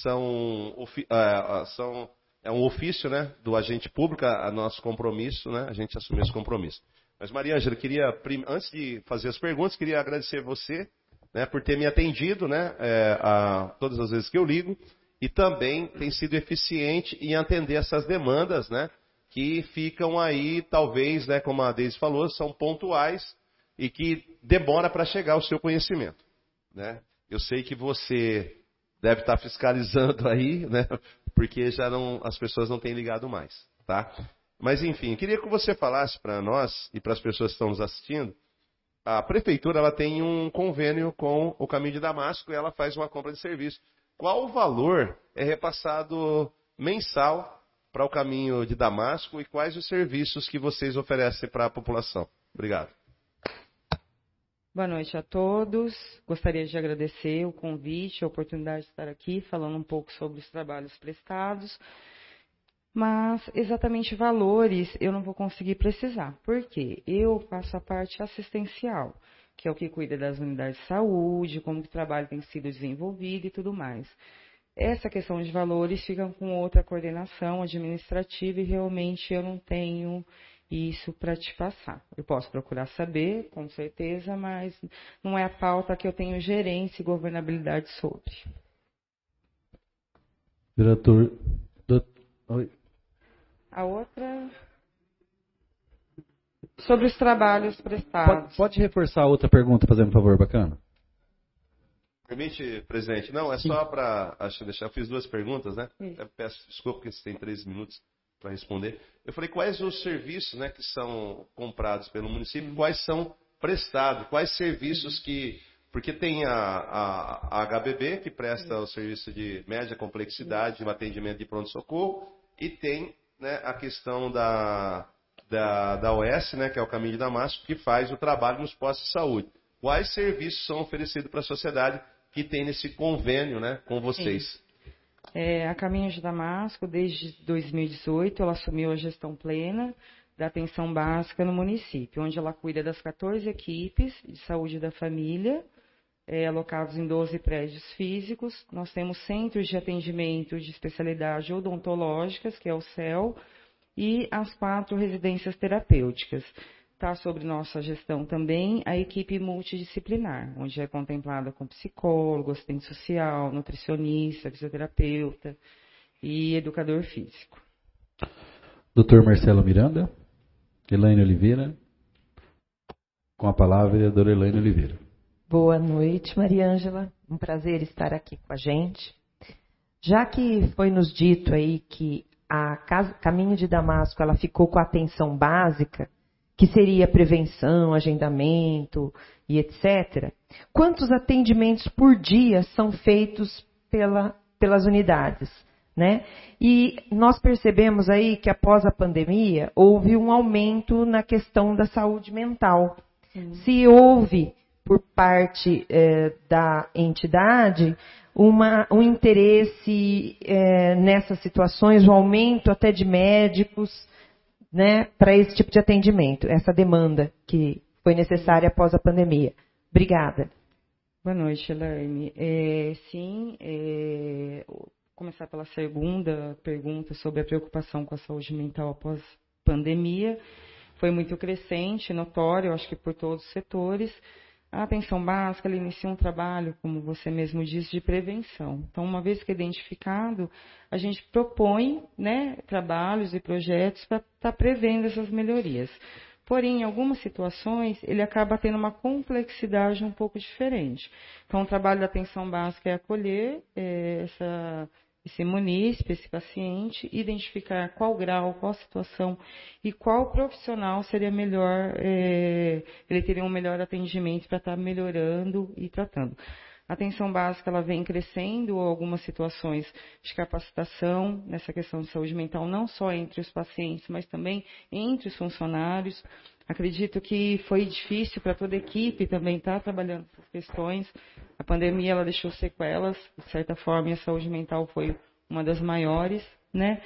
é um ofício, né, do agente público, a nosso compromisso, né? A gente assumiu esse compromisso. Mas Maria Ângela, antes de fazer as perguntas, queria agradecer você, né, por ter me atendido, né, todas as vezes que eu ligo, e também tem sido eficiente em atender essas demandas, né, que ficam aí, talvez, né, como a Deise falou, são pontuais e que demora para chegar ao seu conhecimento, né? Eu sei que você deve estar fiscalizando aí, né, porque as pessoas não têm ligado mais, tá? Mas enfim, queria que você falasse para nós e para as pessoas que estão nos assistindo, a prefeitura ela tem um convênio com o Caminho de Damasco e ela faz uma compra de serviço. Qual o valor é repassado mensal para o Caminho de Damasco e quais os serviços que vocês oferecem para a população? Obrigado. Boa noite a todos. Gostaria de agradecer o convite, a oportunidade de estar aqui falando um pouco sobre os trabalhos prestados. Mas exatamente valores eu não vou conseguir precisar. Por quê? Eu faço a parte assistencial, que é o que cuida das unidades de saúde, como que o trabalho tem sido desenvolvido e tudo mais. Essa questão de valores fica com outra coordenação administrativa e realmente eu não tenho isso para te passar. Eu posso procurar saber, com certeza, mas não é a pauta que eu tenho gerência e governabilidade sobre. Diretor... Oi. A outra... Sobre os trabalhos prestados. Pode reforçar a outra pergunta, fazendo um favor, bacana? Permite, presidente? Não, é só para... Eu fiz 2 perguntas, né? Até peço desculpa, porque você tem 3 minutos para responder. Eu falei, quais os serviços, né, que são comprados pelo município, quais são prestados, quais serviços que... Porque tem a HBB, que presta o serviço de média complexidade, o atendimento de pronto-socorro, e tem, né, a questão da OS, né, que é o Caminho de Damasco, que faz o trabalho nos postos de saúde. Quais serviços são oferecidos para a sociedade que tem nesse convênio, né, com vocês? A Caminho de Damasco, desde 2018, ela assumiu a gestão plena da atenção básica no município, onde ela cuida das 14 equipes de saúde da família, alocados em 12 prédios físicos. Nós temos centros de atendimento de especialidade odontológicas, que é o CEL, e as 4 residências terapêuticas. Está sobre nossa gestão também a equipe multidisciplinar, onde é contemplada com psicólogo, assistente social, nutricionista, fisioterapeuta e educador físico. Dr. Marcelo Miranda, Elaine Oliveira. Com a palavra, a vereadora Elaine Oliveira. Boa noite, Maria Ângela. Um prazer estar aqui com a gente. Já que foi nos dito aí que a Caminho de Damasco ela ficou com a atenção básica, que seria prevenção, agendamento e etc. Quantos atendimentos por dia são feitos pelas unidades? Né? E nós percebemos aí que após a pandemia houve um aumento na questão da saúde mental. Se houve por parte da entidade um interesse nessas situações, um aumento até de médicos, né, para esse tipo de atendimento, essa demanda que foi necessária após a pandemia. Obrigada. Boa noite, Elaine. Sim, começar pela segunda pergunta sobre a preocupação com a saúde mental após pandemia. Foi muito crescente, notório, acho que por todos os setores. A atenção básica, ela inicia um trabalho, como você mesmo disse, de prevenção. Então, uma vez que é identificado, a gente propõe, né, trabalhos e projetos para estar prevendo essas melhorias. Porém, em algumas situações, ele acaba tendo uma complexidade um pouco diferente. Então, o trabalho da atenção básica é acolher esse munícipe, esse paciente, identificar qual grau, qual situação e qual profissional seria melhor, ele teria um melhor atendimento para estar melhorando e tratando. A atenção básica ela vem crescendo, algumas situações de capacitação nessa questão de saúde mental, não só entre os pacientes, mas também entre os funcionários. Acredito que foi difícil para toda a equipe também estar trabalhando essas questões. A pandemia ela deixou sequelas, de certa forma, e a saúde mental foi uma das maiores, né?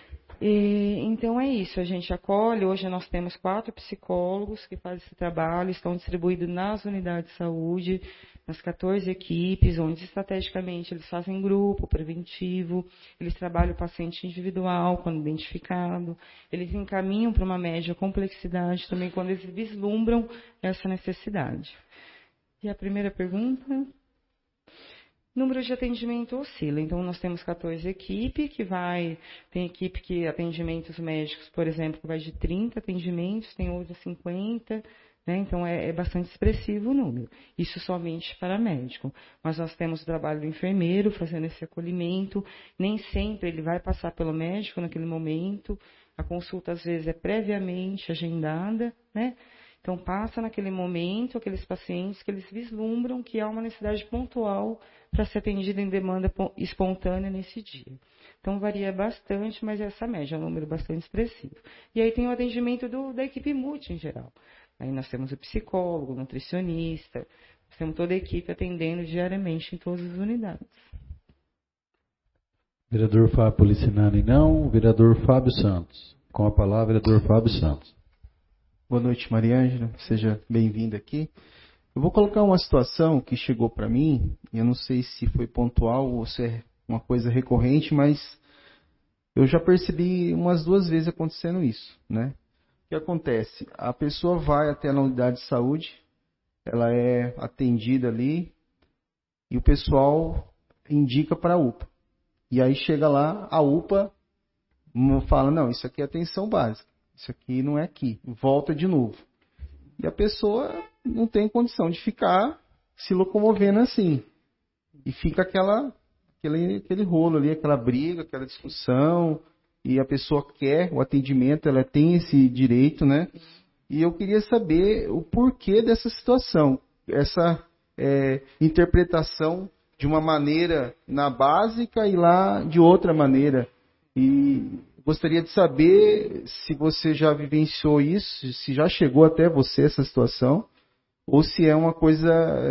Então é isso, a gente acolhe. Hoje nós temos 4 psicólogos que fazem esse trabalho, estão distribuídos nas unidades de saúde, nas 14 equipes, onde estrategicamente eles fazem grupo preventivo, eles trabalham o paciente individual quando identificado, eles encaminham para uma média complexidade também quando eles vislumbram essa necessidade. E a primeira pergunta? Número de atendimento oscila. Então, nós temos 14 equipes, tem equipe que atendimentos médicos, por exemplo, que vai de 30 atendimentos, tem outros 50, né? Então, é bastante expressivo o número. Isso somente para médico. Mas nós temos o trabalho do enfermeiro fazendo esse acolhimento. Nem sempre ele vai passar pelo médico naquele momento. A consulta, às vezes, é previamente agendada, né? Então, passa naquele momento aqueles pacientes que eles vislumbram que há uma necessidade pontual para ser atendida em demanda espontânea nesse dia. Então, varia bastante, mas essa média é um número bastante expressivo. E aí tem o atendimento da equipe multi em geral. Aí nós temos o psicólogo, o nutricionista, nós temos toda a equipe atendendo diariamente em todas as unidades. Vereador Fábio Policinani, não. Vereador Fábio Santos. Com a palavra, vereador Fábio Santos. Boa noite, Maria Ângela. Seja bem-vinda aqui. Eu vou colocar uma situação que chegou para mim, eu não sei se foi pontual ou se é uma coisa recorrente, mas eu já percebi umas 2 vezes acontecendo isso, né? O que acontece? A pessoa vai até a unidade de saúde, ela é atendida ali e o pessoal indica para a UPA. E aí chega lá, a UPA fala, não, isso aqui é atenção básica, isso aqui não é aqui, volta de novo. E a pessoa não tem condição de ficar se locomovendo assim. E fica aquele rolo ali, aquela briga, aquela discussão, e a pessoa quer o atendimento, ela tem esse direito, né? E eu queria saber o porquê dessa situação, essa interpretação de uma maneira na básica e lá de outra maneira. E gostaria de saber se você já vivenciou isso, se já chegou até você essa situação, ou se é uma coisa,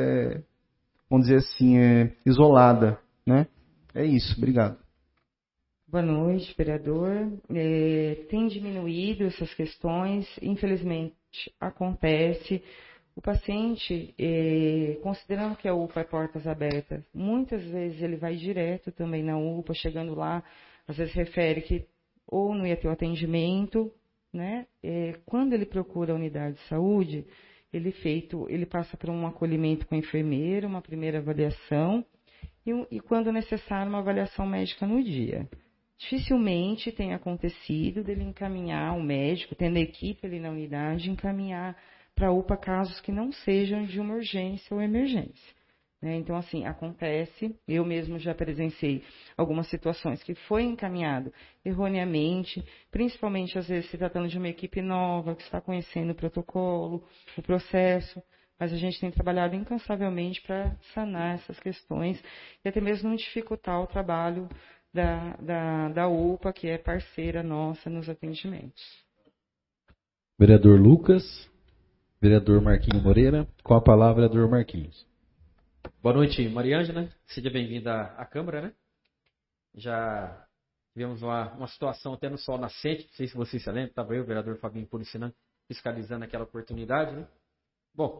vamos dizer assim, isolada, né? É isso, obrigado. Boa noite, vereador. Tem diminuído essas questões, infelizmente acontece. O paciente, considerando que a UPA é portas abertas, muitas vezes ele vai direto também na UPA, chegando lá, às vezes refere que ou não ia ter o atendimento, né? Quando ele procura a unidade de saúde, ele passa por um acolhimento com a enfermeira, uma primeira avaliação e quando necessário, uma avaliação médica no dia. Dificilmente tem acontecido dele encaminhar o médico, tendo a equipe ali na unidade, encaminhar para a UPA casos que não sejam de uma urgência ou emergência. Então, assim, acontece, eu mesmo já presenciei algumas situações que foi encaminhado erroneamente, principalmente às vezes se tratando de uma equipe nova, que está conhecendo o protocolo, o processo, mas a gente tem trabalhado incansavelmente para sanar essas questões e até mesmo não dificultar o trabalho da UPA, que é parceira nossa nos atendimentos. Vereador Lucas, vereador Marquinhos Moreira, com a palavra, vereador Marquinhos. Boa noite, Maria Ângela. Seja bem-vinda à Câmara, né? Já tivemos uma situação até no sol nascente, não sei se vocês se lembram, estava eu, o vereador Fabinho Policinani, fiscalizando aquela oportunidade, né? Bom,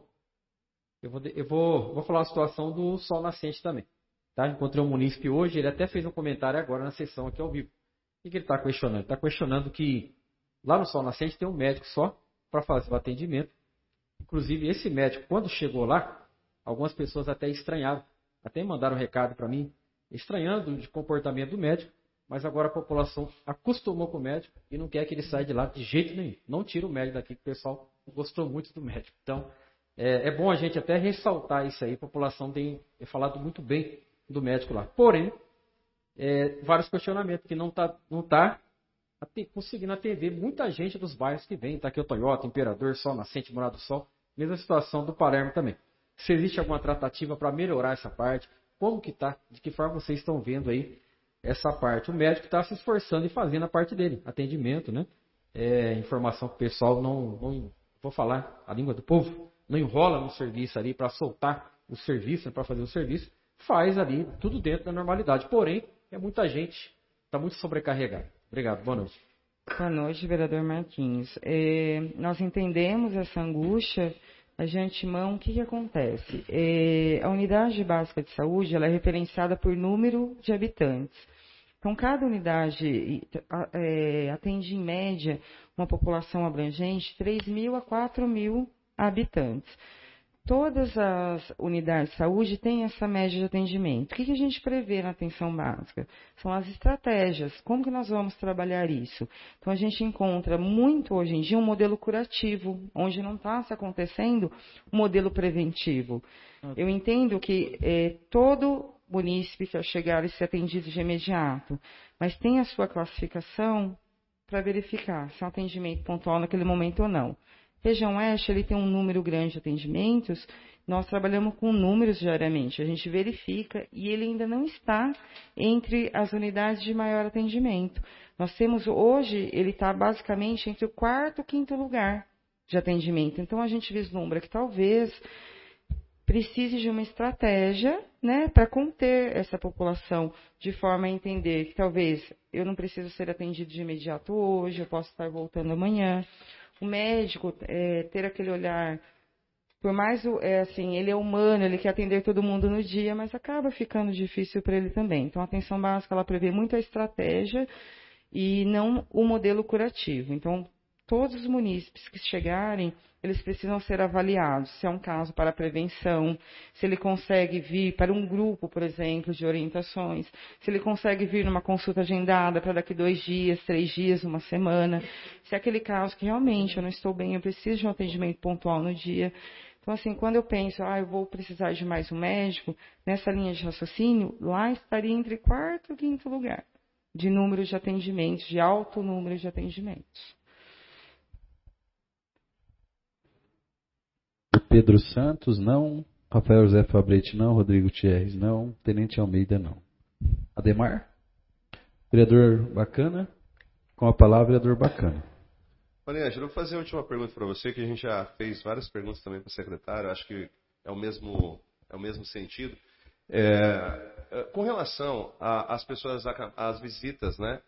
eu vou falar a situação do sol nascente também. Tá? Encontrei um munícipe hoje, ele até fez um comentário agora na sessão aqui ao vivo. O que ele está questionando? Ele está questionando que lá no sol nascente tem um médico só para fazer o atendimento. Inclusive, esse médico, quando chegou lá, algumas pessoas até estranharam, até mandaram um recado para mim, estranhando o comportamento do médico, mas agora a população acostumou com o médico e não quer que ele saia de lá de jeito nenhum. Não tira o médico daqui, que o pessoal gostou muito do médico. Então, é bom a gente até ressaltar isso aí, a população tem falado muito bem do médico lá. Porém, vários questionamentos, que não tá conseguindo atender muita gente dos bairros que vem. Está aqui o Toyota, Imperador, Sol Nascente, Morado do Sol. Mesma situação do Palermo também. Se existe alguma tratativa para melhorar essa parte, como que tá, de que forma vocês estão vendo aí essa parte? O médico está se esforçando e fazendo a parte dele, atendimento, né? Informação que o pessoal não vou falar a língua do povo, não enrola no serviço ali para soltar o serviço, para fazer o serviço, faz ali tudo dentro da normalidade. Porém, muita gente, está muito sobrecarregada. Obrigado, boa noite. Boa noite, vereador Marquinhos. Nós entendemos essa angústia. De antemão, o que acontece? A unidade básica de saúde ela é referenciada por número de habitantes. Então, cada unidade atende, em média, uma população abrangente de 3.000 a 4.000 habitantes. Todas as unidades de saúde têm essa média de atendimento. O que a gente prevê na atenção básica? São as estratégias. Como que nós vamos trabalhar isso? Então, a gente encontra muito, hoje em dia, um modelo curativo, onde não está se acontecendo um modelo preventivo. Eu entendo que todo munícipe quer chegar e ser atendido de imediato, mas tem a sua classificação para verificar se é um atendimento pontual naquele momento ou não. Região Oeste, ele tem um número grande de atendimentos, nós trabalhamos com números diariamente, a gente verifica e ele ainda não está entre as unidades de maior atendimento. Nós temos hoje, ele está basicamente entre o 4º e 5º lugar de atendimento. Então, a gente vislumbra que talvez precise de uma estratégia, né, para conter essa população, de forma a entender que talvez eu não preciso ser atendido de imediato hoje, eu posso estar voltando amanhã. O médico ter aquele olhar, por mais assim, ele é humano, ele quer atender todo mundo no dia, mas acaba ficando difícil para ele também. Então, a atenção básica, ela prevê muito a estratégia e não o modelo curativo. Então, todos os munícipes que chegarem, eles precisam ser avaliados, se é um caso para prevenção, se ele consegue vir para um grupo, por exemplo, de orientações, se ele consegue vir numa consulta agendada para daqui 2 dias, 3 dias, 1 semana, se é aquele caso que realmente eu não estou bem, eu preciso de um atendimento pontual no dia. Então, assim, quando eu penso, eu vou precisar de mais um médico, nessa linha de raciocínio, lá estaria entre 4º e 5º lugar de número de atendimentos, de alto número de atendimentos. Pedro Santos, não. Rafael José Fabrete, não. Rodrigo Thierres, não. Tenente Almeida, não. Ademar? Vereador Bacana? Com a palavra, vereador Bacana. Olha, Ângelo, eu vou fazer a última pergunta para você, que a gente já fez várias perguntas também para o secretário, acho que é o mesmo sentido. Com relação às pessoas, às visitas, né,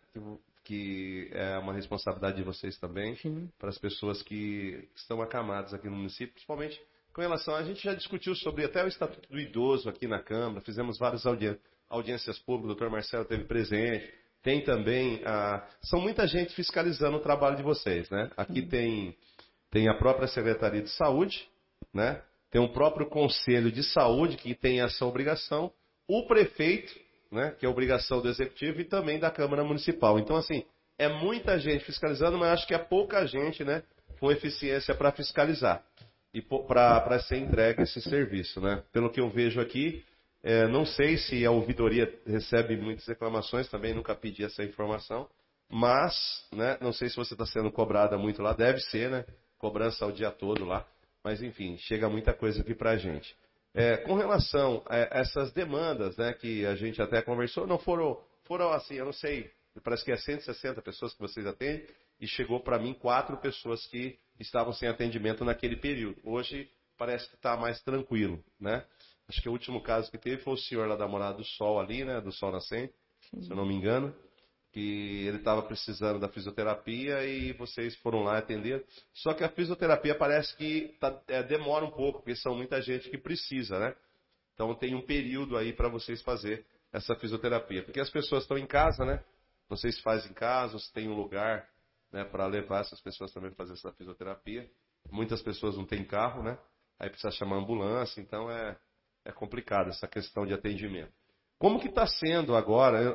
que é uma responsabilidade de vocês também, sim, para as pessoas que estão acamadas aqui no município, principalmente com relação, a gente já discutiu sobre até o Estatuto do Idoso aqui na Câmara, fizemos várias audiências públicas, o doutor Marcelo esteve presente, tem também, são muita gente fiscalizando o trabalho de vocês, né? Aqui tem a própria Secretaria de Saúde, né? Tem o próprio Conselho de Saúde, que tem essa obrigação, o prefeito, né, que é obrigação do Executivo, e também da Câmara Municipal. Então, assim, é muita gente fiscalizando, mas acho que é pouca gente, né, com eficiência para fiscalizar e para ser entregue esse serviço, né? Pelo que eu vejo aqui, não sei se a ouvidoria recebe muitas reclamações, também nunca pedi essa informação, mas, né, não sei se você está sendo cobrada muito lá, deve ser, né, cobrança o dia todo lá, mas enfim, chega muita coisa aqui para a gente. Com relação a essas demandas, né, que a gente até conversou, não foram assim, eu não sei, parece que é 160 pessoas que vocês atendem, e chegou para mim 4 pessoas que estavam sem atendimento naquele período. Hoje parece que está mais tranquilo, né? Acho que o último caso que teve foi o senhor lá da Morada do Sol ali, né, do Sol Nascente, se eu não me engano, que ele estava precisando da fisioterapia e vocês foram lá atender. Só que a fisioterapia parece que demora um pouco, porque são muita gente que precisa, né? Então tem um período aí para vocês fazer essa fisioterapia. Porque as pessoas estão em casa, né? Não sei se faz em casa, ou se tem um lugar, né, para levar essas pessoas também para fazer essa fisioterapia. Muitas pessoas não têm carro, né? Aí precisa chamar ambulância, então é complicado essa questão de atendimento. Como que está sendo agora,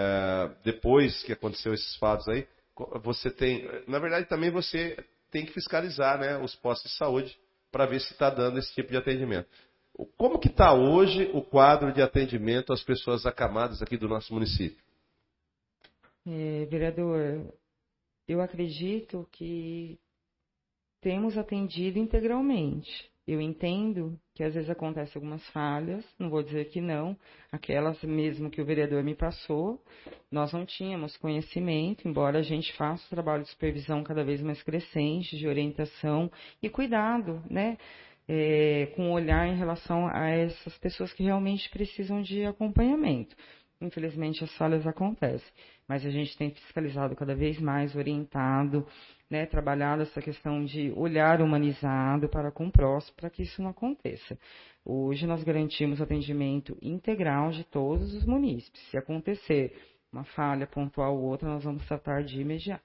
depois que aconteceu esses fatos aí, você tem, na verdade também você tem que fiscalizar, né, os postos de saúde para ver se está dando esse tipo de atendimento. Como que está hoje o quadro de atendimento às pessoas acamadas aqui do nosso município? Vereador, eu acredito que temos atendido integralmente. Eu entendo que às vezes acontecem algumas falhas, não vou dizer que não, aquelas mesmo que o vereador me passou, nós não tínhamos conhecimento, embora a gente faça o trabalho de supervisão cada vez mais crescente, de orientação e cuidado, né, com olhar em relação a essas pessoas que realmente precisam de acompanhamento. Infelizmente as falhas acontecem, mas a gente tem fiscalizado cada vez mais, orientado, né, trabalhado essa questão de olhar humanizado para com o próximo, para que isso não aconteça. Hoje nós garantimos atendimento integral de todos os munícipes. Se acontecer uma falha pontual ou outra, nós vamos tratar de imediato.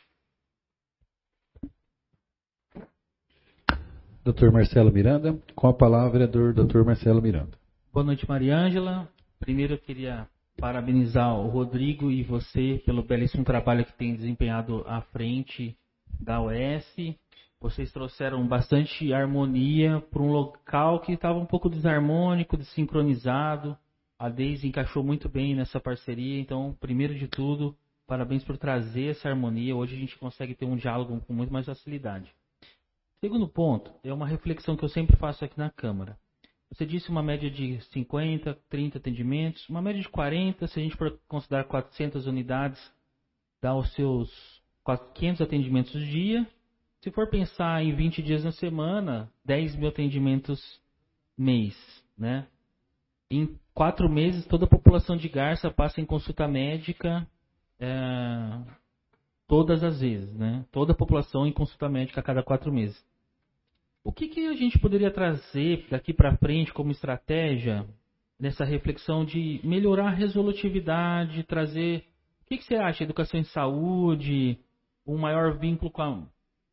Dr. Marcelo Miranda, com a palavra, Dr. Marcelo Miranda. Boa noite, Maria Ângela. Primeiro eu queria parabenizar o Rodrigo e você pelo belíssimo trabalho que tem desempenhado à frente da OS. Vocês trouxeram bastante harmonia para um local que estava um pouco desarmônico, desincronizado. A Deise encaixou muito bem nessa parceria. Então, primeiro de tudo, parabéns por trazer essa harmonia. Hoje a gente consegue ter um diálogo com muito mais facilidade. Segundo ponto, é uma reflexão que eu sempre faço aqui na Câmara. Você disse uma média de 50, 30 atendimentos, uma média de 40, se a gente for considerar 400 unidades, dá os seus 500 atendimentos por dia. Se for pensar em 20 dias na semana, 10 mil atendimentos mês, né? Em 4 meses, toda a população de Garça passa em consulta médica todas as vezes, né? Toda a população em consulta médica a cada 4 meses. O que a gente poderia trazer daqui para frente como estratégia nessa reflexão de melhorar a resolutividade, trazer... O que você acha? Educação em saúde, um maior vínculo com a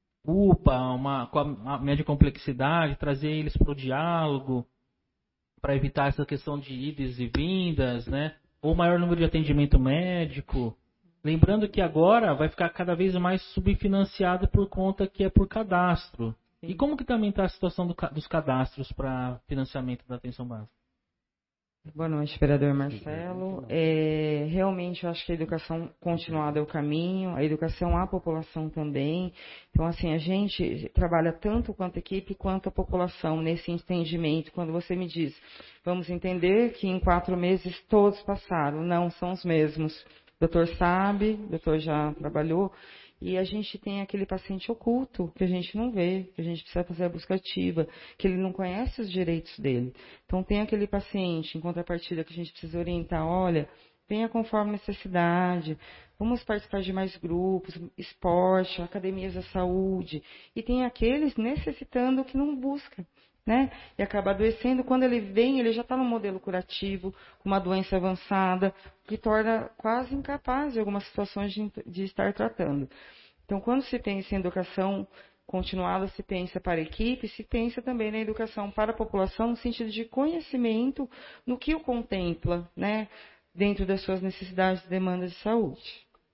UPA, com a média complexidade, trazer eles para o diálogo, para evitar essa questão de idas e vindas, né? Ou maior número de atendimento médico. Lembrando que agora vai ficar cada vez mais subfinanciado por conta que é por cadastro. E como que também está a situação dos cadastros para financiamento da atenção básica? Boa noite, vereador Marcelo. Realmente, eu acho que a educação continuada é o caminho, a educação à população também. Então, assim, a gente trabalha tanto quanto a equipe quanto a população nesse entendimento. Quando você me diz, vamos entender que em 4 meses todos passaram, não são os mesmos. O doutor sabe, o doutor já trabalhou. E a gente tem aquele paciente oculto, que a gente não vê, que a gente precisa fazer a busca ativa, que ele não conhece os direitos dele. Então, tem aquele paciente, em contrapartida, que a gente precisa orientar, olha, venha conforme necessidade, vamos participar de mais grupos, esporte, academias da saúde. E tem aqueles necessitando que não busca, né? E acaba adoecendo. Quando ele vem, ele já está no modelo curativo, com uma doença avançada, que torna quase incapaz de algumas situações de estar tratando. Então, quando se pensa em educação continuada, se pensa para a equipe, se pensa também na educação para a população, no sentido de conhecimento no que o contempla, né, dentro das suas necessidades e demandas de saúde.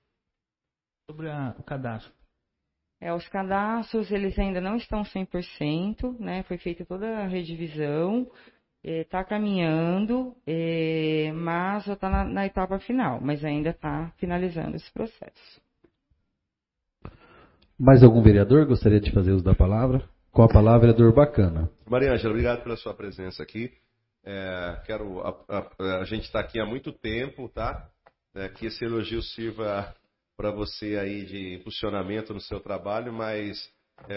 Sobre o cadastro. Os cadastros, eles ainda não estão 100%, né? Foi feita toda a redivisão, está caminhando, mas já está na etapa final, mas ainda está finalizando esse processo. Mais algum vereador gostaria de fazer uso da palavra? Com a palavra, vereador Bacana. Maria Ângela, obrigado pela sua presença aqui. A gente está aqui há muito tempo, tá? Que esse elogio sirva para você aí de impulsionamento no seu trabalho, mas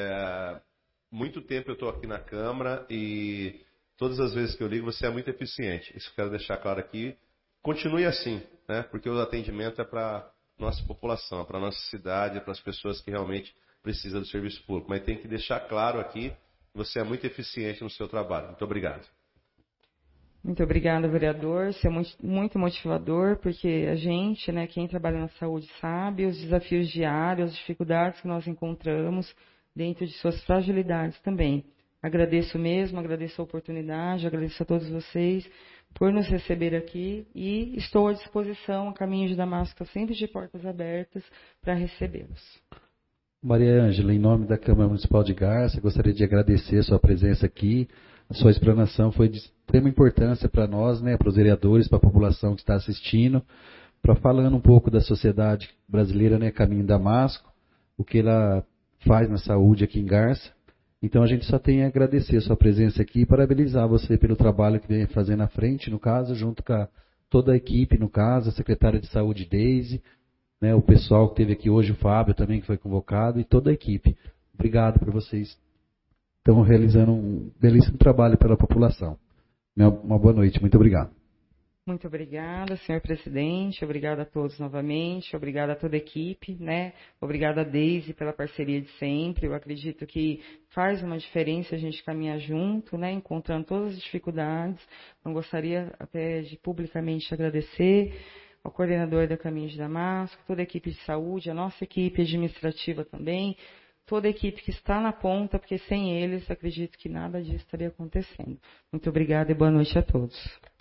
muito tempo eu estou aqui na Câmara e todas as vezes que eu ligo você é muito eficiente. Isso eu quero deixar claro aqui. Continue assim, né? Porque o atendimento é para nossa população, para nossa cidade, para as pessoas que realmente precisam do serviço público. Mas tem que deixar claro aqui que você é muito eficiente no seu trabalho. Muito obrigado. Muito obrigada, vereador. Isso é muito motivador, porque a gente, né, quem trabalha na saúde sabe os desafios diários, as dificuldades que nós encontramos dentro de suas fragilidades também. Agradeço mesmo, agradeço a oportunidade, agradeço a todos vocês por nos receber aqui e estou à disposição, a Caminho de Damasco, sempre de portas abertas para recebê-los. Maria Ângela, em nome da Câmara Municipal de Garça, gostaria de agradecer a sua presença aqui. A sua explanação foi de extrema importância para nós, né, para os vereadores, para a população que está assistindo, para falando um pouco da sociedade brasileira, né, Caminho Damasco, o que ela faz na saúde aqui em Garça. Então a gente só tem a agradecer a sua presença aqui e parabenizar você pelo trabalho que vem fazendo à frente, no caso, junto com toda a equipe, no caso, a secretária de saúde Deise, né, o pessoal que esteve aqui hoje, o Fábio também que foi convocado, e toda a equipe. Obrigado por vocês. Estão realizando um belíssimo trabalho pela população. Uma boa noite, muito obrigado. Muito obrigada, senhor presidente, obrigada a todos novamente, obrigada a toda a equipe, né? Obrigada a Deise pela parceria de sempre. Eu acredito que faz uma diferença a gente caminhar junto, né? Encontrando todas as dificuldades. Eu gostaria até de publicamente agradecer ao coordenador da Caminho de Damasco, toda a equipe de saúde, a nossa equipe administrativa também, toda a equipe que está na ponta, porque sem eles, acredito que nada disso estaria acontecendo. Muito obrigada e boa noite a todos.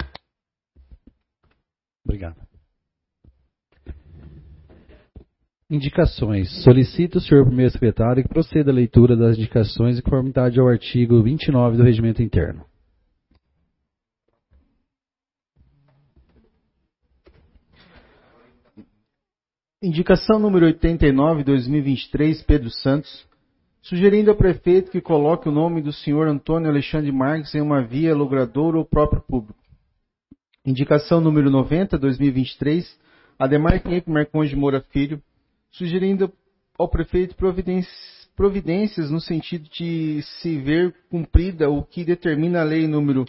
Obrigado. Indicações. Solicito o senhor primeiro secretário que proceda à leitura das indicações em conformidade ao artigo 29 do Regimento Interno. Indicação número 89, 2023, Pedro Santos. sugerindo ao prefeito que coloque o nome do senhor Antônio Alexandre Marques em uma via logradoura ou próprio público. Indicação número 90, 2023, Ademar Kemp Marcondes de Moura Filho, sugerindo ao prefeito providências no sentido de se ver cumprida o que determina a lei número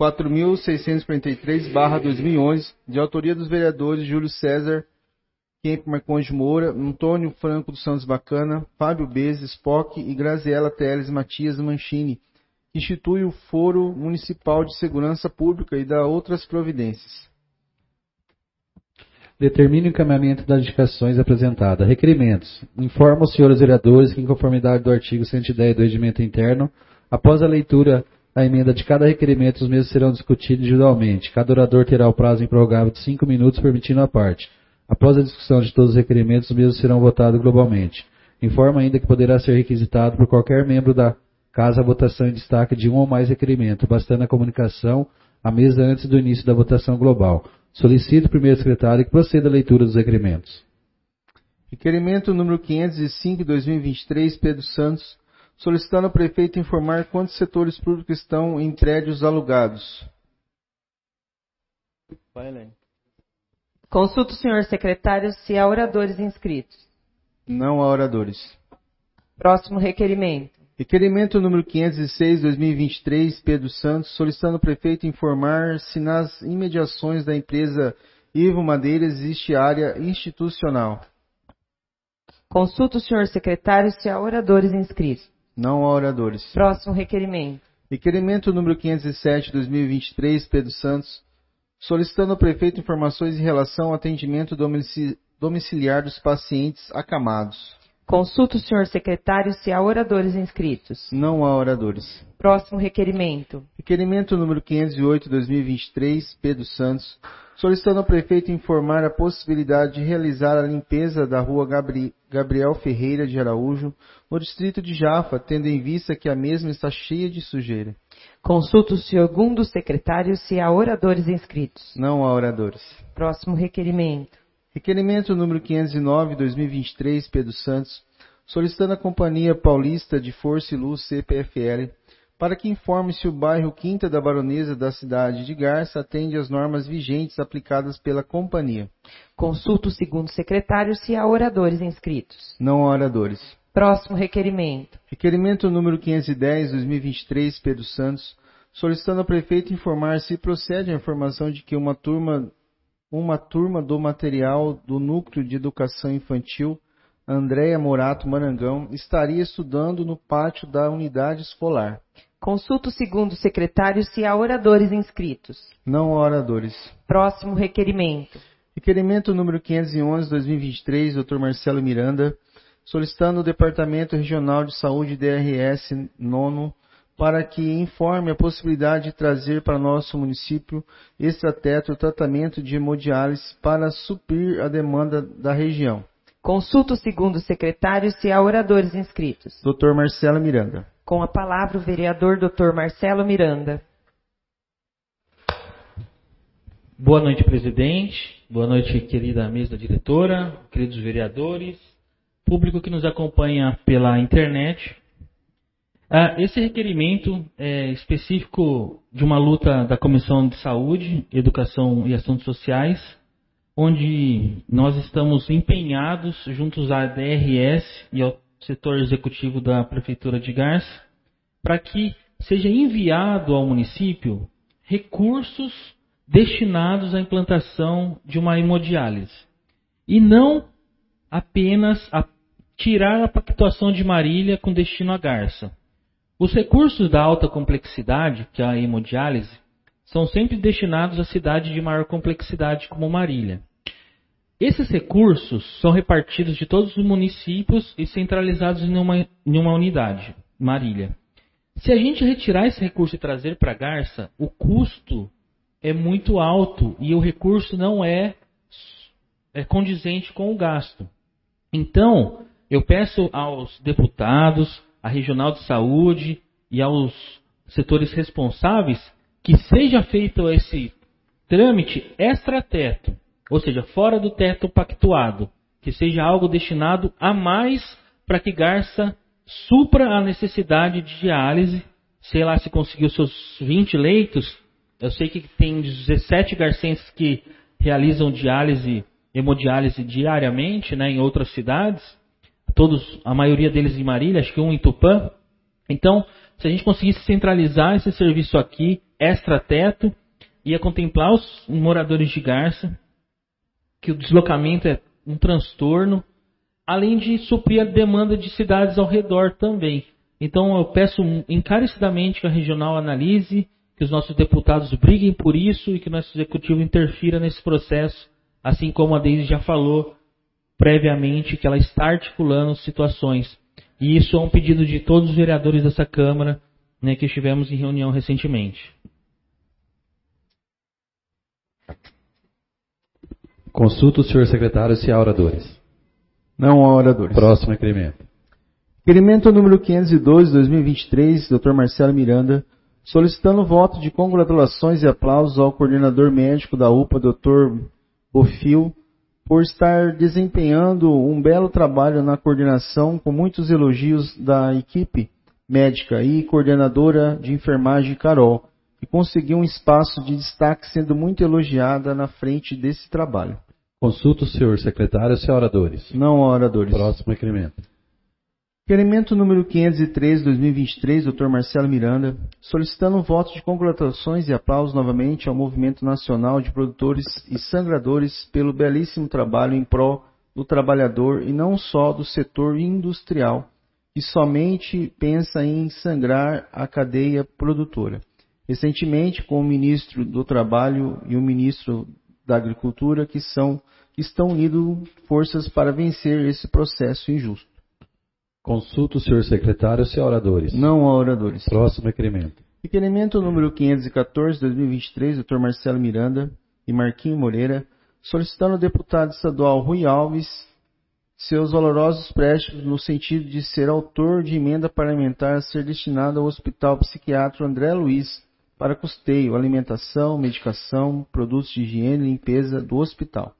4.643/2011, de autoria dos vereadores Júlio César Kemp Marcondes de Moura, Antônio Franco dos Santos Bacana, Fábio Bezes, Spock e Graziela Teles Matias Mancini, que institui o Foro Municipal de Segurança Pública e dá outras providências. Determina o encaminhamento das indicações apresentadas. Requerimentos. Informa os senhores vereadores que, em conformidade do artigo 110 do Regimento Interno, após a leitura da emenda de cada requerimento, os mesmos serão discutidos individualmente. Cada orador terá o prazo improrrogável de 5 minutos, permitindo a parte. Após a discussão de todos os requerimentos, os mesmos serão votados globalmente. Informa ainda que poderá ser requisitado por qualquer membro da Casa a votação em destaque de um ou mais requerimentos, bastando a comunicação à mesa antes do início da votação global. Solicito o primeiro secretário que proceda à leitura dos requerimentos. Requerimento número 505/2023, Pedro Santos, solicitando ao prefeito informar quantos setores públicos estão em prédios alugados. Vai, Helene. Consulta o senhor secretário se há oradores inscritos. Não há oradores. Próximo requerimento. Requerimento número 506/2023, Pedro Santos, solicitando ao prefeito informar se nas imediações da empresa Ivo Madeira existe área institucional. Consulta o senhor secretário se há oradores inscritos. Não há oradores. Próximo requerimento. Requerimento número 507/2023, Pedro Santos, solicitando ao prefeito informações em relação ao atendimento domiciliar dos pacientes acamados. Consulta o senhor secretário se há oradores inscritos. Não há oradores. Próximo requerimento. Requerimento número 508/2023, Pedro Santos, solicitando ao prefeito informar a possibilidade de realizar a limpeza da rua Gabriel Ferreira de Araújo, no distrito de Jaffa, tendo em vista que a mesma está cheia de sujeira. Consulta o segundo secretário se há oradores inscritos. Não há oradores. Próximo requerimento. Requerimento número 509/2023, Pedro Santos, solicitando à Companhia Paulista de Força e Luz, CPFL, para que informe se o bairro Quinta da Baronesa da cidade de Garça atende às normas vigentes aplicadas pela companhia. Consulta o segundo secretário se há oradores inscritos. Não há oradores. Próximo requerimento. Requerimento número 510/2023, Pedro Santos, solicitando ao prefeito informar se procede a informação de que uma turma do material do Núcleo de Educação Infantil Andréia Morato Marangão estaria estudando no pátio da unidade escolar. Consulta o segundo secretário se há oradores inscritos. Não há oradores. Próximo requerimento. Requerimento número 511/2023, Dr. Marcelo Miranda, solicitando o Departamento Regional de Saúde DRS 9 para que informe a possibilidade de trazer para nosso município extrateto o tratamento de hemodiálise para suprir a demanda da região. Consulta o segundo secretário se há oradores inscritos. Dr. Marcelo Miranda. Com a palavra o vereador Dr. Marcelo Miranda. Boa noite, presidente. Boa noite, querida mesa diretora, queridos vereadores, público que nos acompanha pela internet. Esse requerimento é específico de uma luta da Comissão de Saúde, Educação e Assuntos Sociais, onde nós estamos empenhados, juntos à DRS e ao setor executivo da Prefeitura de Garça, para que seja enviado ao município recursos destinados à implantação de uma hemodiálise. E não apenas a tirar a pactuação de Marília com destino a Garça. Os recursos da alta complexidade, que é a hemodiálise, são sempre destinados à cidade de maior complexidade como Marília. Esses recursos são repartidos de todos os municípios e centralizados em uma unidade, Marília. Se a gente retirar esse recurso e trazer para Garça, o custo é muito alto e o recurso não é condizente com o gasto. Então, eu peço aos deputados, à Regional de Saúde e aos setores responsáveis que seja feito esse trâmite extra-teto, ou seja, fora do teto pactuado, que seja algo destinado a mais para que Garça supra a necessidade de diálise. Sei lá se conseguiu seus 20 leitos. Eu sei que tem 17 garcenses que realizam diálise, hemodiálise diariamente, né, em outras cidades. A maioria deles em Marília, acho que um em Tupã. Então, se a gente conseguisse centralizar esse serviço aqui, extra-teto, ia contemplar os moradores de Garça, que o deslocamento é um transtorno, além de suprir a demanda de cidades ao redor também. Então eu peço encarecidamente que a regional analise, que os nossos deputados briguem por isso e que o nosso executivo interfira nesse processo, assim como a Deise já falou previamente, que ela está articulando situações. E isso é um pedido de todos os vereadores dessa Câmara, né, que estivemos em reunião recentemente. Consulta o senhor secretário se há oradores. Não há oradores. Próximo requerimento. Requerimento número 502, 2023, Dr. Marcelo Miranda, solicitando voto de congratulações e aplausos ao coordenador médico da UPA, Dr. Bofil, por estar desempenhando um belo trabalho na coordenação, com muitos elogios da equipe médica e coordenadora de enfermagem, Carol, que conseguiu um espaço de destaque sendo muito elogiada na frente desse trabalho. Consulta o senhor secretário se há oradores. Não há oradores. Próximo requerimento. Requerimento número 503, 2023, Dr. Marcelo Miranda, solicitando um voto de congratulações e aplausos novamente ao Movimento Nacional de Produtores e Sangradores pelo belíssimo trabalho em prol do trabalhador e não só do setor industrial, que somente pensa em sangrar a cadeia produtora. Recentemente, com o Ministro do Trabalho e o Ministro da Agricultura, que estão unindo forças para vencer esse processo injusto. Consulta o senhor secretário se há oradores. Não há oradores. Próximo requerimento. Requerimento número 514, 2023, Dr. Marcelo Miranda e Marquinho Moreira, solicitando ao deputado estadual Rui Alves seus valorosos préstimos no sentido de ser autor de emenda parlamentar a ser destinada ao Hospital Psiquiátrico André Luiz para custeio, alimentação, medicação, produtos de higiene e limpeza do hospital.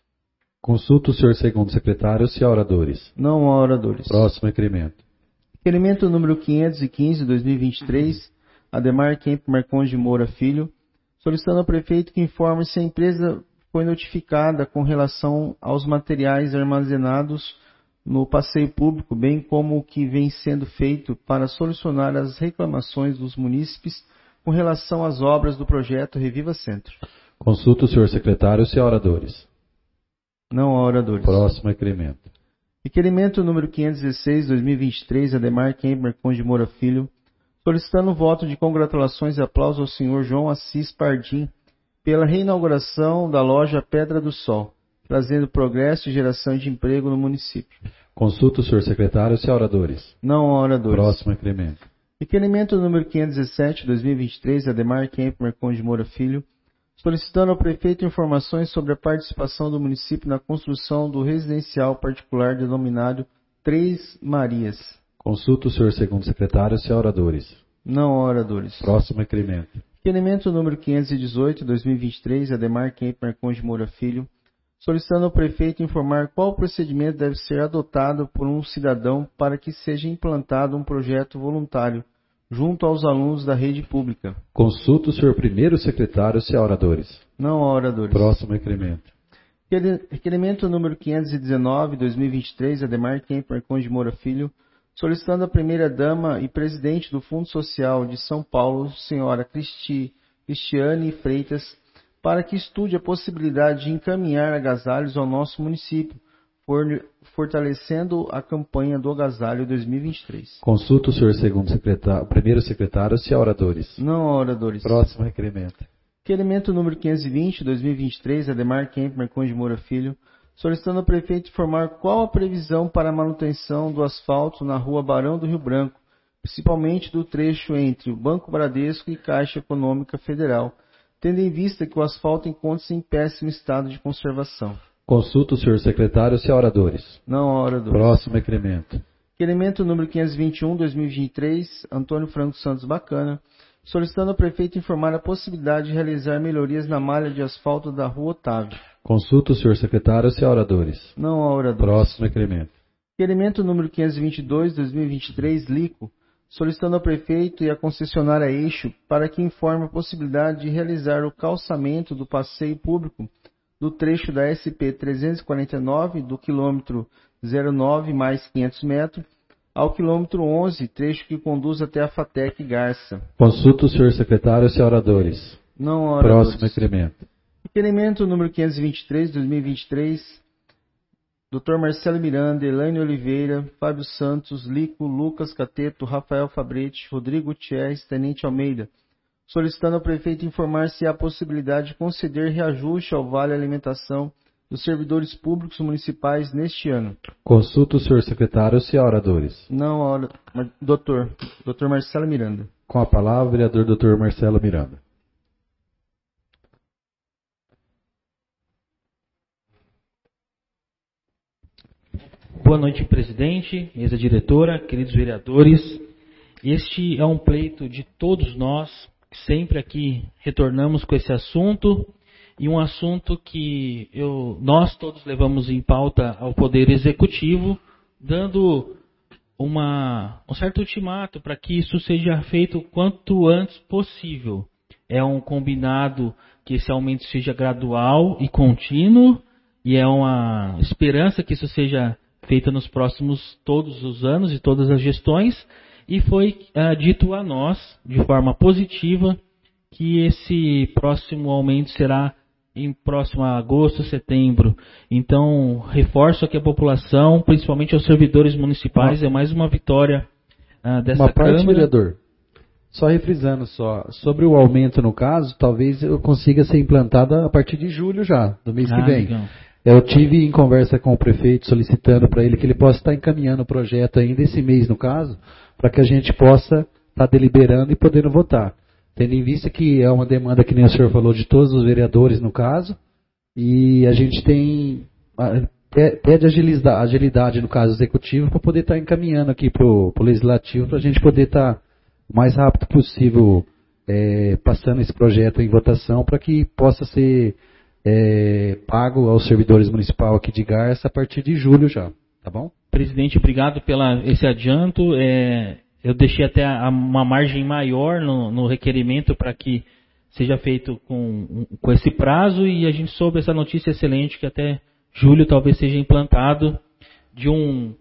Consulta o senhor segundo secretário se há oradores. Não há oradores. Próximo requerimento. Requerimento número 515, 2023, Ademar Kemp Marcondes de Moura Filho, solicitando ao prefeito que informe se a empresa foi notificada com relação aos materiais armazenados no passeio público, bem como o que vem sendo feito para solucionar as reclamações dos munícipes com relação às obras do projeto Reviva Centro. Consulta o senhor secretário se há oradores. Não há oradores. Próximo requerimento. Requerimento número 516, 2023, Ademar Kemp Marcondes de Moura Filho, solicitando o voto de congratulações e aplausos ao senhor João Assis Pardim pela reinauguração da loja Pedra do Sol, trazendo progresso e geração de emprego no município. Consulta o senhor secretário se há oradores. Não há oradores. Próximo requerimento. Requerimento número 517, 2023, Ademar Kemp Marcondes de Moura Filho, solicitando ao prefeito informações sobre a participação do município na construção do residencial particular denominado Três Marias. Consulta o senhor segundo secretário se há oradores. Não há oradores. Próximo requerimento. Requerimento número 518, 2023, Ademar Kemp Marcondes de Moura Filho, solicitando ao prefeito informar qual procedimento deve ser adotado por um cidadão para que seja implantado um projeto voluntário junto aos alunos da rede pública. Consulta o senhor primeiro secretário se há oradores. Não há oradores. Próximo requerimento. Requerimento número 519, 2023, Ademar Kemp Marcondes de Moura Filho, solicitando à primeira-dama e presidente do Fundo Social de São Paulo, senhora Cristiane Freitas, para que estude a possibilidade de encaminhar agasalhos ao nosso município, fortalecendo a campanha do Agasalho 2023. Consulta o senhor segundo secretário, primeiro secretário se há oradores. Não há oradores. Próximo requerimento. Requerimento número 520, 2023, Ademar Kemp Marcondes de Moura Filho, solicitando ao prefeito informar qual a previsão para a manutenção do asfalto na rua Barão do Rio Branco, principalmente do trecho entre o Banco Bradesco e Caixa Econômica Federal, tendo em vista que o asfalto encontra-se em péssimo estado de conservação. Consulta o senhor secretário se há oradores. Não há oradores. Próximo requerimento. Requerimento número 521, 2023, Antônio Franco Santos Bacana, solicitando ao prefeito informar a possibilidade de realizar melhorias na malha de asfalto da rua Otávio. Consulta o senhor secretário se há oradores. Não há oradores. Próximo requerimento. Requerimento número 522/2023, Lico, solicitando ao prefeito e à concessionária Eixo para que informe a possibilidade de realizar o calçamento do passeio público do trecho da SP 349, do quilômetro 09 mais 500 metros, ao quilômetro 11, trecho que conduz até a FATEC Garça. Consulta o senhor secretário e oradores. Não oradores. Próximo requerimento. Requerimento número 523/2023, Dr. Marcelo Miranda, Elaine Oliveira, Fábio Santos, Lico, Lucas Cateto, Rafael Fabretti, Rodrigo Gutierrez, Tenente Almeida, solicitando ao prefeito informar se há possibilidade de conceder reajuste ao Vale Alimentação dos servidores públicos municipais neste ano. Consulta o senhor secretário e oradores. Não, doutor Marcelo Miranda. Com a palavra, o vereador Dr. Marcelo Miranda. Boa noite, presidente, mesa diretora, queridos vereadores. Este é um pleito de todos nós, que sempre aqui retornamos com esse assunto, e um assunto que nós todos levamos em pauta ao Poder Executivo, dando um certo ultimato para que isso seja feito o quanto antes possível. É um combinado que esse aumento seja gradual e contínuo, e é uma esperança que isso seja feita nos próximos todos os anos e todas as gestões, e foi dito a nós, de forma positiva, que esse próximo aumento será em próximo a agosto, setembro. Então, reforço aqui a população, principalmente aos servidores municipais, é mais uma vitória dessa Câmara. Vereador, só refrisando sobre o aumento no caso, talvez eu consiga ser implantada a partir de julho já, do mês que vem. Legal. Eu tive em conversa com o prefeito solicitando para ele que ele possa estar encaminhando o projeto ainda esse mês, no caso, para que a gente possa estar deliberando e podendo votar. Tendo em vista que é uma demanda, que nem o senhor falou, de todos os vereadores, no caso, e a gente pede agilidade, no caso executivo, para poder estar encaminhando aqui para o legislativo, para a gente poder estar o mais rápido possível passando esse projeto em votação, para que possa ser pago aos servidores municipais aqui de Garça a partir de julho já, tá bom? Presidente, obrigado esse adianto. Eu deixei até uma margem maior no requerimento para que seja feito com esse prazo, e a gente soube essa notícia excelente que até julho talvez seja implantado de um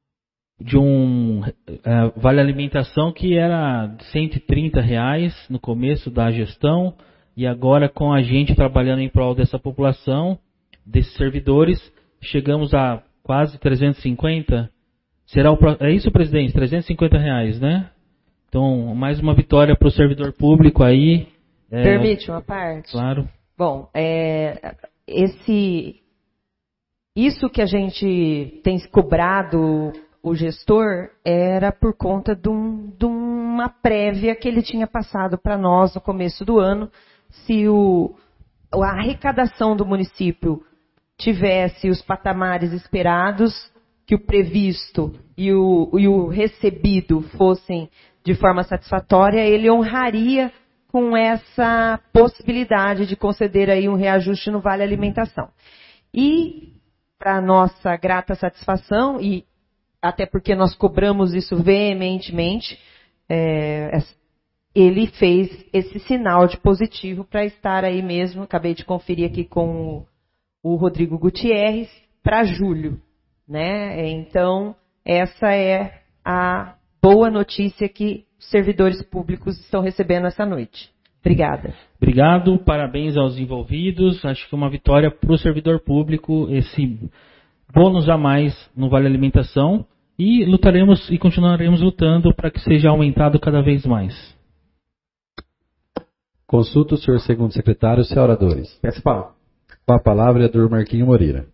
vale alimentação que era R$ 130 no começo da gestão, e agora com a gente trabalhando em prol dessa população, desses servidores, chegamos a quase 350. É isso, presidente? R$ 350, né? Então, mais uma vitória para o servidor público aí. Permite uma parte? Claro. Bom, isso que a gente tem cobrado o gestor era por conta de uma prévia que ele tinha passado para nós no começo do ano. Se a arrecadação do município tivesse os patamares esperados, que o previsto e o recebido fossem de forma satisfatória, ele honraria com essa possibilidade de conceder aí um reajuste no Vale Alimentação. E, para nossa grata satisfação, e até porque nós cobramos isso veementemente, ele fez esse sinal de positivo para estar aí mesmo, acabei de conferir aqui com o Rodrigo Gutierrez, para julho, né? Então, essa é a boa notícia que os servidores públicos estão recebendo essa noite. Obrigada. Obrigado, parabéns aos envolvidos, acho que é uma vitória para o servidor público, esse bônus a mais no Vale Alimentação, e lutaremos e continuaremos lutando para que seja aumentado cada vez mais. Consulta o senhor segundo secretário e os oradores. Peço palavra. Com a palavra, vereador Marquinho Moreira.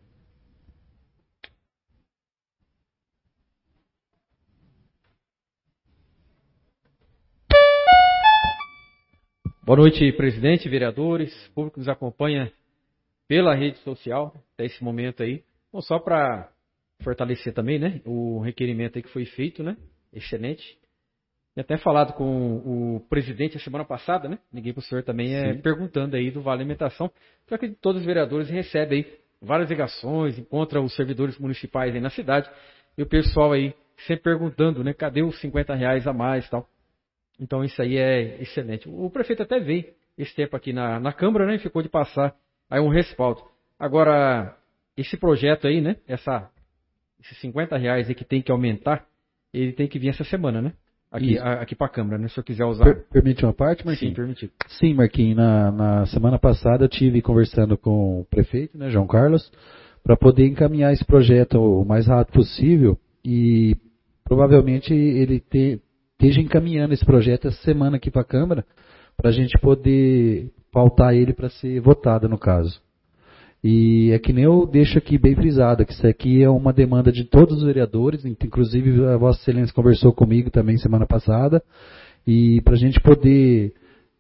Boa noite, presidente, vereadores, público que nos acompanha pela rede social até esse momento aí. Bom, só para fortalecer também, né, o requerimento aí que foi feito, né, excelente. E até falado com o presidente a semana passada, né, liguei para o senhor também perguntando aí do Vale Alimentação, já que todos os vereadores recebem aí várias ligações, encontram os servidores municipais aí na cidade. E o pessoal aí sempre perguntando, né? Cadê os R$50 a mais e tal? Então isso aí é excelente. O prefeito até veio esse tempo aqui na Câmara, né? E ficou de passar aí um respaldo. Agora, esse projeto aí, né? Esses R$50 aí que tem que aumentar, ele tem que vir essa semana, né? Aqui para a Câmara, né? Se eu quiser usar. Permite uma parte, Marquinhos? Sim, permitido. Sim, Marquinhos. Na semana passada eu tive conversando com o prefeito, né, João Carlos, para poder encaminhar esse projeto o mais rápido possível e provavelmente ele esteja encaminhando esse projeto essa semana aqui para a Câmara para a gente poder pautar ele para ser votado no caso. E é que nem eu deixo aqui bem frisado, que isso aqui é uma demanda de todos os vereadores, inclusive a Vossa Excelência conversou comigo também semana passada, e para a gente poder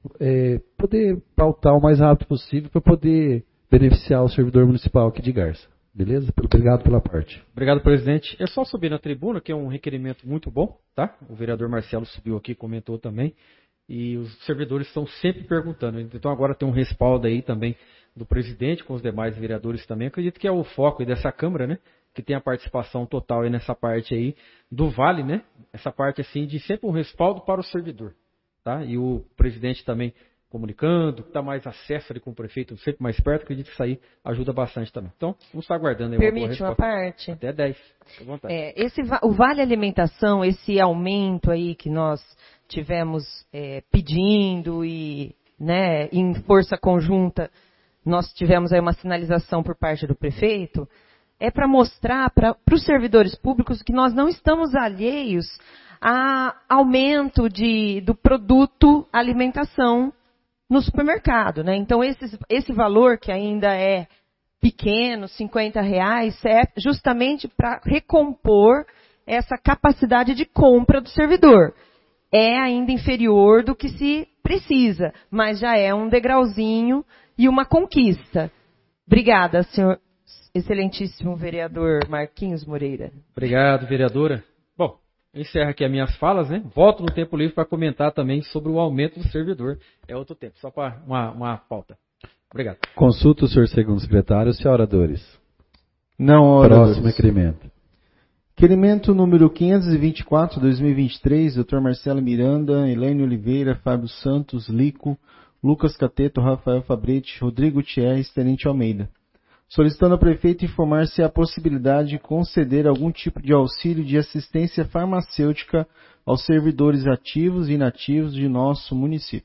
pautar o mais rápido possível para poder beneficiar o servidor municipal aqui de Garça. Beleza? Obrigado pela parte. Obrigado, presidente. É só subir na tribuna, que é um requerimento muito bom, tá? O vereador Marcelo subiu aqui, comentou também, e os servidores estão sempre perguntando. Então agora tem um respaldo aí também do presidente, com os demais vereadores também. Acredito que é o foco aí dessa Câmara, né? Que tem a participação total aí nessa parte aí do Vale, né? Essa parte assim de sempre um respaldo para o servidor, tá? E o presidente também comunicando, que dá mais acesso ali com o prefeito, sempre mais perto, acredito que isso aí ajuda bastante também. Então, vamos estar aguardando aí uma boa resposta. Permite uma parte? Até 10, fica à vontade. O Vale Alimentação, esse aumento aí que nós tivemos pedindo e, né, em força conjunta, nós tivemos aí uma sinalização por parte do prefeito, é para mostrar para os servidores públicos que nós não estamos alheios a aumento do produto alimentação no supermercado, né? Então, esse valor que ainda é pequeno, R$50, é justamente para recompor essa capacidade de compra do servidor. É ainda inferior do que se precisa, mas já é um degrauzinho e uma conquista. Obrigada, senhor excelentíssimo vereador Marquinhos Moreira. Obrigado, vereadora. Bom, eu encerro aqui as minhas falas, né? Volto no tempo livre para comentar também sobre o aumento do servidor. É outro tempo, só para uma pauta. Obrigado. Consulta o senhor segundo secretário, se há oradores. Não há oradores. Próximo requerimento. Requerimento número 524, 2023, Dr. Marcelo Miranda, Elaine Oliveira, Fábio Santos, Lico, Lucas Cateto, Rafael Fabretti, Rodrigo Gutierrez, Tenente Almeida. Solicitando ao prefeito informar se há possibilidade de conceder algum tipo de auxílio de assistência farmacêutica aos servidores ativos e inativos de nosso município.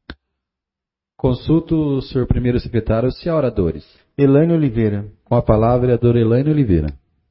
Consulto o senhor primeiro secretário, se há oradores. Elaine Oliveira. Com a palavra, vereadora Elaine Oliveira.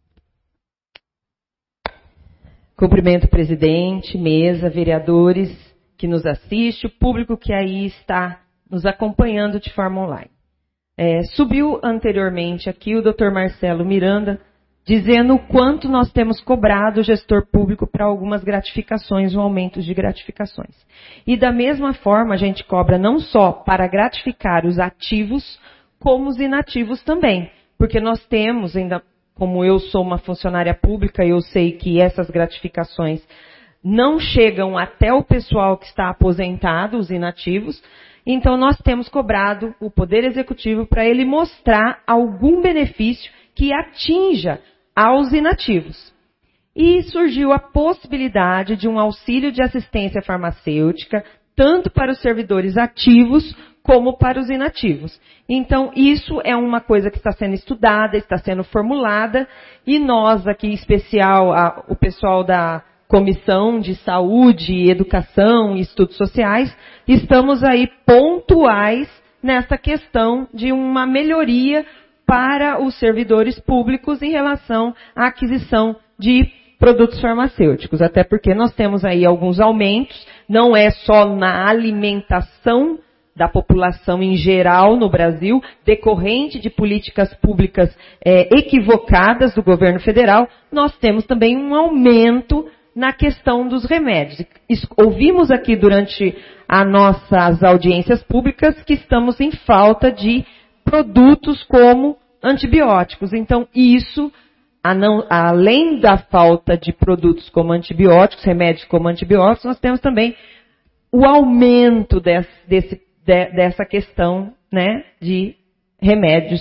Cumprimento o presidente, mesa, vereadores que nos assistem, o público que aí está nos acompanhando de forma online. Subiu anteriormente aqui o Dr. Marcelo Miranda, dizendo o quanto nós temos cobrado o gestor público para algumas gratificações, um aumento de gratificações. E da mesma forma a gente cobra não só para gratificar os ativos, como os inativos também. Porque nós temos, ainda como eu sou uma funcionária pública, eu sei que essas gratificações não chegam até o pessoal que está aposentado, os inativos. Então nós temos cobrado o Poder Executivo para ele mostrar algum benefício que atinja aos inativos. E surgiu a possibilidade de um auxílio de assistência farmacêutica, tanto para os servidores ativos como para os inativos. Então, isso é uma coisa que está sendo estudada, está sendo formulada, e nós aqui, em especial, o pessoal da Comissão de Saúde, Educação e Estudos Sociais, estamos aí pontuais nessa questão de uma melhoria para os servidores públicos em relação à aquisição de produtos farmacêuticos. Até porque nós temos aí alguns aumentos, não é só na alimentação da população em geral no Brasil, decorrente de políticas públicas equivocadas do governo federal, nós temos também um aumento na questão dos remédios. Ouvimos aqui durante as nossas audiências públicas que estamos em falta de produtos como antibióticos. Então, isso, além da falta de produtos como antibióticos, remédios como antibióticos, nós temos também o aumento dessa questão, né, de remédios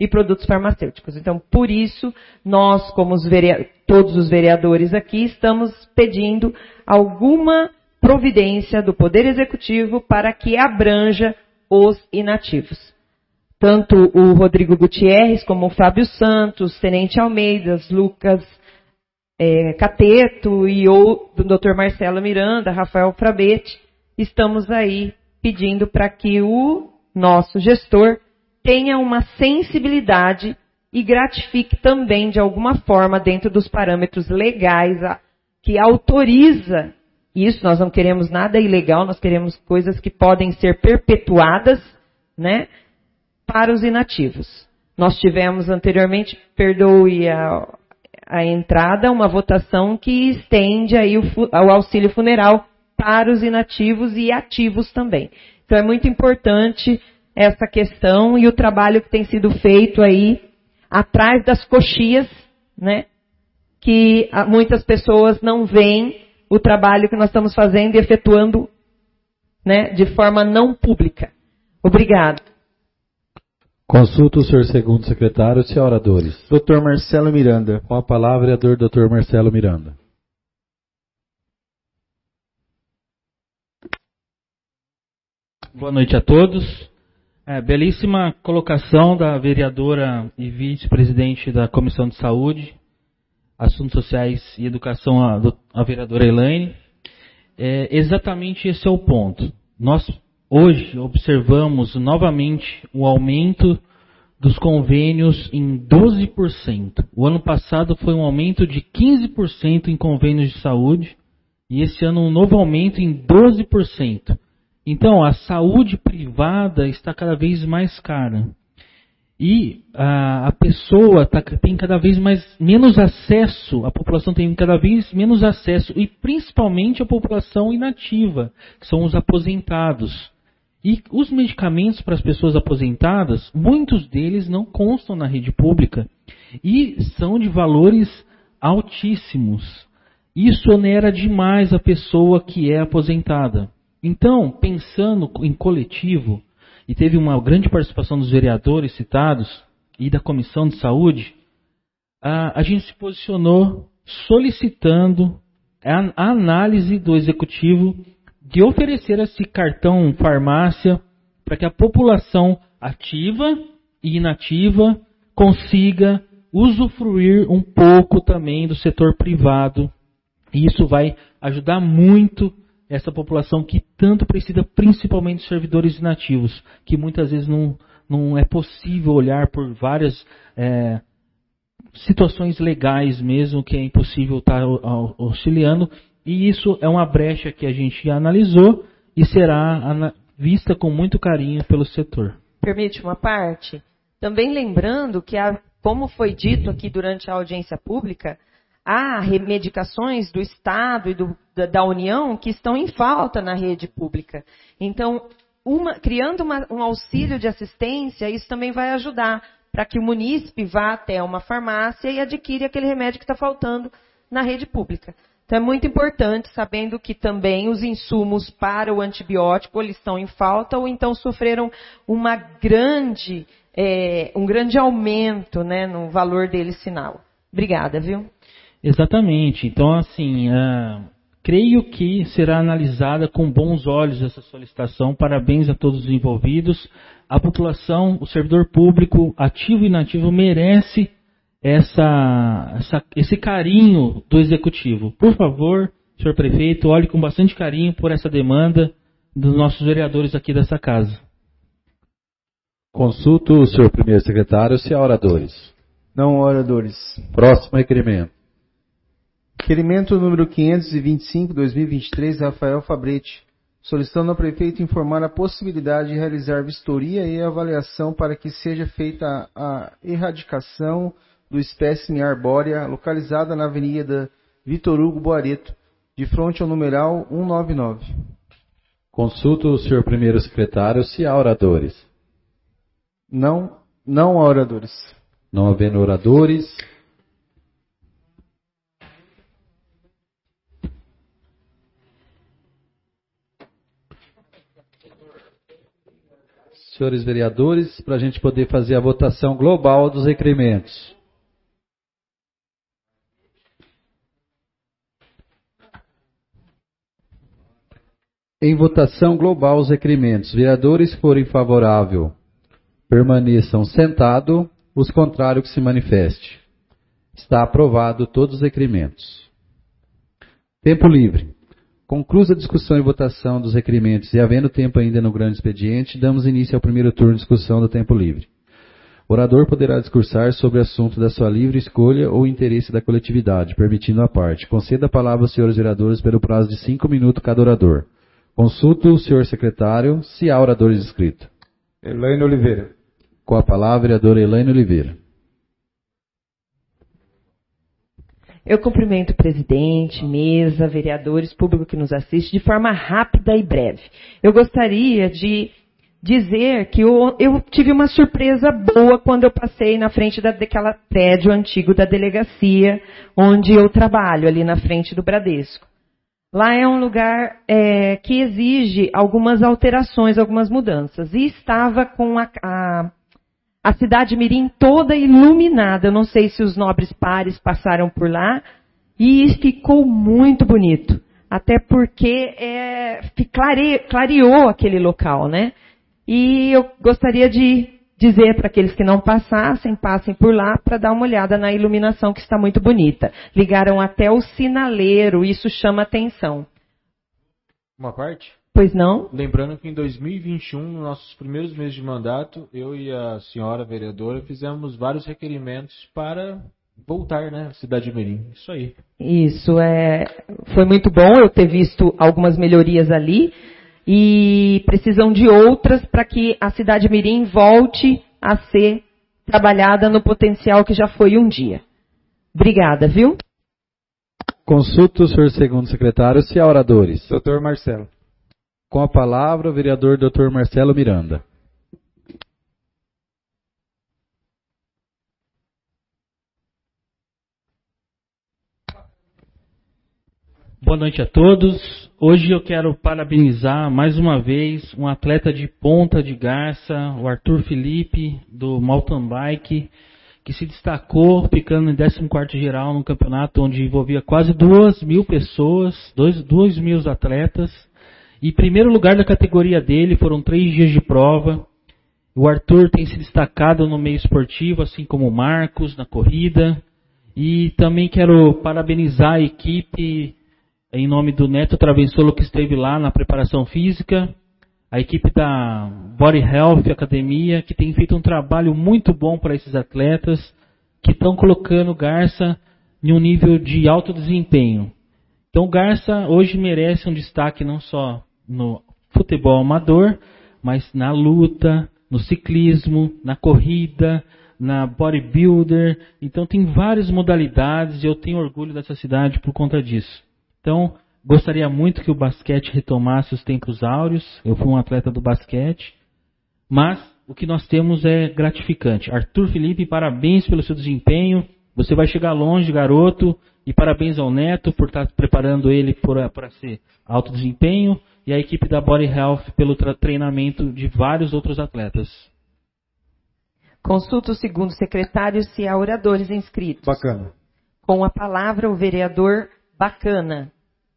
e produtos farmacêuticos. Então, por isso, nós, como todos os vereadores aqui, estamos pedindo alguma providência do Poder Executivo para que abranja os inativos. Tanto o Rodrigo Gutierrez, como o Fábio Santos, Tenente Almeida, Lucas Cateto e o Dr. Marcelo Miranda, Rafael Frabetti, estamos aí pedindo para que o nosso gestor tenha uma sensibilidade e gratifique também, de alguma forma, dentro dos parâmetros legais, que autoriza isso. Nós não queremos nada ilegal, nós queremos coisas que podem ser perpetuadas, né, para os inativos. Nós tivemos anteriormente, perdoe a entrada, uma votação que estende aí o auxílio funeral para os inativos e ativos também. Então é muito importante essa questão e o trabalho que tem sido feito aí atrás das coxias, né? Que muitas pessoas não veem o trabalho que nós estamos fazendo e efetuando, né, de forma não pública. Obrigado. Consulta o senhor segundo secretário, se há oradores. Dr. Marcelo Miranda. Com a palavra, vereador Dr. Marcelo Miranda. Boa noite a todos. Belíssima colocação da vereadora e vice-presidente da Comissão de Saúde, Assuntos Sociais e Educação, a vereadora Elaine. Exatamente esse é o ponto. Nós hoje observamos novamente o aumento dos convênios em 12%. O ano passado foi um aumento de 15% em convênios de saúde e esse ano um novo aumento em 12%. Então, a saúde privada está cada vez mais cara. E a pessoa tem cada vez menos acesso, a população tem cada vez menos acesso, e principalmente a população inativa, que são os aposentados. E os medicamentos para as pessoas aposentadas, muitos deles não constam na rede pública e são de valores altíssimos. Isso onera demais a pessoa que é aposentada. Então, pensando em coletivo, e teve uma grande participação dos vereadores citados e da Comissão de Saúde, a gente se posicionou solicitando a análise do Executivo de oferecer esse cartão farmácia para que a população ativa e inativa consiga usufruir um pouco também do setor privado. E isso vai ajudar muito essa população que tanto precisa, principalmente os servidores inativos, que muitas vezes não é possível olhar por várias situações legais mesmo, que é impossível estar auxiliando, e isso é uma brecha que a gente analisou e será vista com muito carinho pelo setor. Permite uma parte? Também lembrando que, como foi dito aqui durante a audiência pública, há medicações do Estado e da União que estão em falta na rede pública. Então, criando um auxílio de assistência, isso também vai ajudar para que o munícipe vá até uma farmácia e adquire aquele remédio que está faltando na rede pública. Então, é muito importante, sabendo que também os insumos para o antibiótico eles estão em falta ou então sofreram um grande aumento, né, no valor deles final. Obrigada, viu? Exatamente. Então, assim, creio que será analisada com bons olhos essa solicitação. Parabéns a todos os envolvidos. A população, o servidor público, ativo e inativo, merece esse carinho do Executivo. Por favor, senhor prefeito, olhe com bastante carinho por essa demanda dos nossos vereadores aqui dessa casa. Consulto o senhor primeiro secretário, se há oradores. Não há oradores. Próximo requerimento. Requerimento número 525/2023, Rafael Fabretti, solicitando ao prefeito informar a possibilidade de realizar vistoria e avaliação para que seja feita a erradicação do espécime arbórea localizada na Avenida Vitor Hugo Boareto, de frente ao numeral 199. Consulto o senhor primeiro secretário, se há oradores. Não há oradores. Não havendo oradores. senhores vereadores, para a gente poder fazer a votação global dos requerimentos. Em votação global os requerimentos. Vereadores que forem favoráveis, permaneçam sentados. Os contrários que se manifeste. Está aprovado todos os requerimentos. Tempo livre. Conclusa a discussão e votação dos requerimentos e, havendo tempo ainda no grande expediente, damos início ao primeiro turno de discussão do tempo livre. O orador poderá discursar sobre assunto da sua livre escolha ou interesse da coletividade, permitindo a parte. Conceda a palavra aos senhores vereadores pelo prazo de 5 minutos cada orador. Consulto o senhor secretário, se há oradores inscritos. Elaine Oliveira. Com a palavra, vereadora Elaine Oliveira. Eu cumprimento o presidente, mesa, vereadores, público que nos assiste, de forma rápida e breve. Eu gostaria de dizer que eu tive uma surpresa boa quando eu passei na frente daquela prédio antigo da delegacia, onde eu trabalho, ali na frente do Bradesco. Lá é um lugar que exige algumas alterações, algumas mudanças. E estava com a cidade Mirim toda iluminada. Eu não sei se os nobres pares passaram por lá. E ficou muito bonito. Até porque clareou aquele local, né? E eu gostaria de dizer para aqueles que não passassem, passem por lá para dar uma olhada na iluminação que está muito bonita. Ligaram até o sinaleiro, isso chama atenção. Uma parte? Pois não? Lembrando que em 2021, nos nossos primeiros meses de mandato, eu e a senhora vereadora fizemos vários requerimentos para voltar, né, à Cidade de Mirim. Isso aí. Isso, foi muito bom eu ter visto algumas melhorias ali. E precisam de outras para que a Cidade Mirim volte a ser trabalhada no potencial que já foi um dia. Obrigada, viu? Consulto o senhor segundo secretário, se há oradores. Dr. Marcelo. Com a palavra, o vereador Dr. Marcelo Miranda. Boa noite a todos. Hoje eu quero parabenizar mais uma vez um atleta de ponta de Garça, o Arthur Felipe, do mountain bike, que se destacou ficando em 14º geral num campeonato onde envolvia quase 2.000 pessoas, 2.000 atletas. E primeiro lugar da categoria dele, foram 3 dias de prova. O Arthur tem se destacado no meio esportivo, assim como o Marcos, na corrida. E também quero parabenizar a equipe em nome do Neto Travessolo, que esteve lá na preparação física, a equipe da Body Health Academia, que tem feito um trabalho muito bom para esses atletas, que estão colocando Garça em um nível de alto desempenho. Então Garça hoje merece um destaque não só no futebol amador, mas na luta, no ciclismo, na corrida, na bodybuilder. Então tem várias modalidades e eu tenho orgulho dessa cidade por conta disso. Então, gostaria muito que o basquete retomasse os tempos áureos. Eu fui um atleta do basquete. Mas o que nós temos é gratificante. Arthur Felipe, parabéns pelo seu desempenho. Você vai chegar longe, garoto. E parabéns ao Neto por estar preparando ele para ser alto desempenho. E a equipe da Body Health pelo treinamento de vários outros atletas. Consulta o segundo secretário se há oradores inscritos. Bacana. Com a palavra, o vereador Bacana.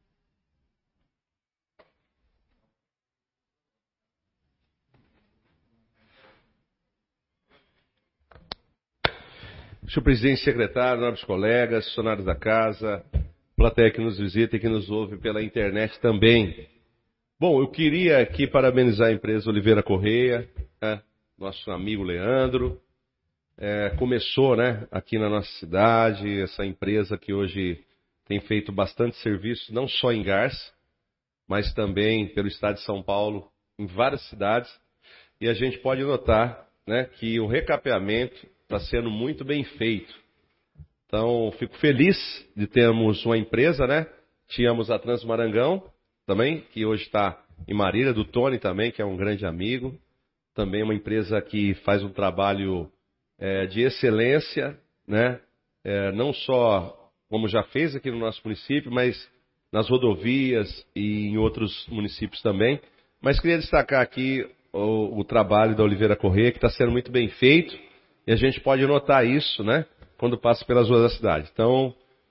Senhor presidente, secretário, nobres colegas, funcionários da casa, plateia que nos visita e que nos ouve pela internet também. Bom, eu queria aqui parabenizar a empresa Oliveira Correia, nosso amigo Leandro. Começou, aqui na nossa cidade, essa empresa que hoje tem feito bastante serviço, não só em Garça, mas também pelo estado de São Paulo, em várias cidades. E a gente pode notar, que o recapeamento está sendo muito bem feito. Então, fico feliz de termos uma empresa, Tínhamos a Transmarangão também, que hoje está em Marília, do Tony também, que é um grande amigo. Também uma empresa que faz um trabalho de excelência, não só como já fez aqui no nosso município, mas nas rodovias e em outros municípios também. Mas queria destacar aqui o trabalho da Oliveira Corrêa, que está sendo muito bem feito, e a gente pode notar isso, né, quando passa pelas ruas da cidade. Então,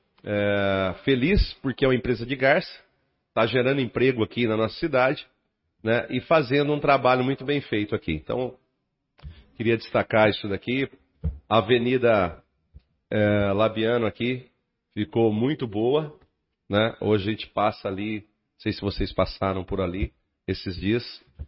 feliz porque é uma empresa de Garça, está gerando emprego aqui na nossa cidade, né, e fazendo um trabalho muito bem feito aqui. Então, queria destacar isso daqui. A Avenida Labiano aqui ficou muito boa, né? Hoje a gente passa ali, não sei se vocês passaram por ali esses dias,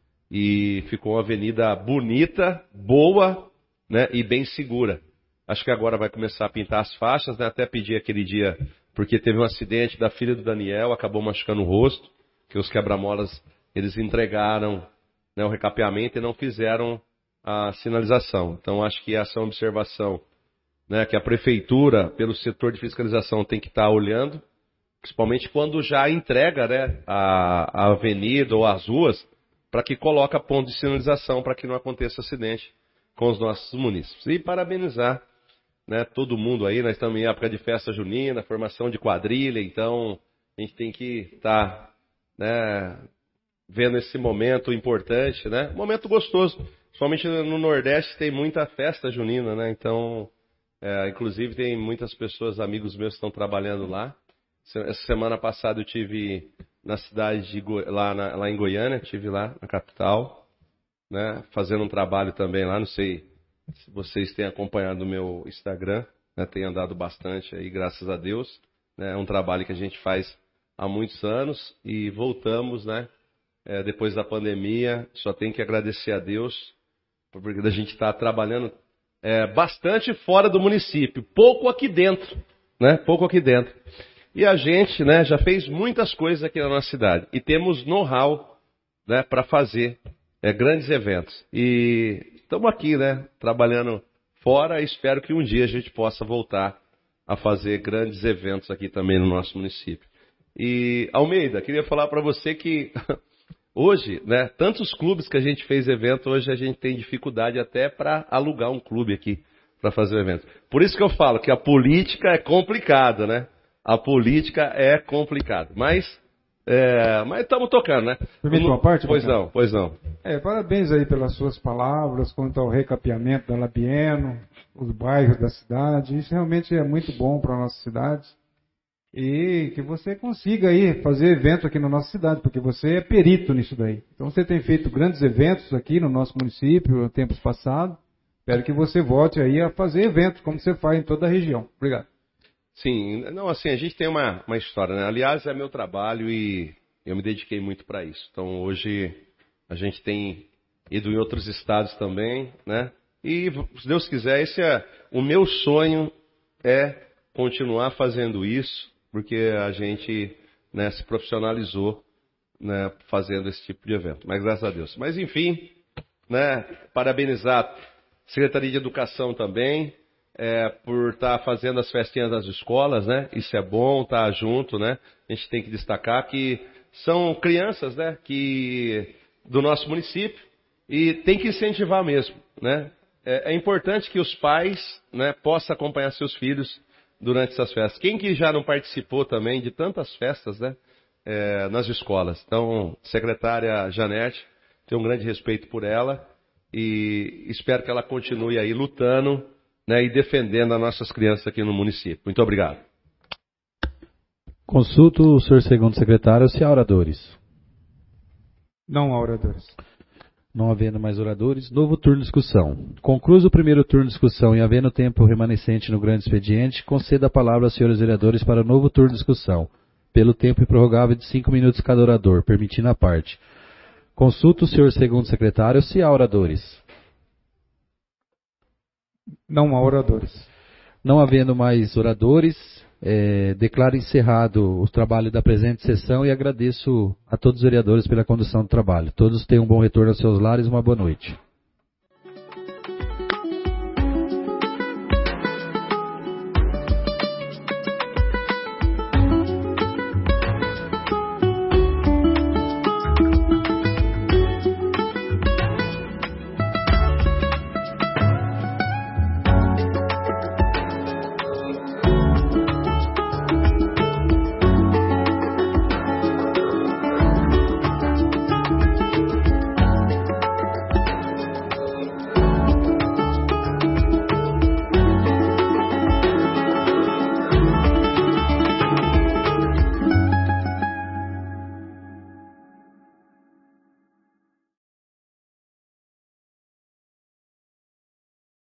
e ficou uma avenida bonita, boa, né, e bem segura. Acho que agora vai começar a pintar as faixas, né? Até pedi aquele dia, porque teve um acidente da filha do Daniel, acabou machucando o rosto, que os quebra-molas, eles entregaram, né, o recapeamento e não fizeram a sinalização. Então acho que essa é uma observação, né, que a prefeitura, pelo setor de fiscalização, tem que estar olhando, principalmente quando já entrega, né, a avenida ou as ruas, para que coloque ponto de sinalização para que não aconteça acidente com os nossos munícipes. E parabenizar, né, todo mundo aí. Nós estamos em época de festa junina, formação de quadrilha, então a gente tem que estar, né, vendo esse momento importante, né, momento gostoso. Principalmente no Nordeste tem muita festa junina, né? Então, inclusive tem muitas pessoas, amigos meus que estão trabalhando lá. Essa semana passada eu tive na cidade de lá em Goiânia, estive lá na capital, né? Fazendo um trabalho também lá. Não sei se vocês têm acompanhado o meu Instagram, né? Tem andado bastante aí, graças a Deus. Né? É um trabalho que a gente faz há muitos anos e voltamos, né? Depois da pandemia, só tem que agradecer a Deus, porque a gente está trabalhando bastante fora do município, pouco aqui dentro, né? Pouco aqui dentro. E a gente, né, já fez muitas coisas aqui na nossa cidade e temos know-how, né, para fazer grandes eventos. E estamos aqui, né, trabalhando fora. E espero que um dia a gente possa voltar a fazer grandes eventos aqui também no nosso município. E Almeida, queria falar para você que hoje, né, tantos clubes que a gente fez evento, hoje a gente tem dificuldade até para alugar um clube aqui para fazer o evento. Por isso que eu falo que a política é complicada, né? A política é complicada. Mas estamos tocando, né? Permite uma parte? Pois não, pois não. Parabéns aí pelas suas palavras quanto ao recapeamento da Labieno, os bairros da cidade. Isso realmente é muito bom para a nossa cidade. E que você consiga aí fazer evento aqui na nossa cidade, porque você é perito nisso daí. Então você tem feito grandes eventos aqui no nosso município, em tempos passados. Espero que você volte aí a fazer eventos, como você faz em toda a região. Obrigado. Sim, não, assim, a gente tem uma história, né? Aliás, é meu trabalho e eu me dediquei muito para isso. Então hoje a gente tem ido em outros estados também, né? E se Deus quiser, esse o meu sonho é continuar fazendo isso, porque a gente, né, se profissionalizou, né, fazendo esse tipo de evento. Mas graças a Deus. Mas enfim, né, parabenizar a Secretaria de Educação também, por estar fazendo as festinhas das escolas, né? Isso é bom, estar junto, né? A gente tem que destacar que são crianças, né, do nosso município e tem que incentivar mesmo, né? É importante que os pais, né, possam acompanhar seus filhos durante essas festas. Quem que já não participou também de tantas festas, né, nas escolas? Então, secretária Janete, tenho um grande respeito por ela e espero que ela continue aí lutando, né, e defendendo as nossas crianças aqui no município. Muito obrigado. Consulto o senhor segundo secretário, se há oradores. Não há oradores. Não havendo mais oradores, novo turno de discussão. Concluído o primeiro turno de discussão e havendo tempo remanescente no grande expediente, conceda a palavra aos senhores vereadores para o novo turno de discussão, pelo tempo improrrogável de 5 minutos cada orador, permitindo a parte. Consulto o senhor segundo secretário, se há oradores. Não há oradores. Não havendo mais oradores, declaro encerrado o trabalho da presente sessão e agradeço a todos os vereadores pela condução do trabalho. Todos tenham um bom retorno aos seus lares e uma boa noite.